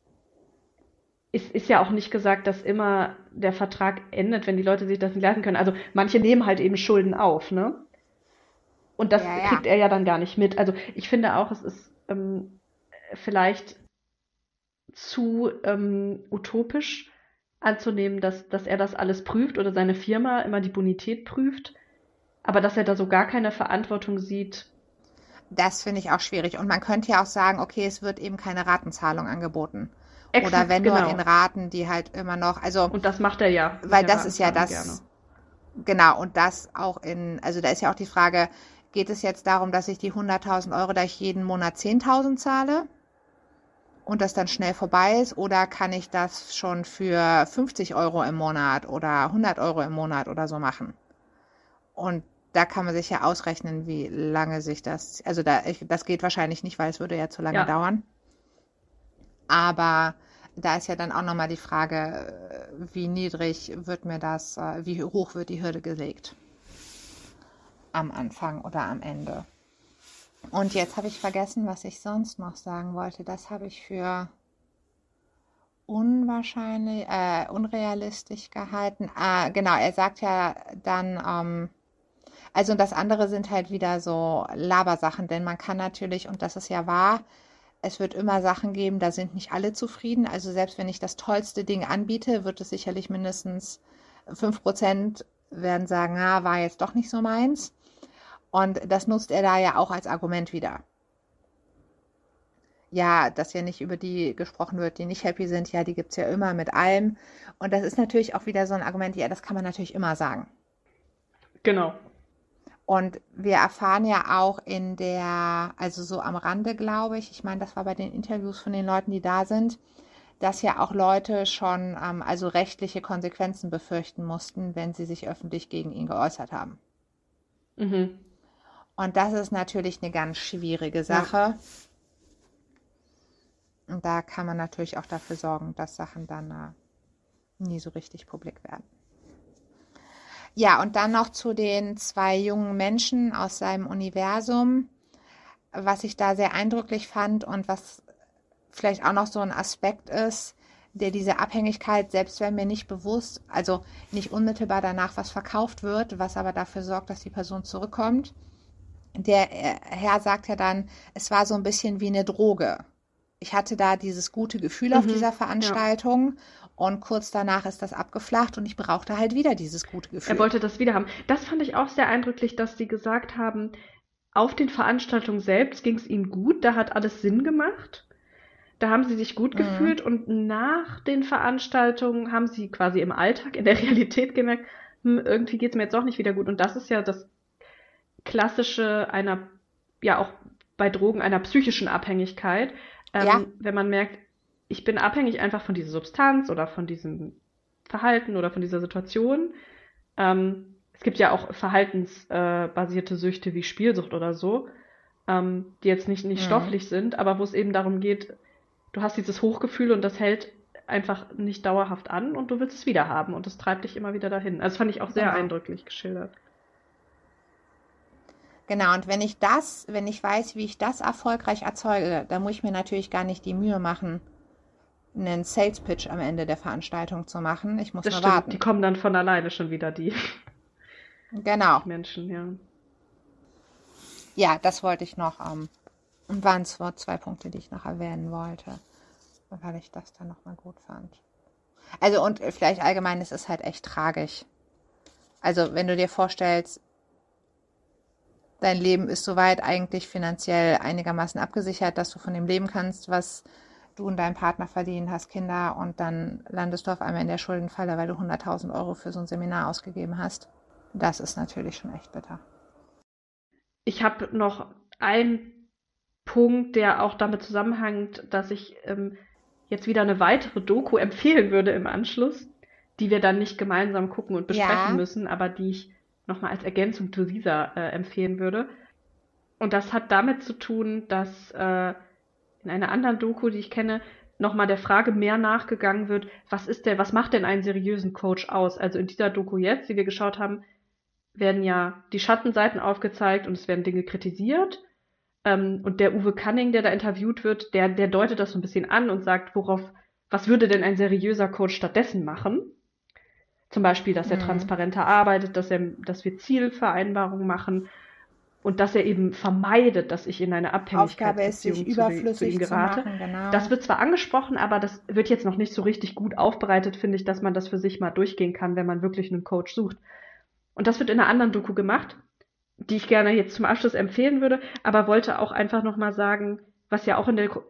es ist ja auch nicht gesagt, dass immer der Vertrag endet, wenn die Leute sich das nicht leisten können. Also manche nehmen halt eben Schulden auf, ne? Und das Ja, ja. kriegt er ja dann gar nicht mit. Also ich finde auch, es ist ähm, vielleicht zu ähm, utopisch anzunehmen, dass, dass er das alles prüft oder seine Firma immer die Bonität prüft, aber dass er da so gar keine Verantwortung sieht. Das finde ich auch schwierig. Und man könnte ja auch sagen, okay, es wird eben keine Ratenzahlung angeboten. Oder Exakt, wenn nur genau. in Raten, die halt immer noch, also, Und das macht er ja. mit weil der das ist ja Ratenzahlung das, gerne. genau, und das auch in, also da ist ja auch die Frage, geht es jetzt darum, dass ich die hunderttausend Euro, da ich jeden Monat zehntausend zahle und das dann schnell vorbei ist, oder kann ich das schon für fünfzig Euro im Monat oder hundert Euro im Monat oder so machen? Und da kann man sich ja ausrechnen, wie lange sich das, also da, ich, das geht wahrscheinlich nicht, weil es würde ja zu lange Ja. dauern. Aber da ist ja dann auch nochmal die Frage, äh, wie niedrig wird mir das, äh, wie hoch wird die Hürde gelegt? Am Anfang oder am Ende. Und jetzt habe ich vergessen, was ich sonst noch sagen wollte. Das habe ich für unwahrscheinlich, äh, unrealistisch gehalten. Ah, genau, er sagt ja dann, ähm, also und das andere sind halt wieder so Labersachen, denn man kann natürlich, und das ist ja wahr, es wird immer Sachen geben, da sind nicht alle zufrieden. Also selbst wenn ich das tollste Ding anbiete, wird es sicherlich mindestens fünf Prozent werden sagen, ah, war jetzt doch nicht so meins. Und das nutzt er da ja auch als Argument wieder. Ja, dass ja nicht über die gesprochen wird, die nicht happy sind. Ja, die gibt es ja immer mit allem. Und das ist natürlich auch wieder so ein Argument, ja, das kann man natürlich immer sagen. Genau. Und wir erfahren ja auch in der, also so am Rande, glaube ich, ich meine, das war bei den Interviews von den Leuten, die da sind, dass ja auch Leute schon ähm, also rechtliche Konsequenzen befürchten mussten, wenn sie sich öffentlich gegen ihn geäußert haben. Mhm. Und das ist natürlich eine ganz schwierige Sache. Und da kann man natürlich auch dafür sorgen, dass Sachen dann äh, nie so richtig publik werden. Ja, und dann noch zu den zwei jungen Menschen aus seinem Universum, was ich da sehr eindrücklich fand und was vielleicht auch noch so ein Aspekt ist, der diese Abhängigkeit, selbst wenn mir nicht bewusst, also nicht unmittelbar danach was verkauft wird, was aber dafür sorgt, dass die Person zurückkommt. Der Herr sagt ja dann, es war so ein bisschen wie eine Droge. Ich hatte da dieses gute Gefühl auf Mhm, dieser ja. Veranstaltung und kurz danach ist das abgeflacht und ich brauchte halt wieder dieses gute Gefühl. Er wollte das wieder haben. Das fand ich auch sehr eindrücklich, dass die gesagt haben, auf den Veranstaltungen selbst ging es ihnen gut, da hat alles Sinn gemacht. Da haben sie sich gut Mhm. gefühlt und nach den Veranstaltungen haben sie quasi im Alltag, in der Realität gemerkt, hm, irgendwie geht es mir jetzt doch nicht wieder gut. Und das ist ja das klassische einer, ja auch bei Drogen einer psychischen Abhängigkeit, ähm, Ja. wenn man merkt, ich bin abhängig einfach von dieser Substanz oder von diesem Verhalten oder von dieser Situation. Ähm, es gibt ja auch verhaltensbasierte Süchte wie Spielsucht oder so, ähm, die jetzt nicht, nicht Mhm. stofflich sind, aber wo es eben darum geht, du hast dieses Hochgefühl und das hält einfach nicht dauerhaft an und du willst es wieder haben und das treibt dich immer wieder dahin. Also das fand ich auch sehr Genau. eindrücklich geschildert. Genau, und wenn ich das, wenn ich weiß, wie ich das erfolgreich erzeuge, dann muss ich mir natürlich gar nicht die Mühe machen, einen Sales Pitch am Ende der Veranstaltung zu machen. Ich muss Das nur stimmt, warten. die kommen dann von alleine schon wieder, die Genau. Menschen, ja. Ja, das wollte ich noch, ähm, waren es so zwei Punkte, die ich noch erwähnen wollte, weil ich das dann nochmal gut fand. Also und vielleicht allgemein, es ist halt echt tragisch. Also wenn du dir vorstellst, dein Leben ist soweit eigentlich finanziell einigermaßen abgesichert, dass du von dem leben kannst, was du und dein Partner verdienen, hast Kinder und dann landest du auf einmal in der Schuldenfalle, weil du hunderttausend Euro für so ein Seminar ausgegeben hast. Das ist natürlich schon echt bitter. Ich habe noch einen Punkt, der auch damit zusammenhängt, dass ich ähm, jetzt wieder eine weitere Doku empfehlen würde im Anschluss, die wir dann nicht gemeinsam gucken und besprechen Ja. müssen, aber die ich nochmal als Ergänzung zu dieser äh, empfehlen würde. Und das hat damit zu tun, dass äh, in einer anderen Doku, die ich kenne, nochmal der Frage mehr nachgegangen wird, was ist der, was macht denn einen seriösen Coach aus? Also in dieser Doku jetzt, die wir geschaut haben, werden ja die Schattenseiten aufgezeigt und es werden Dinge kritisiert. Ähm, und der Uwe Canning, der da interviewt wird, der, der deutet das so ein bisschen an und sagt, worauf, was würde denn ein seriöser Coach stattdessen machen? Zum Beispiel, dass er Mhm. transparenter arbeitet, dass er, dass wir Zielvereinbarungen machen und dass er eben vermeidet, dass ich in eine Aufgabe ist, sich Abhängigkeitsbeziehung zu, die, zu ihm überflüssig zu gerate. machen, genau. Das wird zwar angesprochen, aber das wird jetzt noch nicht so richtig gut aufbereitet, finde ich, dass man das für sich mal durchgehen kann, wenn man wirklich einen Coach sucht. Und das wird in einer anderen Doku gemacht, die ich gerne jetzt zum Abschluss empfehlen würde, aber wollte auch einfach nochmal sagen, was ja auch in der Ko-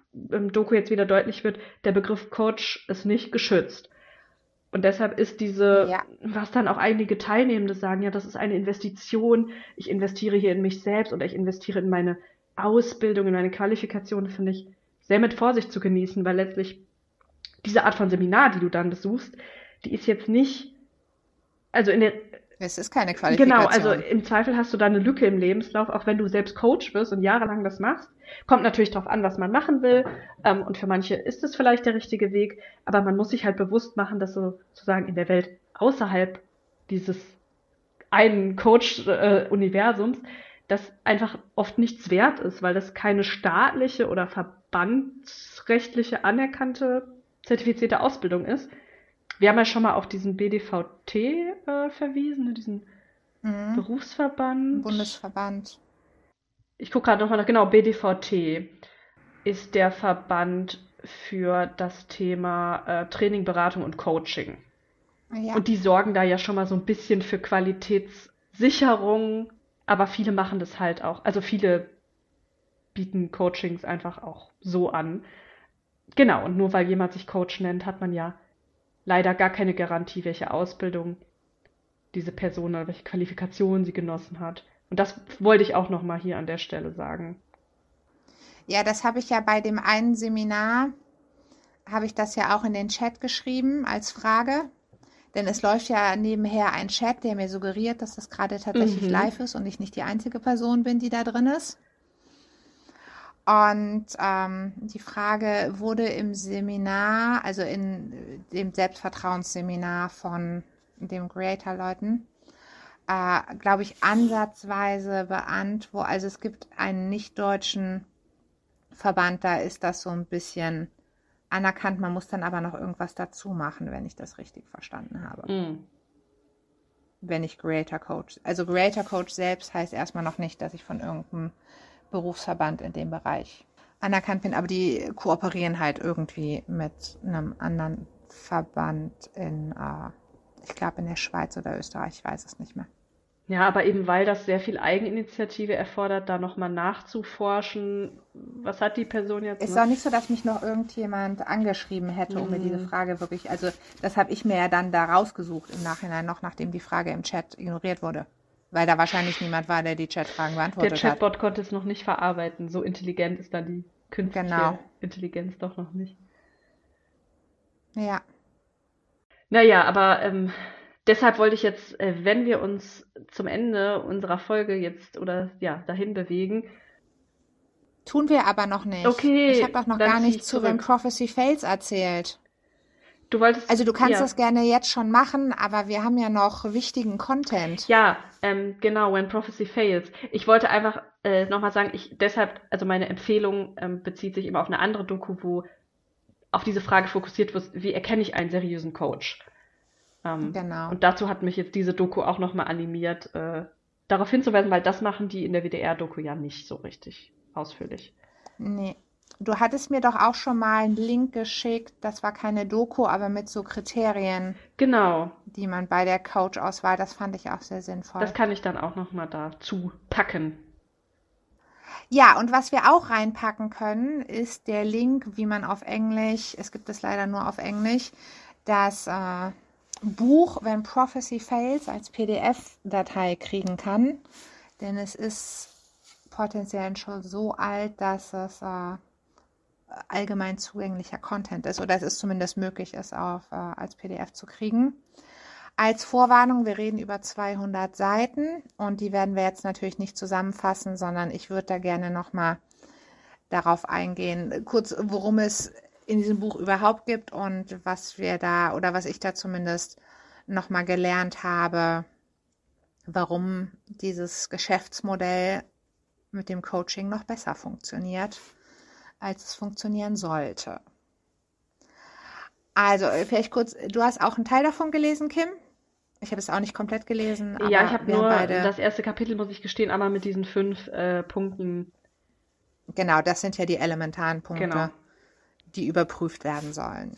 im Doku jetzt wieder deutlich wird, der Begriff Coach ist nicht geschützt. Und deshalb ist diese, Ja. was dann auch einige Teilnehmende sagen, ja, das ist eine Investition, ich investiere hier in mich selbst oder ich investiere in meine Ausbildung, in meine Qualifikation, finde ich sehr mit Vorsicht zu genießen, weil letztlich diese Art von Seminar, die du dann besuchst, die ist jetzt nicht, also in der, Es ist keine Qualifikation. genau, also im Zweifel hast du da eine Lücke im Lebenslauf, auch wenn du selbst Coach wirst und jahrelang das machst. Kommt natürlich drauf an, was man machen will. Ähm, und für manche ist es vielleicht der richtige Weg. Aber man muss sich halt bewusst machen, dass so, sozusagen in der Welt außerhalb dieses einen Coach-Universums das einfach oft nichts wert ist, weil das keine staatliche oder verbandsrechtliche anerkannte zertifizierte Ausbildung ist. Wir haben ja schon mal auf diesen B D V T äh, verwiesen, diesen Mhm. Berufsverband. Bundesverband. Ich gucke gerade nochmal nach, genau, B D V T ist der Verband für das Thema äh, Training, Beratung und Coaching. Ja. Und die sorgen da ja schon mal so ein bisschen für Qualitätssicherung, aber viele machen das halt auch. Also viele bieten Coachings einfach auch so an. Genau, und nur weil jemand sich Coach nennt, hat man ja leider gar keine Garantie, welche Ausbildung diese Person oder welche Qualifikation sie genossen hat. Und das wollte ich auch nochmal hier an der Stelle sagen. Ja, das habe ich ja bei dem einen Seminar, habe ich das ja auch in den Chat geschrieben als Frage. Denn es läuft ja nebenher ein Chat, der mir suggeriert, dass das gerade tatsächlich Mhm. live ist und ich nicht die einzige Person bin, die da drin ist. Und ähm, die Frage wurde im Seminar, also in dem Selbstvertrauensseminar von dem Creator-Leuten, äh, glaube ich, ansatzweise beantwortet. Also es gibt einen nicht-deutschen Verband, da ist das so ein bisschen anerkannt. Man muss dann aber noch irgendwas dazu machen, wenn ich das richtig verstanden habe. Mhm. Wenn ich Creator Coach. Also Creator Coach selbst heißt erstmal noch nicht, dass ich von irgendeinem Berufsverband in dem Bereich anerkannt bin, aber die kooperieren halt irgendwie mit einem anderen Verband in, äh, ich glaube in der Schweiz oder Österreich, ich weiß es nicht mehr. Ja, aber eben weil das sehr viel Eigeninitiative erfordert, da nochmal nachzuforschen, was hat die Person jetzt? Ist ne? auch nicht so, dass mich noch irgendjemand angeschrieben hätte, um mir diese Mhm. Frage wirklich, also das habe ich mir ja dann da rausgesucht im Nachhinein noch, nachdem die Frage im Chat ignoriert wurde. weil da wahrscheinlich niemand war, der die Chatfragen Der beantwortet hat. Chatbot konnte es noch nicht verarbeiten. So intelligent ist da die künstliche Genau. Intelligenz doch noch nicht. Ja. Naja, aber ähm, deshalb wollte ich jetzt, äh, wenn wir uns zum Ende unserer Folge jetzt oder ja, dahin bewegen. Tun wir aber noch nicht. Okay, Ich habe doch noch dann gar zieh nichts ich zu When zurück. Prophecy Fails erzählt. Du wolltest. Also du kannst ja. das gerne jetzt schon machen, aber wir haben ja noch wichtigen Content. Ja, ähm, genau, When Prophecy Fails. Ich wollte einfach äh, nochmal sagen, ich deshalb, also meine Empfehlung ähm, bezieht sich immer auf eine andere Doku, wo auf diese Frage fokussiert wird, wie erkenne ich einen seriösen Coach? Ähm, Genau. Und dazu hat mich jetzt diese Doku auch nochmal animiert, äh, darauf hinzuweisen, weil das machen die in der W D R-Doku ja nicht so richtig ausführlich. Nee. Du hattest mir doch auch schon mal einen Link geschickt, das war keine Doku, aber mit so Kriterien, Genau, die man bei der Coach-Auswahl, das fand ich auch sehr sinnvoll. das kann ich dann auch nochmal dazu packen. Ja, und was wir auch reinpacken können, ist der Link, wie man auf Englisch, es gibt es leider nur auf Englisch, das äh, Buch When Prophecy Fails als P D F-Datei kriegen kann. Denn es ist potenziell schon so alt, dass es äh, allgemein zugänglicher Content ist oder es ist zumindest möglich, es auf, äh, als P D F zu kriegen. Als Vorwarnung, wir reden über zweihundert Seiten und die werden wir jetzt natürlich nicht zusammenfassen, sondern ich würde da gerne nochmal darauf eingehen, kurz worum es in diesem Buch überhaupt gibt und was wir da oder was ich da zumindest nochmal gelernt habe, warum dieses Geschäftsmodell mit dem Coaching noch besser funktioniert, als es funktionieren sollte. Also, vielleicht kurz, du hast auch einen Teil davon gelesen, Kim? Ich habe es auch nicht komplett gelesen, aber Ja, ich habe wir haben nur beide. das erste Kapitel, muss ich gestehen, einmal mit diesen fünf äh, Punkten. Genau, das sind ja die elementaren Punkte, Genau. die überprüft werden sollen.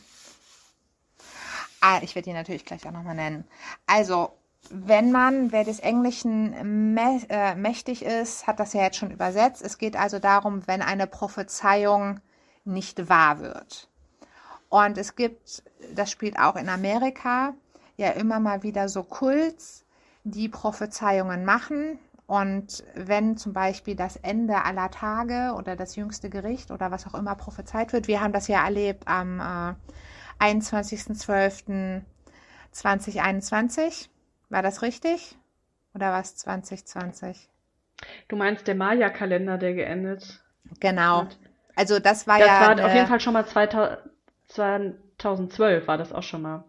Ah, ich werde die natürlich gleich auch nochmal nennen. Also, wenn man, wer des Englischen mä äh, mächtig ist, hat das ja jetzt schon übersetzt. Es geht also darum, wenn eine Prophezeiung nicht wahr wird. Und es gibt, das spielt auch in Amerika, ja immer mal wieder so Kults, die Prophezeiungen machen. Und wenn zum Beispiel das Ende aller Tage oder das jüngste Gericht oder was auch immer prophezeit wird, wir haben das ja erlebt am äh, einundzwanzigsten zwölften zweitausendeinundzwanzig. War das richtig? Oder war es zwanzig zwanzig? Du meinst der Maya-Kalender, der geendet Genau. hat? Also das war Das ja war eine, auf jeden Fall schon mal zweitausendzwölf war das auch schon mal.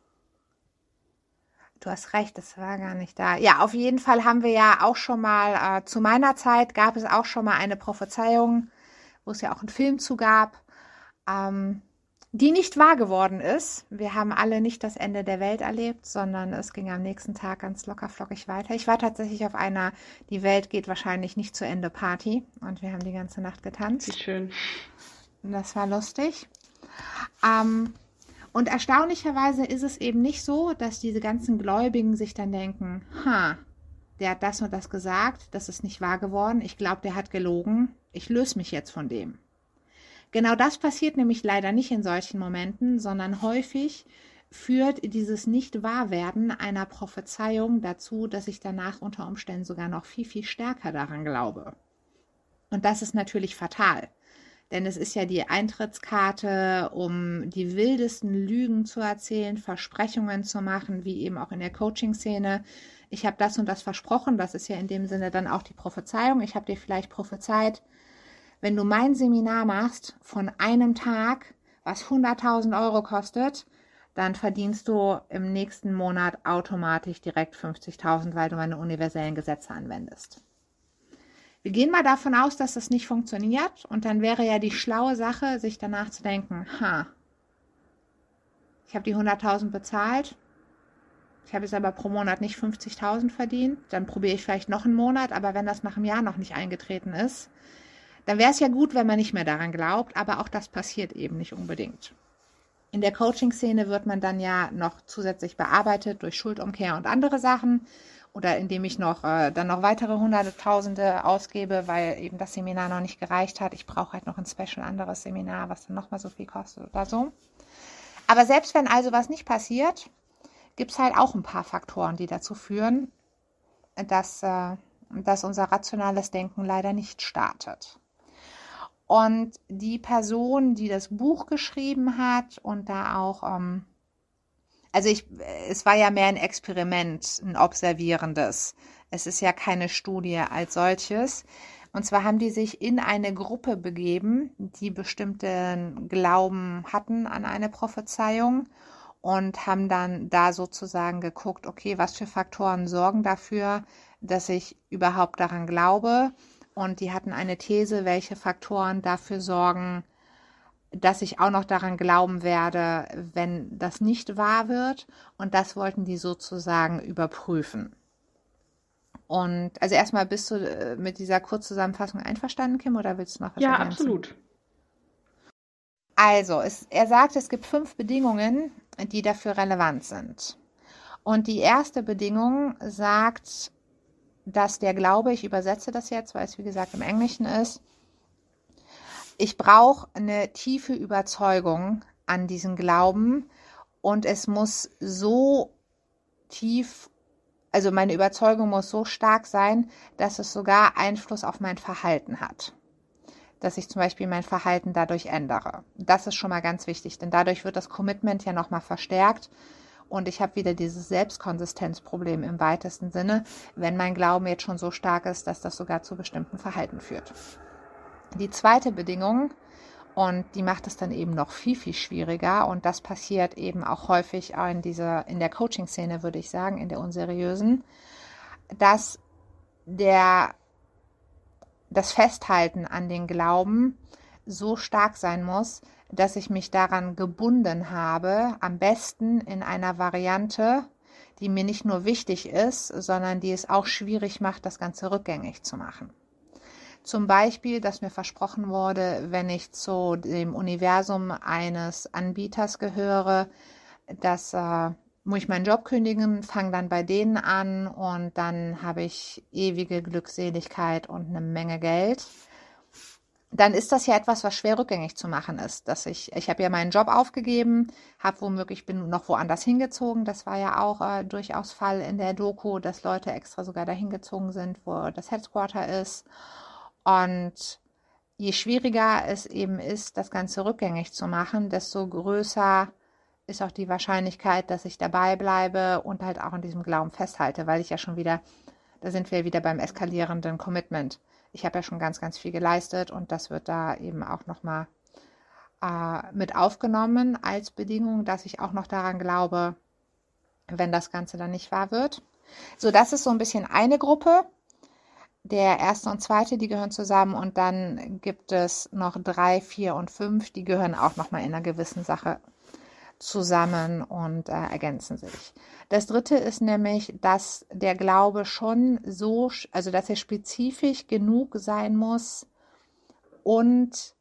Du hast recht, das war gar nicht da. Ja, auf jeden Fall haben wir ja auch schon mal, äh, zu meiner Zeit gab es auch schon mal eine Prophezeiung, wo es ja auch einen Film zu gab, ähm, die nicht wahr geworden ist. Wir haben alle nicht das Ende der Welt erlebt, sondern es ging am nächsten Tag ganz lockerflockig weiter. Ich war tatsächlich auf einer Die Welt geht wahrscheinlich nicht zu Ende Party und wir haben die ganze Nacht Wie getanzt. schön. Und das war lustig. Ähm, und erstaunlicherweise ist es eben nicht so, dass diese ganzen Gläubigen sich dann denken, ha, der hat das und das gesagt, das ist nicht wahr geworden, ich glaube, der hat gelogen, ich löse mich jetzt von dem. Genau das passiert nämlich leider nicht in solchen Momenten, sondern häufig führt dieses Nicht-Wahrwerden einer Prophezeiung dazu, dass ich danach unter Umständen sogar noch viel, viel stärker daran glaube. Und das ist natürlich fatal. Denn es ist ja die Eintrittskarte, um die wildesten Lügen zu erzählen, Versprechungen zu machen, wie eben auch in der Coaching-Szene. Ich habe das und das versprochen, das ist ja in dem Sinne dann auch die Prophezeiung. Ich habe dir vielleicht prophezeit, wenn du mein Seminar machst von einem Tag, was hunderttausend Euro kostet, dann verdienst du im nächsten Monat automatisch direkt fünfzigtausend, weil du meine universellen Gesetze anwendest. Wir gehen mal davon aus, dass das nicht funktioniert und dann wäre ja die schlaue Sache, sich danach zu denken, ha, ich habe die hunderttausend bezahlt, ich habe jetzt aber pro Monat nicht fünfzigtausend verdient, dann probiere ich vielleicht noch einen Monat, aber wenn das nach einem Jahr noch nicht eingetreten ist, dann wäre es ja gut, wenn man nicht mehr daran glaubt, aber auch das passiert eben nicht unbedingt. In der Coaching-Szene wird man dann ja noch zusätzlich bearbeitet durch Schuldumkehr und andere Sachen oder indem ich noch äh, dann noch weitere Hunderttausende ausgebe, weil eben das Seminar noch nicht gereicht hat. Ich brauche halt noch ein special anderes Seminar, was dann nochmal so viel kostet oder so. Aber selbst wenn also was nicht passiert, gibt es halt auch ein paar Faktoren, die dazu führen, dass, äh, dass unser rationales Denken leider nicht startet. Und die Person, die das Buch geschrieben hat und da auch, ähm, also ich, es war ja mehr ein Experiment, ein observierendes. Es ist ja keine Studie als solches. Und zwar haben die sich in eine Gruppe begeben, die bestimmten Glauben hatten an eine Prophezeiung und haben dann da sozusagen geguckt, okay, was für Faktoren sorgen dafür, dass ich überhaupt daran glaube. Und die hatten eine These, welche Faktoren dafür sorgen, dass ich auch noch daran glauben werde, wenn das nicht wahr wird. Und das wollten die sozusagen überprüfen. Und also erstmal, bist du mit dieser Kurzzusammenfassung einverstanden, Kim, oder willst du noch was Ja, ergänzen? absolut. Also, es, er sagt, es gibt fünf Bedingungen, die dafür relevant sind. Und die erste Bedingung sagt, dass der Glaube, ich übersetze das jetzt, weil es wie gesagt im Englischen ist, ich brauche eine tiefe Überzeugung an diesen Glauben und es muss so tief, also meine Überzeugung muss so stark sein, dass es sogar Einfluss auf mein Verhalten hat. Dass ich zum Beispiel mein Verhalten dadurch ändere. Das ist schon mal ganz wichtig, denn dadurch wird das Commitment ja nochmal verstärkt. Und ich habe wieder dieses Selbstkonsistenzproblem im weitesten Sinne, wenn mein Glauben jetzt schon so stark ist, dass das sogar zu bestimmten Verhalten führt. Die zweite Bedingung, und die macht es dann eben noch viel, viel schwieriger, und das passiert eben auch häufig in dieser, in der Coaching-Szene, würde ich sagen, in der unseriösen, dass der, das Festhalten an den Glauben so stark sein muss, dass ich mich daran gebunden habe, am besten in einer Variante, die mir nicht nur wichtig ist, sondern die es auch schwierig macht, das Ganze rückgängig zu machen. Zum Beispiel, dass mir versprochen wurde, wenn ich zu dem Universum eines Anbieters gehöre, dass äh, muss ich meinen Job kündigen, fange dann bei denen an und dann habe ich ewige Glückseligkeit und eine Menge Geld. Dann ist das ja etwas, was schwer rückgängig zu machen ist. Dass ich, ich habe ja meinen Job aufgegeben, habe womöglich, bin noch woanders hingezogen. Das war ja auch äh, durchaus Fall in der Doku, dass Leute extra sogar dahin gezogen sind, wo das Headquarter ist. Und je schwieriger es eben ist, das Ganze rückgängig zu machen, desto größer ist auch die Wahrscheinlichkeit, dass ich dabei bleibe und halt auch an diesem Glauben festhalte, weil ich ja schon wieder, da sind wir wieder beim eskalierenden Commitment. Ich habe ja schon ganz, ganz viel geleistet und das wird da eben auch nochmal äh, mit aufgenommen als Bedingung, dass ich auch noch daran glaube, wenn das Ganze dann nicht wahr wird. So, das ist so ein bisschen eine Gruppe. Der erste und zweite, die gehören zusammen, und dann gibt es noch drei, vier und fünf, die gehören auch nochmal in einer gewissen Sache zusammen und äh, ergänzen sich. Das dritte ist nämlich, dass der Glaube schon so, also dass er spezifisch genug sein muss und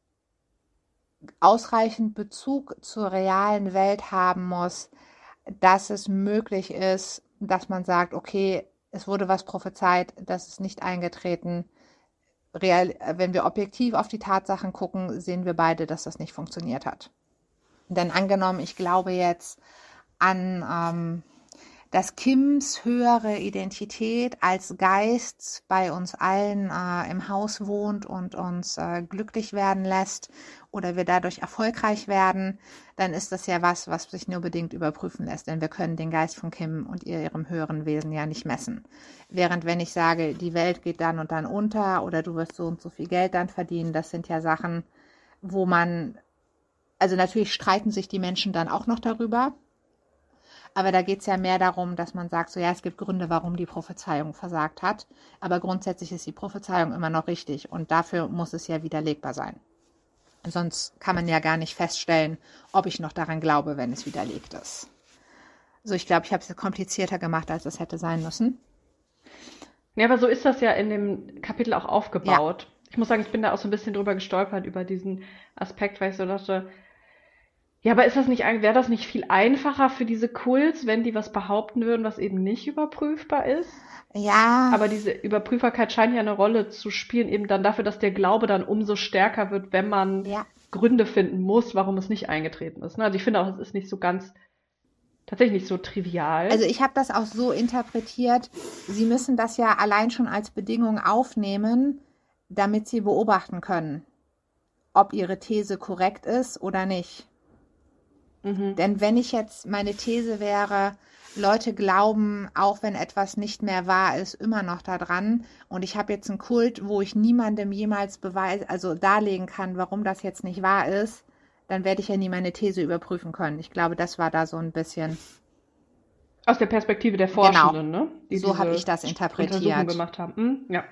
ausreichend Bezug zur realen Welt haben muss, dass es möglich ist, dass man sagt, okay, es wurde was prophezeit, das ist nicht eingetreten. Real, wenn wir objektiv auf die Tatsachen gucken, sehen wir beide, dass das nicht funktioniert hat. Denn angenommen, ich glaube jetzt an, ähm, dass Kims höhere Identität als Geist bei uns allen äh, im Haus wohnt und uns äh, glücklich werden lässt oder wir dadurch erfolgreich werden, dann ist das ja was, was sich nur bedingt überprüfen lässt, denn wir können den Geist von Kim und ihrem höheren Wesen ja nicht messen. Während wenn ich sage, die Welt geht dann und dann unter oder du wirst so und so viel Geld dann verdienen, das sind ja Sachen, wo man, also natürlich streiten sich die Menschen dann auch noch darüber, aber da geht es ja mehr darum, dass man sagt, so ja, es gibt Gründe, warum die Prophezeiung versagt hat, aber grundsätzlich ist die Prophezeiung immer noch richtig und dafür muss es ja widerlegbar sein. Sonst kann man ja gar nicht feststellen, ob ich noch daran glaube, wenn es widerlegt ist. So, ich glaube, ich habe es komplizierter gemacht, als es hätte sein müssen. Ja, aber so ist das ja in dem Kapitel auch aufgebaut. Ja. Ich muss sagen, ich bin da auch so ein bisschen drüber gestolpert, über diesen Aspekt, weil ich so dachte, ja, aber ist das nicht, wäre das nicht viel einfacher für diese Kults, wenn die was behaupten würden, was eben nicht überprüfbar ist? Ja. Aber diese Überprüfbarkeit scheint ja eine Rolle zu spielen, eben dann dafür, dass der Glaube dann umso stärker wird, wenn man ja. Gründe finden muss, warum es nicht eingetreten ist. Also ich finde auch, es ist nicht so ganz tatsächlich nicht so trivial. Also ich habe das auch so interpretiert, Sie müssen das ja allein schon als Bedingung aufnehmen, damit Sie beobachten können, ob Ihre These korrekt ist oder nicht. Mhm. Denn wenn ich jetzt, meine These wäre, Leute glauben, auch wenn etwas nicht mehr wahr ist, immer noch daran. Und ich habe jetzt einen Kult, wo ich niemandem jemals beweis, also darlegen kann, warum das jetzt nicht wahr ist, dann werde ich ja nie meine These überprüfen können. Ich glaube, das war da so ein bisschen. Aus der Perspektive der Genau. Forschenden, ne? Die So habe diese ich das Untersuchung interpretiert. gemacht haben. Hm? Ja,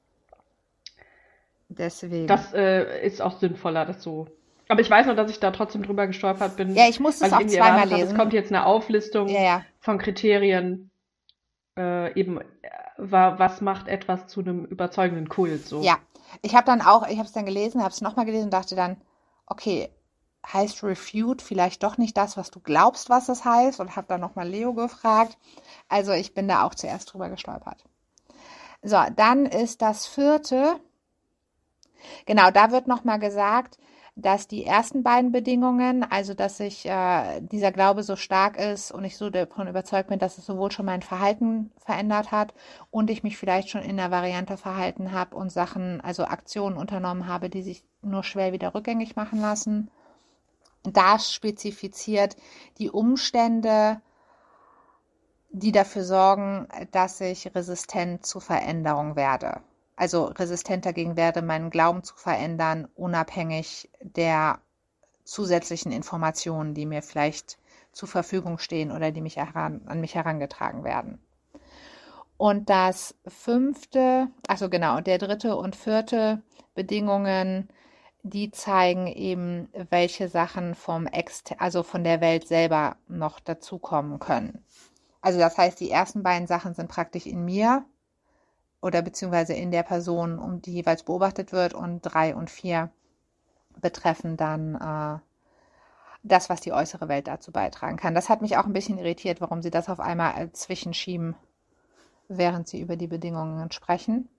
Deswegen. das äh, ist auch sinnvoller, das so. Aber ich weiß noch, dass ich da trotzdem drüber gestolpert bin, Ja, ich muss weil es ich auch irgendwie zweimal erwartet habe, es lesen. kommt jetzt eine Auflistung Ja, ja. von Kriterien, äh, eben, äh, wa- was macht etwas zu einem überzeugenden Kult, so. Ja. Ich habe dann auch, ich habe es dann gelesen, habe es nochmal gelesen und dachte dann, okay, heißt Refute vielleicht doch nicht das, was du glaubst, was es heißt? Und habe dann nochmal Leo gefragt. Also ich bin da auch zuerst drüber gestolpert. So, dann ist das vierte. Genau, da wird nochmal gesagt, dass die ersten beiden Bedingungen, also dass ich äh, dieser Glaube so stark ist und ich so davon überzeugt bin, dass es sowohl schon mein Verhalten verändert hat und ich mich vielleicht schon in der Variante verhalten habe und Sachen, also Aktionen unternommen habe, die sich nur schwer wieder rückgängig machen lassen. Das spezifiziert die Umstände, die dafür sorgen, dass ich resistent zu Veränderung werde. Also resistent dagegen werde, meinen Glauben zu verändern, unabhängig der zusätzlichen Informationen, die mir vielleicht zur Verfügung stehen oder die mich heran, an mich herangetragen werden. Und das fünfte, also genau, der dritte und vierte Bedingungen, die zeigen eben, welche Sachen vom Exter- also von der Welt selber noch dazukommen können. Also das heißt, die ersten beiden Sachen sind praktisch in mir oder beziehungsweise in der Person, um die jeweils beobachtet wird, und drei und vier betreffen dann äh, das, was die äußere Welt dazu beitragen kann. Das hat mich auch ein bisschen irritiert, warum sie das auf einmal zwischenschieben, während sie über die Bedingungen sprechen.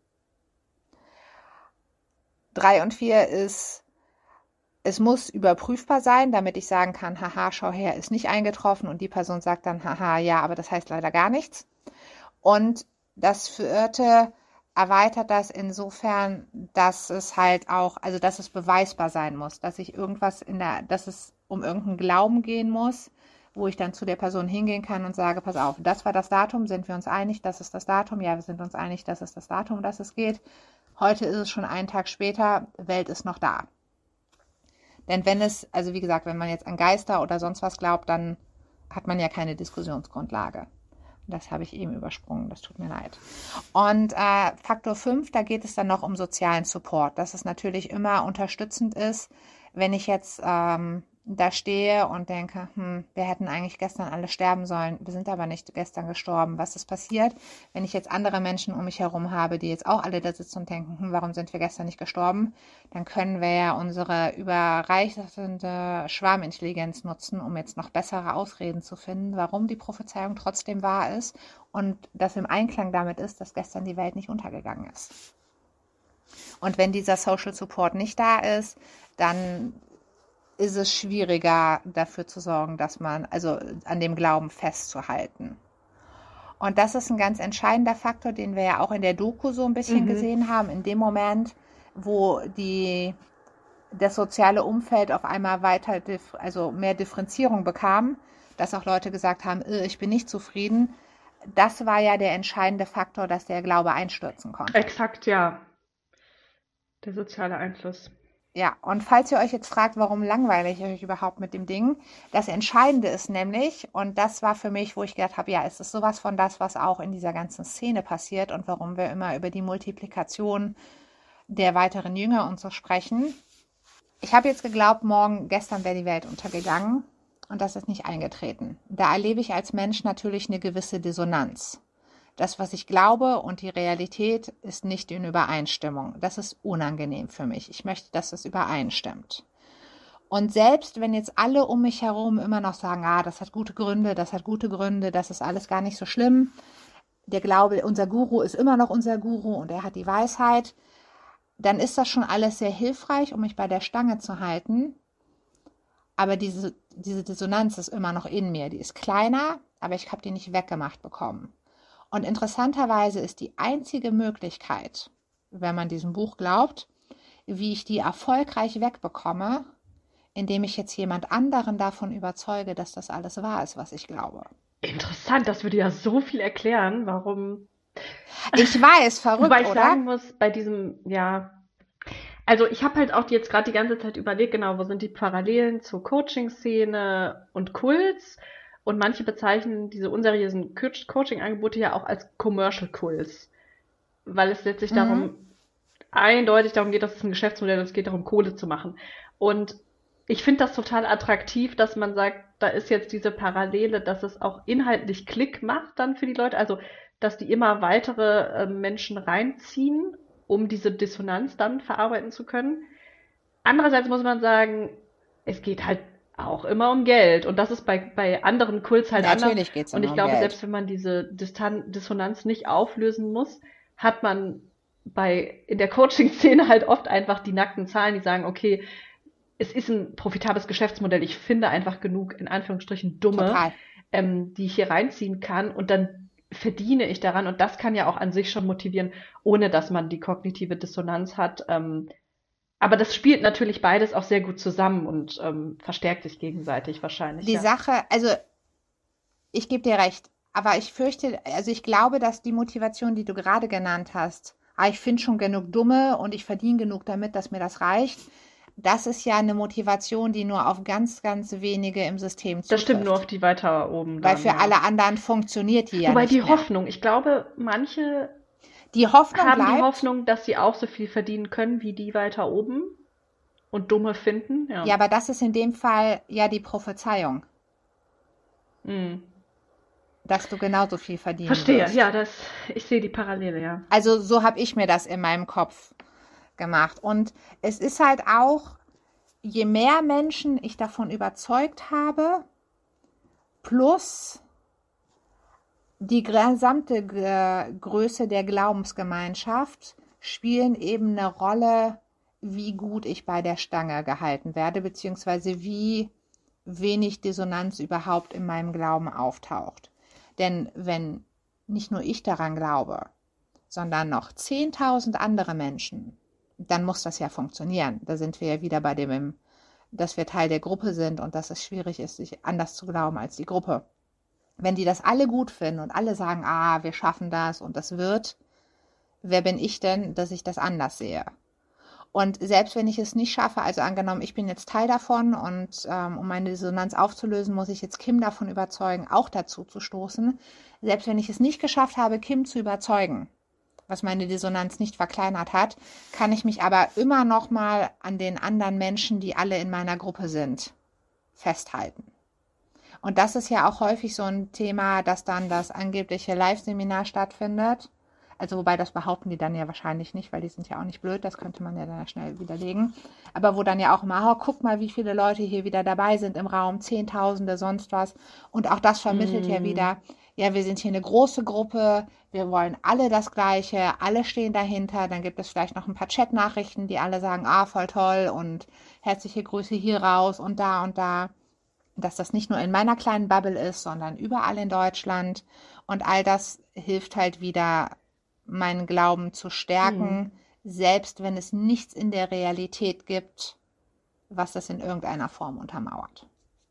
Drei und vier ist, es muss überprüfbar sein, damit ich sagen kann, haha, schau her, ist nicht eingetroffen, und die Person sagt dann, haha, ja, aber das heißt leider gar nichts. Und das vierte erweitert das insofern, dass es halt auch, also dass es beweisbar sein muss, dass ich irgendwas in der, dass es um irgendeinen Glauben gehen muss, wo ich dann zu der Person hingehen kann und sage, pass auf, das war das Datum, sind wir uns einig, das ist das Datum, ja, wir sind uns einig, das ist das Datum, um das es geht. Heute ist es schon einen Tag später, Welt ist noch da. Denn wenn es, also wie gesagt, wenn man jetzt an Geister oder sonst was glaubt, dann hat man ja keine Diskussionsgrundlage. Das habe ich eben übersprungen, das tut mir leid. Und äh, Faktor fünf, da geht es dann noch um sozialen Support, dass es natürlich immer unterstützend ist, wenn ich jetzt ähm, da stehe und denke, hm, wir hätten eigentlich gestern alle sterben sollen, wir sind aber nicht gestern gestorben. Was ist passiert, wenn ich jetzt andere Menschen um mich herum habe, die jetzt auch alle da sitzen und denken, hm, warum sind wir gestern nicht gestorben? Dann können wir ja unsere überreichende Schwarmintelligenz nutzen, um jetzt noch bessere Ausreden zu finden, warum die Prophezeiung trotzdem wahr ist und das im Einklang damit ist, dass gestern die Welt nicht untergegangen ist. Und wenn dieser Social Support nicht da ist, dann ist es schwieriger, dafür zu sorgen, dass man, also an dem Glauben festzuhalten. Und das ist ein ganz entscheidender Faktor, den wir ja auch in der Doku so ein bisschen Mhm. gesehen haben. In dem Moment, wo die, das soziale Umfeld auf einmal weiter, dif- also mehr Differenzierung bekam, dass auch Leute gesagt haben, "Äh, ich bin nicht zufrieden." Das war ja der entscheidende Faktor, dass der Glaube einstürzen konnte. Exakt, ja. Der soziale Einfluss. Ja, und falls ihr euch jetzt fragt, warum langweile ich euch überhaupt mit dem Ding, das Entscheidende ist nämlich, und das war für mich, wo ich gedacht habe, ja, es ist sowas von das, was auch in dieser ganzen Szene passiert und warum wir immer über die Multiplikation der weiteren Jünger und so sprechen. Ich habe jetzt geglaubt, morgen, gestern wäre die Welt untergegangen, und das ist nicht eingetreten. Da erlebe ich als Mensch natürlich eine gewisse Dissonanz. Das, was ich glaube und die Realität ist nicht in Übereinstimmung. Das ist unangenehm für mich. Ich möchte, dass es übereinstimmt. Und selbst wenn jetzt alle um mich herum immer noch sagen, ah, das hat gute Gründe, das hat gute Gründe, das ist alles gar nicht so schlimm. Der Glaube, unser Guru ist immer noch unser Guru und er hat die Weisheit. Dann ist das schon alles sehr hilfreich, um mich bei der Stange zu halten. aber diese, diese Dissonanz ist immer noch in mir. Die ist kleiner, aber ich habe die nicht weggemacht bekommen. Und interessanterweise ist die einzige Möglichkeit, wenn man diesem Buch glaubt, wie ich die erfolgreich wegbekomme, indem ich jetzt jemand anderen davon überzeuge, dass das alles wahr ist, was ich glaube. Interessant, das würde ja so viel erklären, warum. Ich weiß, verrückt, Wobei ich oder? sagen muss, bei diesem, ja, also ich habe halt auch jetzt gerade die ganze Zeit überlegt, genau, wo sind die Parallelen zur Coaching-Szene und Kults? Und manche bezeichnen diese unseriösen Co- Coaching-Angebote ja auch als Commercial-Kults, weil es letztlich Mhm. darum, eindeutig darum geht, dass es ein Geschäftsmodell ist, es geht darum, Kohle zu machen. Und ich finde das total attraktiv, dass man sagt, da ist jetzt diese Parallele, dass es auch inhaltlich Klick macht dann für die Leute, also dass die immer weitere äh, Menschen reinziehen, um diese Dissonanz dann verarbeiten zu können. Andererseits muss man sagen, es geht halt auch immer um Geld. Und das ist bei, bei anderen Kults halt anders. Natürlich geht es Und immer ich um glaube, Geld. selbst wenn man diese Distan Dissonanz nicht auflösen muss, hat man bei in der Coaching-Szene halt oft einfach die nackten Zahlen, die sagen, okay, es ist ein profitables Geschäftsmodell. Ich finde einfach genug, in Anführungsstrichen, Dumme, Total. ähm, die ich hier reinziehen kann. Und dann verdiene ich daran. Und das kann ja auch an sich schon motivieren, ohne dass man die kognitive Dissonanz hat. Ähm, aber das spielt natürlich beides auch sehr gut zusammen und ähm, verstärkt sich gegenseitig wahrscheinlich. Die Ja. Sache, also ich gebe dir recht, aber ich fürchte, also ich glaube, dass die Motivation, die du gerade genannt hast, ah, ich finde schon genug Dumme und ich verdiene genug damit, dass mir das reicht, das ist ja eine Motivation, die nur auf ganz, ganz wenige im System zutrifft. Das stimmt nur auf die weiter oben. Weil Dann, für ja. alle anderen funktioniert die ja Wobei nicht die mehr. Hoffnung, ich glaube, manche Die Hoffnung haben bleibt, die Hoffnung, dass sie auch so viel verdienen können wie die weiter oben und Dumme finden. Ja. ja, aber das ist in dem Fall ja die Prophezeiung, Hm. dass du genauso viel verdienen Verstehe, wirst. ja, das, ich sehe die Parallele, ja. Also so habe ich mir das in meinem Kopf gemacht. Und es ist halt auch, je mehr Menschen ich davon überzeugt habe, plus die gesamte G- Größe der Glaubensgemeinschaft, spielen eben eine Rolle, wie gut ich bei der Stange gehalten werde, beziehungsweise wie wenig Dissonanz überhaupt in meinem Glauben auftaucht. Denn wenn nicht nur ich daran glaube, sondern noch zehntausend andere Menschen, dann muss das ja funktionieren. Da sind wir ja wieder bei dem, dass wir Teil der Gruppe sind und dass es schwierig ist, sich anders zu glauben als die Gruppe. Wenn die das alle gut finden und alle sagen, ah, wir schaffen das und das wird, wer bin ich denn, dass ich das anders sehe? Und selbst wenn ich es nicht schaffe, also angenommen, ich bin jetzt Teil davon und ähm, um meine Dissonanz aufzulösen, muss ich jetzt Kim davon überzeugen, auch dazu zu stoßen. Selbst wenn ich es nicht geschafft habe, Kim zu überzeugen, was meine Dissonanz nicht verkleinert hat, kann ich mich aber immer noch mal an den anderen Menschen, die alle in meiner Gruppe sind, festhalten. Und das ist ja auch häufig so ein Thema, dass dann das angebliche Live-Seminar stattfindet. Also wobei, das behaupten die dann ja wahrscheinlich nicht, weil die sind ja auch nicht blöd, das könnte man ja dann schnell widerlegen. Aber wo dann ja auch immer, oh, guck mal, wie viele Leute hier wieder dabei sind im Raum, Zehntausende, sonst was. Und auch das vermittelt ja wieder, ja, wir sind hier eine große Gruppe, wir wollen alle das Gleiche, alle stehen dahinter. Dann gibt es vielleicht noch ein paar Chat-Nachrichten, die alle sagen, ah, voll toll und herzliche Grüße hier raus und da und da. Dass das nicht nur in meiner kleinen Bubble ist, sondern überall in Deutschland. Und all das hilft halt wieder, meinen Glauben zu stärken, selbst wenn es nichts in der Realität gibt, was das in irgendeiner Form untermauert.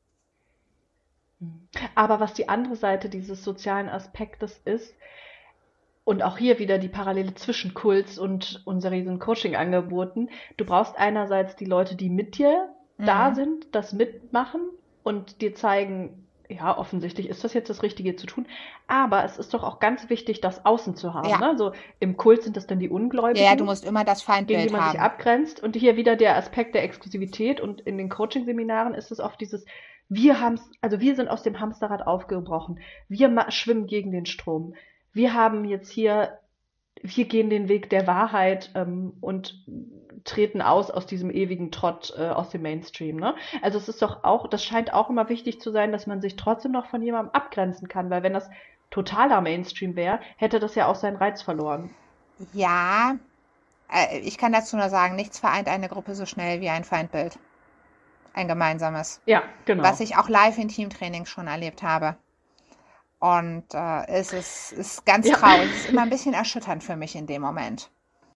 Aber was die andere Seite dieses sozialen Aspektes ist, und auch hier wieder die Parallele zwischen Kults und unseren Coaching-Angeboten, du brauchst einerseits die Leute, die mit dir da Mhm. sind, das mitmachen und dir zeigen, ja, offensichtlich ist das jetzt das Richtige zu tun, aber es ist doch auch ganz wichtig, das Außen zu haben. Ja. Ne? So im Kult sind das dann die Ungläubigen, Ja, ja, du musst immer das gegen die Feindbild man sich haben. abgrenzt. Und hier wieder der Aspekt der Exklusivität. Und in den Coaching-Seminaren ist es oft dieses, wir haben's, also wir sind aus dem Hamsterrad aufgebrochen. Wir ma- schwimmen gegen den Strom. Wir haben jetzt hier, wir gehen den Weg der Wahrheit ähm, und treten aus aus diesem ewigen Trott äh, aus dem Mainstream. Ne? Also es ist doch auch, das scheint auch immer wichtig zu sein, dass man sich trotzdem noch von jemandem abgrenzen kann, weil wenn das totaler Mainstream wäre, hätte das ja auch seinen Reiz verloren. Ja, äh, ich kann dazu nur sagen, nichts vereint eine Gruppe so schnell wie ein Feindbild. ein gemeinsames, Ja, genau. was ich auch live in Teamtrainings schon erlebt habe. Und äh, es ist, ist ganz Ja. traurig. Es ist immer ein bisschen erschütternd für mich in dem Moment.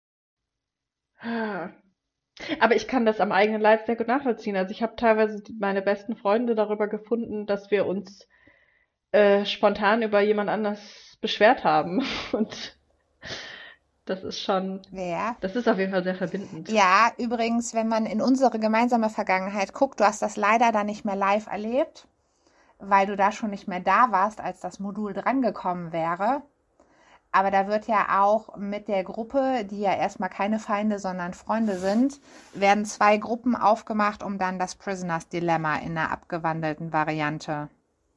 Aber ich kann das am eigenen Leib sehr gut nachvollziehen. Also ich habe teilweise die- meine besten Freunde darüber gefunden, dass wir uns äh, spontan über jemand anders beschwert haben. Und das ist schon, Wer? das ist auf jeden Fall sehr verbindend. Ja, übrigens, wenn man in unsere gemeinsame Vergangenheit guckt, du hast das leider dann nicht mehr live erlebt, weil du da schon nicht mehr da warst, als das Modul drangekommen wäre. Aber da wird ja auch mit der Gruppe, die ja erstmal keine Feinde, sondern Freunde sind, werden zwei Gruppen aufgemacht, um dann das Prisoners Dilemma in einer abgewandelten Variante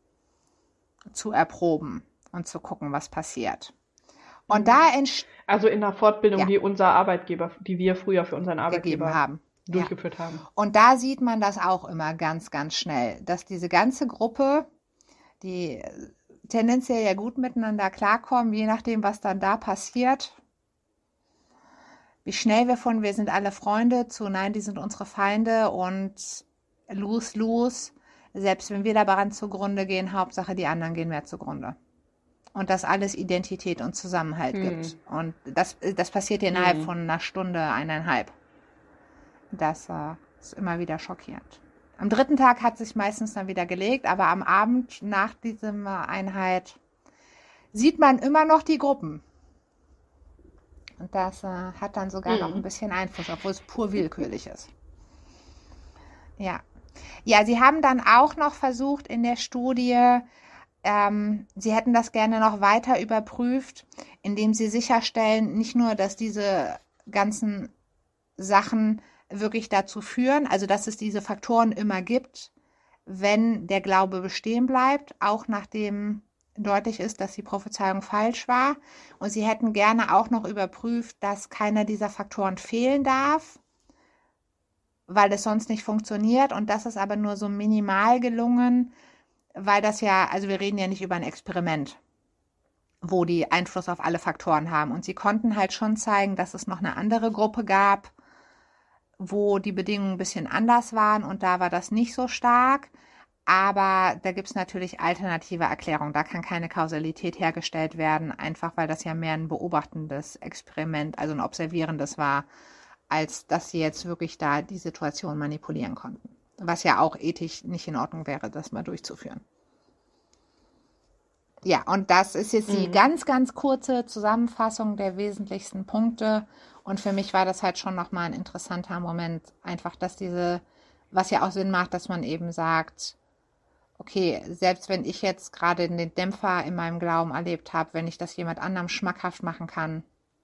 zu erproben und zu gucken, was passiert. Und Mhm. da entsteht Also in einer Fortbildung, Ja. die unser Arbeitgeber, die wir früher für unseren gegeben Arbeitgeber haben. Ja. durchgeführt haben. Und da sieht man das auch immer ganz, ganz schnell, dass diese ganze Gruppe, die tendenziell ja gut miteinander klarkommen, je nachdem, was dann da passiert, wie schnell wir von wir sind alle Freunde zu nein, die sind unsere Feinde und lose, lose, selbst wenn wir daran zugrunde gehen, Hauptsache die anderen gehen mehr zugrunde. Und dass alles Identität und Zusammenhalt Hm. gibt. Und das, das passiert innerhalb Hm. von einer Stunde, eineinhalb. Das äh, ist immer wieder schockierend. Am dritten Tag hat sich meistens dann wieder gelegt, aber am Abend nach dieser Einheit sieht man immer noch die Gruppen. Und das äh, hat dann sogar Mhm. noch ein bisschen Einfluss, obwohl es pur willkürlich ist. Ja. Ja, sie haben dann auch noch versucht in der Studie, ähm, sie hätten das gerne noch weiter überprüft, indem sie sicherstellen, nicht nur, dass diese ganzen Sachen wirklich dazu führen, also dass es diese Faktoren immer gibt, wenn der Glaube bestehen bleibt, auch nachdem deutlich ist, dass die Prophezeiung falsch war. Und sie hätten gerne auch noch überprüft, dass keiner dieser Faktoren fehlen darf, weil es sonst nicht funktioniert. Und das ist aber nur so minimal gelungen, weil das ja, also wir reden ja nicht über ein Experiment, wo die Einfluss auf alle Faktoren haben. Und sie konnten halt schon zeigen, dass es noch eine andere Gruppe gab, wo die Bedingungen ein bisschen anders waren und da war das nicht so stark. Aber da gibt es natürlich alternative Erklärungen. Da kann keine Kausalität hergestellt werden, einfach weil das ja mehr ein beobachtendes Experiment, also ein observierendes war, als dass sie jetzt wirklich da die Situation manipulieren konnten. Was ja auch ethisch nicht in Ordnung wäre, das mal durchzuführen. Ja, und das ist jetzt die Mhm. ganz, ganz kurze Zusammenfassung der wesentlichsten Punkte. Und für mich war das halt schon nochmal ein interessanter Moment, einfach, dass diese, was ja auch Sinn macht, dass man eben sagt, okay, selbst wenn ich jetzt gerade den Dämpfer in meinem Glauben erlebt habe, wenn ich das jemand anderem schmackhaft machen kann,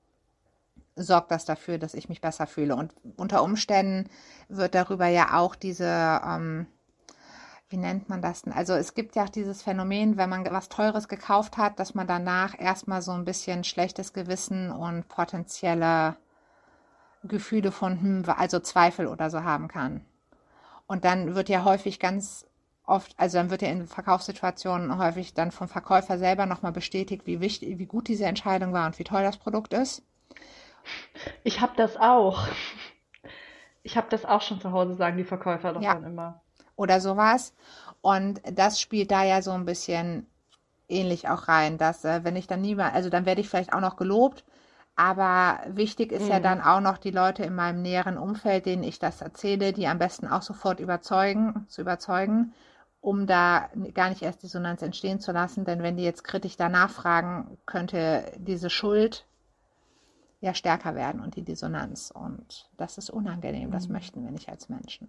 sorgt das dafür, dass ich mich besser fühle. Und unter Umständen wird darüber ja auch diese, ähm, wie nennt man das denn? Also es gibt ja auch dieses Phänomen, wenn man was Teures gekauft hat, dass man danach erstmal so ein bisschen schlechtes Gewissen und potenzielle Gefühle von, hm, also Zweifel oder so haben kann. Und dann wird ja häufig ganz oft, also dann wird ja in Verkaufssituationen häufig dann vom Verkäufer selber nochmal bestätigt, wie wichtig, wie gut diese Entscheidung war und wie toll das Produkt ist. Ich habe das auch. Ich habe das auch schon zu Hause, sagen die Verkäufer doch Ja. dann immer. Oder sowas. Und das spielt da ja so ein bisschen ähnlich auch rein, dass äh, wenn ich dann niemand, also dann werde ich vielleicht auch noch gelobt, aber wichtig ist ja Mhm. dann auch noch die Leute in meinem näheren Umfeld, denen ich das erzähle, die am besten auch sofort überzeugen, zu überzeugen, um da gar nicht erst Dissonanz entstehen zu lassen, denn wenn die jetzt kritisch danach fragen, könnte diese Schuld ja stärker werden und die Dissonanz und das ist unangenehm, das Mhm. möchten wir nicht als Menschen.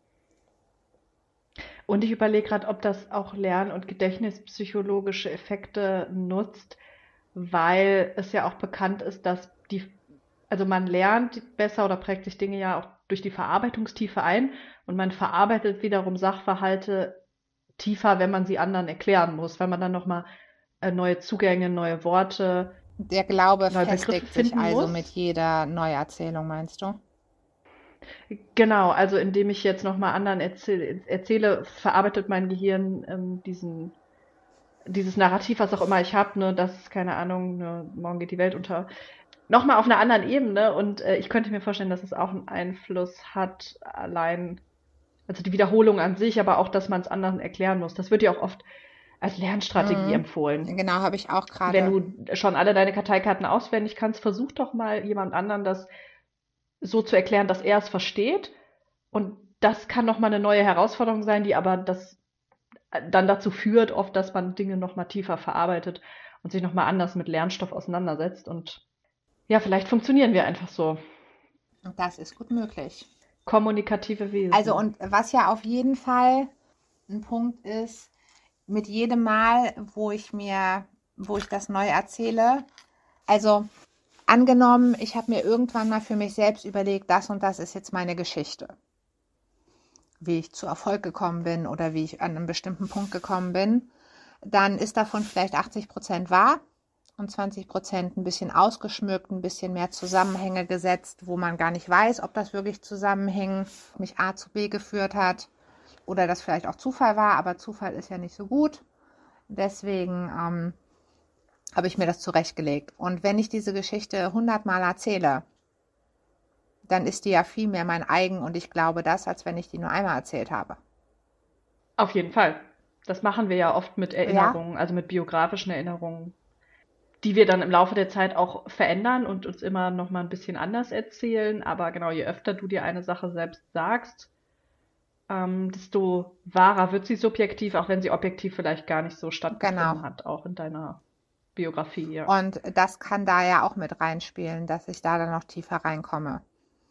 Und ich überlege gerade, ob das auch lern- und gedächtnispsychologische Effekte nutzt, weil es ja auch bekannt ist, dass die, also man lernt besser oder prägt sich Dinge ja auch durch die Verarbeitungstiefe ein und man verarbeitet wiederum Sachverhalte tiefer, wenn man sie anderen erklären muss, weil man dann nochmal äh, neue Zugänge, neue Worte, Der Glaube neue Begriffe festigt sich finden also muss. mit jeder Neuerzählung, meinst du? Genau, also indem ich jetzt nochmal anderen erzähle, erzähle, verarbeitet mein Gehirn ähm, diesen, dieses Narrativ, was auch immer ich habe, ne, das, keine Ahnung, ne, morgen geht die Welt unter, nochmal auf einer anderen Ebene und äh, ich könnte mir vorstellen, dass es auch einen Einfluss hat, allein Also die Wiederholung an sich, aber auch, dass man es anderen erklären muss. Das wird ja auch oft als Lernstrategie Mhm. empfohlen. Genau, habe ich auch Wenn gerade. du schon alle deine Karteikarten auswendig kannst, versuch doch mal jemand anderen das so zu erklären, dass er es versteht. Und das kann nochmal eine neue Herausforderung sein, die aber das dann dazu führt, oft, dass man Dinge nochmal tiefer verarbeitet und sich nochmal anders mit Lernstoff auseinandersetzt. Und ja, vielleicht funktionieren wir einfach so. Das ist gut möglich. Kommunikative Wesen. Also und was ja auf jeden Fall ein Punkt ist, mit jedem Mal, wo ich mir, wo ich das neu erzähle, also angenommen, ich habe mir irgendwann mal für mich selbst überlegt, das und das ist jetzt meine Geschichte. Wie ich zu Erfolg gekommen bin oder wie ich an einem bestimmten Punkt gekommen bin, dann ist davon vielleicht achtzig Prozent wahr und zwanzig Prozent ein bisschen ausgeschmückt, ein bisschen mehr Zusammenhänge gesetzt, wo man gar nicht weiß, ob das wirklich Zusammenhängen mich A zu B geführt hat oder das vielleicht auch Zufall war, aber Zufall ist ja nicht so gut. Deswegen ähm, habe ich mir das zurechtgelegt. Und wenn ich diese Geschichte hundertmal erzähle, dann ist die ja viel mehr mein eigen und ich glaube das, als wenn ich die nur einmal erzählt habe. Auf jeden Fall. Das machen wir ja oft mit Erinnerungen, also mit biografischen Erinnerungen, die wir dann im Laufe der Zeit auch verändern und uns immer noch mal ein bisschen anders erzählen. Aber genau, je öfter du dir eine Sache selbst sagst, ähm, desto wahrer wird sie subjektiv, auch wenn sie objektiv vielleicht gar nicht so stattgefunden Genau. hat, auch in deiner Biografie. Ja. Und das kann da ja auch mit reinspielen, dass ich da dann noch tiefer reinkomme.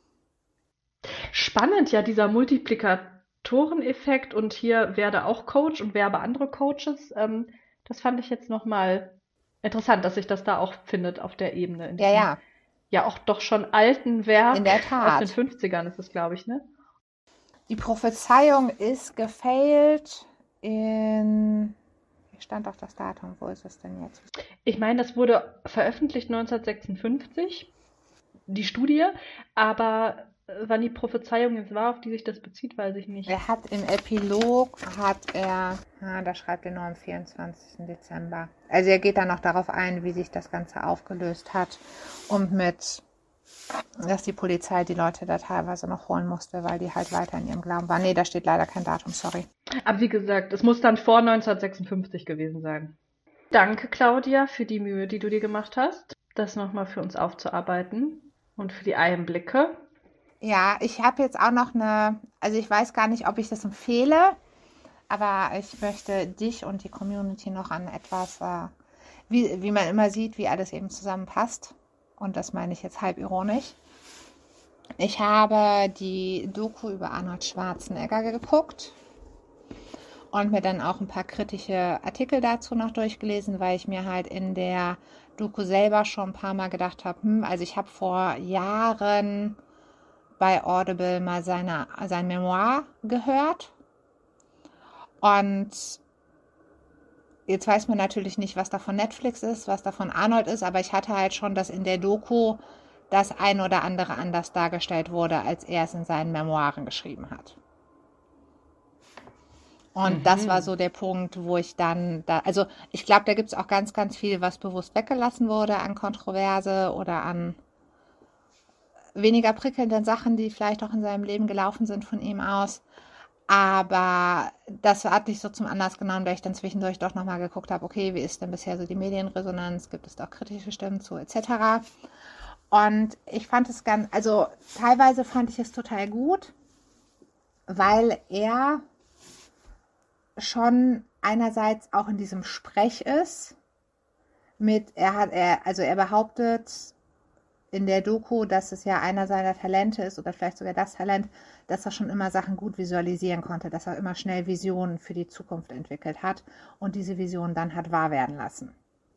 Spannend, ja, dieser Multiplikatoreneffekt und hier werde auch Coach und werbe andere Coaches. Ähm, das fand ich jetzt nochmal interessant, dass sich das da auch findet auf der Ebene. In Ja, diesem, ja, ja, auch doch schon alten Werk in der aus den Tat. fünfzigern ist es, glaube ich, ne? Die Prophezeiung ist gefailt in... Hier stand auch das Datum. Wo ist es denn jetzt? Ich meine, das wurde veröffentlicht neunzehnhundertsechsundfünfzig, die Studie, aber äh, wann die Prophezeiung jetzt war, auf die sich das bezieht, weiß ich nicht. Er hat im Epilog, hat er, ah, da schreibt er nur am vierundzwanzigsten Dezember. Also er geht dann noch darauf ein, wie sich das Ganze aufgelöst hat und mit, dass die Polizei die Leute da teilweise noch holen musste, weil die halt weiter in ihrem Glauben waren. Nee, da steht leider kein Datum, sorry. Aber wie gesagt, es muss dann vor neunzehnhundertsechsundfünfzig gewesen sein. Danke, Claudia, für die Mühe, die du dir gemacht hast, das nochmal für uns aufzuarbeiten und für die Einblicke. Ja, ich habe jetzt auch noch eine, also ich weiß gar nicht, ob ich das empfehle, aber ich möchte dich und die Community noch an etwas, äh, wie, wie man immer sieht, wie alles eben zusammenpasst. Und das meine ich jetzt halb ironisch. Ich habe die Doku über Arnold Schwarzenegger geguckt und mir dann auch ein paar kritische Artikel dazu noch durchgelesen, weil ich mir halt in der Doku selber schon ein paar Mal gedacht habe, hm, also ich habe vor Jahren bei Audible mal seine, sein Memoir gehört und jetzt weiß man natürlich nicht, was da von Netflix ist, was da von Arnold ist, aber ich hatte halt schon, dass in der Doku das ein oder andere anders dargestellt wurde, als er es in seinen Memoiren geschrieben hat. Und Mhm. das war so der Punkt, wo ich dann, da, also ich glaube, da gibt es auch ganz, ganz viel, was bewusst weggelassen wurde an Kontroverse oder an weniger prickelnden Sachen, die vielleicht auch in seinem Leben gelaufen sind von ihm aus. Aber das hat nicht so zum Anlass genommen, weil ich dann zwischendurch doch nochmal geguckt habe, okay, wie ist denn bisher so die Medienresonanz, gibt es doch kritische Stimmen zu, et cetera. Und ich fand es ganz, also teilweise fand ich es total gut, weil er schon einerseits auch in diesem Sprech ist, mit, er hat, er, also er behauptet in der Doku, dass es ja einer seiner Talente ist oder vielleicht sogar das Talent, dass er schon immer Sachen gut visualisieren konnte, dass er immer schnell Visionen für die Zukunft entwickelt hat und diese Visionen dann hat wahr werden lassen.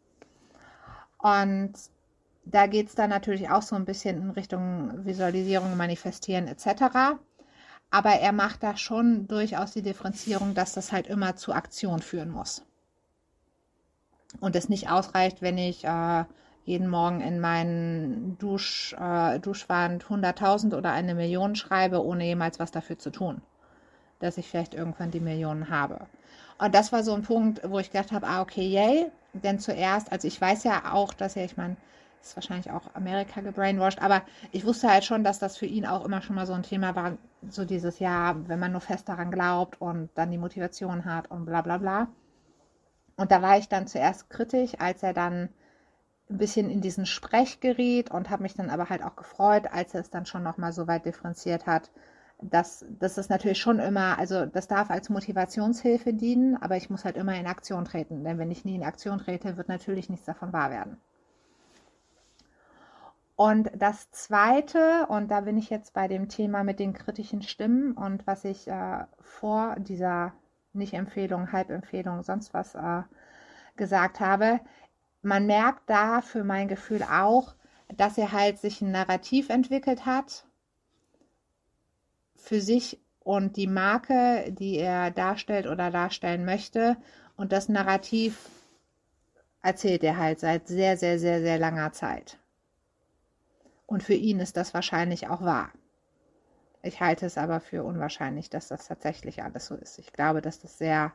Und da geht es dann natürlich auch so ein bisschen in Richtung Visualisierung, Manifestieren et cetera. Aber er macht da schon durchaus die Differenzierung, dass das halt immer zu Aktion führen muss. Und es nicht ausreicht, wenn ich äh, jeden Morgen in meinen Dusch, äh, Duschwand hunderttausend oder eine Million schreibe, ohne jemals was dafür zu tun, dass ich vielleicht irgendwann die Millionen habe. Und das war so ein Punkt, wo ich gedacht habe, ah, okay, yay. Denn zuerst, also ich weiß ja auch, dass er, ich meine, ist wahrscheinlich auch Amerika gebrainwashed, aber ich wusste halt schon, dass das für ihn auch immer schon mal so ein Thema war, so dieses Jahr, wenn man nur fest daran glaubt und dann die Motivation hat und bla bla bla. Und da war ich dann zuerst kritisch, als er dann ein bisschen in diesen Sprech geriet und habe mich dann aber halt auch gefreut, als er es dann schon nochmal so weit differenziert hat, dass das ist natürlich schon immer, also das darf als Motivationshilfe dienen, aber ich muss halt immer in Aktion treten, denn wenn ich nie in Aktion trete, wird natürlich nichts davon wahr werden. Und das Zweite, und da bin ich jetzt bei dem Thema mit den kritischen Stimmen und was ich äh, vor dieser Nicht-Empfehlung, Halbempfehlung, sonst was äh, gesagt habe, man merkt da für mein Gefühl auch, dass er halt sich ein Narrativ entwickelt hat für sich und die Marke, die er darstellt oder darstellen möchte. Und das Narrativ erzählt er halt seit sehr, sehr, sehr, sehr langer Zeit. Und für ihn ist das wahrscheinlich auch wahr. Ich halte es aber für unwahrscheinlich, dass das tatsächlich alles so ist. Ich glaube, dass das sehr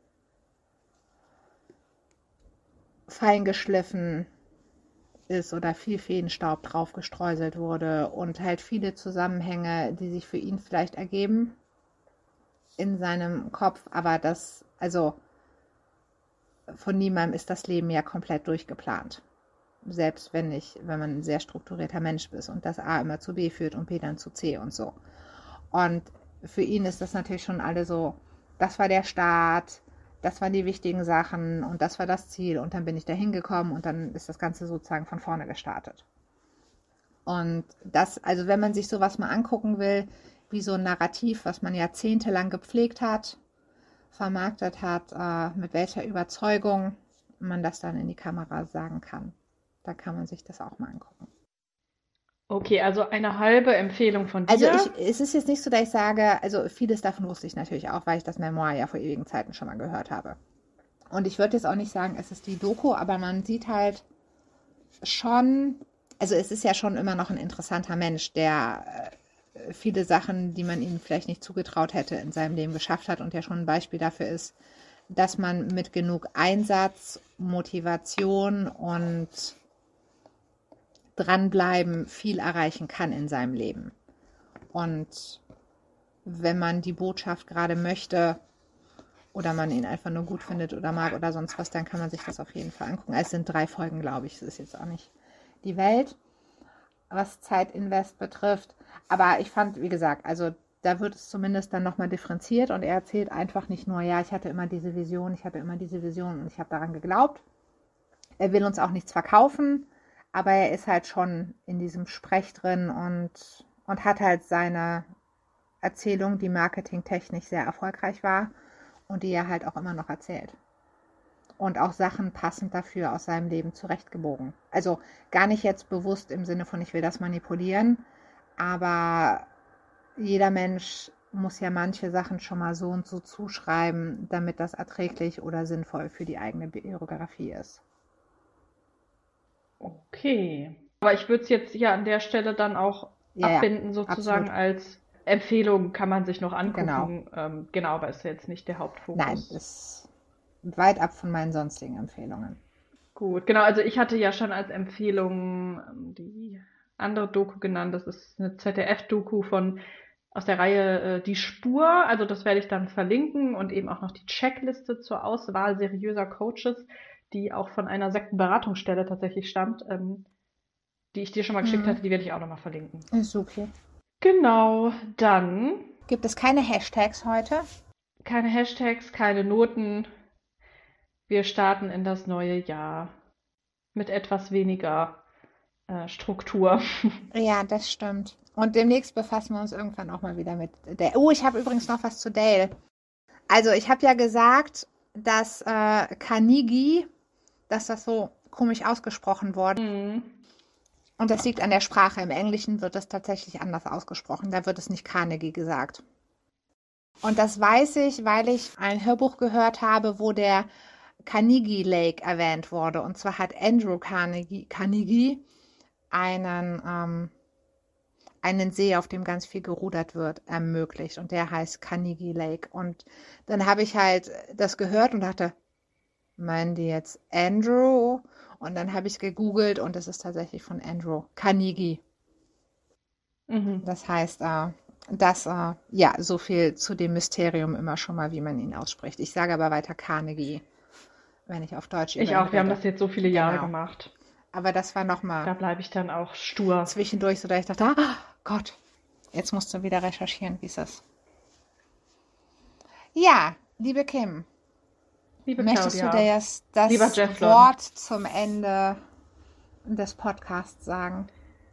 feingeschliffen ist oder viel Feenstaub drauf gestreuselt wurde und halt viele Zusammenhänge, die sich für ihn vielleicht ergeben in seinem Kopf, aber das, also von niemandem ist das Leben ja komplett durchgeplant. Selbst wenn ich, wenn man ein sehr strukturierter Mensch ist und das A immer zu B führt und B dann zu C und so. Und für ihn ist das natürlich schon alle so, das war der Start, das waren die wichtigen Sachen und das war das Ziel und dann bin ich da hingekommen und dann ist das Ganze sozusagen von vorne gestartet. Und das, also wenn man sich sowas mal angucken will, wie so ein Narrativ, was man jahrzehntelang gepflegt hat, vermarktet hat, äh, mit welcher Überzeugung man das dann in die Kamera sagen kann. Da kann man sich das auch mal angucken. Okay, also eine halbe Empfehlung von dir. Also ich, es ist jetzt nicht so, dass ich sage, also vieles davon wusste ich natürlich auch, weil ich das Memoir ja vor ewigen Zeiten schon mal gehört habe. Und ich würde jetzt auch nicht sagen, es ist die Doku, aber man sieht halt schon, also es ist ja schon immer noch ein interessanter Mensch, der äh, viele Sachen, die man ihm vielleicht nicht zugetraut hätte, in seinem Leben geschafft hat und der schon ein Beispiel dafür ist, dass man mit genug Einsatz, Motivation und dranbleiben viel erreichen kann in seinem Leben. Und wenn man die Botschaft gerade möchte oder man ihn einfach nur gut findet oder mag oder sonst was, dann kann man sich das auf jeden Fall angucken. Es sind drei Folgen, glaube ich. Es ist jetzt auch nicht die Welt, was Zeitinvest betrifft. Aber ich fand, wie gesagt, also da wird es zumindest dann nochmal differenziert und er erzählt einfach nicht nur, ja, ich hatte immer diese Vision, ich hatte immer diese Vision und ich habe daran geglaubt. Er will uns auch nichts verkaufen, aber er ist halt schon in diesem Sprech drin und, und hat halt seine Erzählung, die marketingtechnisch sehr erfolgreich war und die er halt auch immer noch erzählt. Und auch Sachen passend dafür aus seinem Leben zurechtgebogen. Also gar nicht jetzt bewusst im Sinne von, ich will das manipulieren, aber jeder Mensch muss ja manche Sachen schon mal so und so zuschreiben, damit das erträglich oder sinnvoll für die eigene Biografie ist. Okay. Aber ich würde es jetzt hier an der Stelle dann auch Ja, abbinden, ja, sozusagen absolut. als Empfehlung kann man sich noch angucken. Genau. Ähm, genau, aber ist jetzt nicht der Hauptfokus. Nein, ist weit ab von meinen sonstigen Empfehlungen. Gut, genau, also ich hatte ja schon als Empfehlung ähm, die andere Doku genannt. Das ist eine Z D F-Doku von aus der Reihe äh, Die Spur. Also das werde ich dann verlinken und eben auch noch die Checkliste zur Auswahl seriöser Coaches, die auch von einer Sektenberatungsstelle tatsächlich stammt, ähm, die ich dir schon mal geschickt Mhm. hatte, die werde ich auch nochmal verlinken. Ist okay. Genau, dann Gibt es keine Hashtags heute? keine Hashtags, keine Noten. Wir starten in das neue Jahr mit etwas weniger äh, Struktur. Ja, das stimmt. Und demnächst befassen wir uns irgendwann auch mal wieder mit Dale. Oh, ich habe übrigens noch was zu Dale. Also ich habe ja gesagt, dass äh, Carnegie, dass das so komisch ausgesprochen wurde. Mhm. Und das liegt an der Sprache. Im Englischen wird das tatsächlich anders ausgesprochen. Da wird es nicht Carnegie gesagt. Und das weiß ich, weil ich ein Hörbuch gehört habe, wo der Carnegie Lake erwähnt wurde. Und zwar hat Andrew Carnegie, Carnegie einen, ähm, einen See, auf dem ganz viel gerudert wird, ermöglicht. Und der heißt Carnegie Lake. Und dann habe ich halt das gehört und dachte, meinen die jetzt Andrew? Und dann habe ich gegoogelt und es ist tatsächlich von Andrew Carnegie. Mhm. Das heißt, äh, das, äh, ja, so viel zu dem Mysterium immer schon mal, wie man ihn ausspricht. Ich sage aber weiter Carnegie, wenn ich auf Deutsch Ich über ihn auch, wir haben rede. das jetzt so viele Jahre Genau. gemacht. Aber das war Da nochmal bleibe ich dann auch stur. zwischendurch so, dass ich dachte, ah, Gott, jetzt musst du wieder recherchieren, wie es ist. Ja, liebe Kim, Liebe möchtest du Claudia, das, das lieber Jefflon. Wort zum Ende des Podcasts sagen?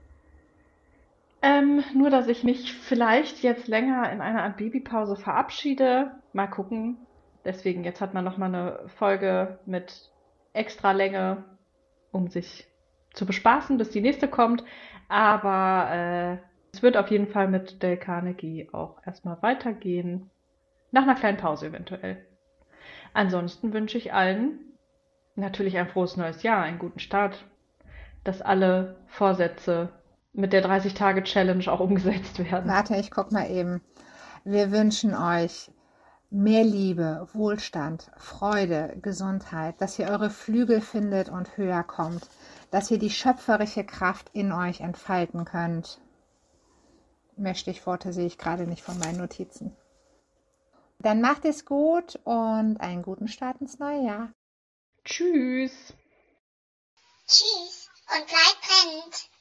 Ähm, nur, dass ich mich vielleicht jetzt länger in einer Art Babypause verabschiede. Mal gucken. Deswegen, jetzt hat man nochmal eine Folge mit extra Länge, um sich zu bespaßen, bis die nächste kommt. Aber äh, es wird auf jeden Fall mit Dale Carnegie auch erstmal weitergehen. Nach einer kleinen Pause eventuell. Ansonsten wünsche ich allen natürlich ein frohes neues Jahr, einen guten Start, dass alle Vorsätze mit der dreißig-Tage-Challenge auch umgesetzt werden. Warte, ich guck mal eben. Wir wünschen euch mehr Liebe, Wohlstand, Freude, Gesundheit, dass ihr eure Flügel findet und höher kommt, dass ihr die schöpferische Kraft in euch entfalten könnt. Mehr Stichworte sehe ich gerade nicht von meinen Notizen. Dann macht es gut und einen guten Start ins neue Jahr. Tschüss! Tschüss und bleibt brennend.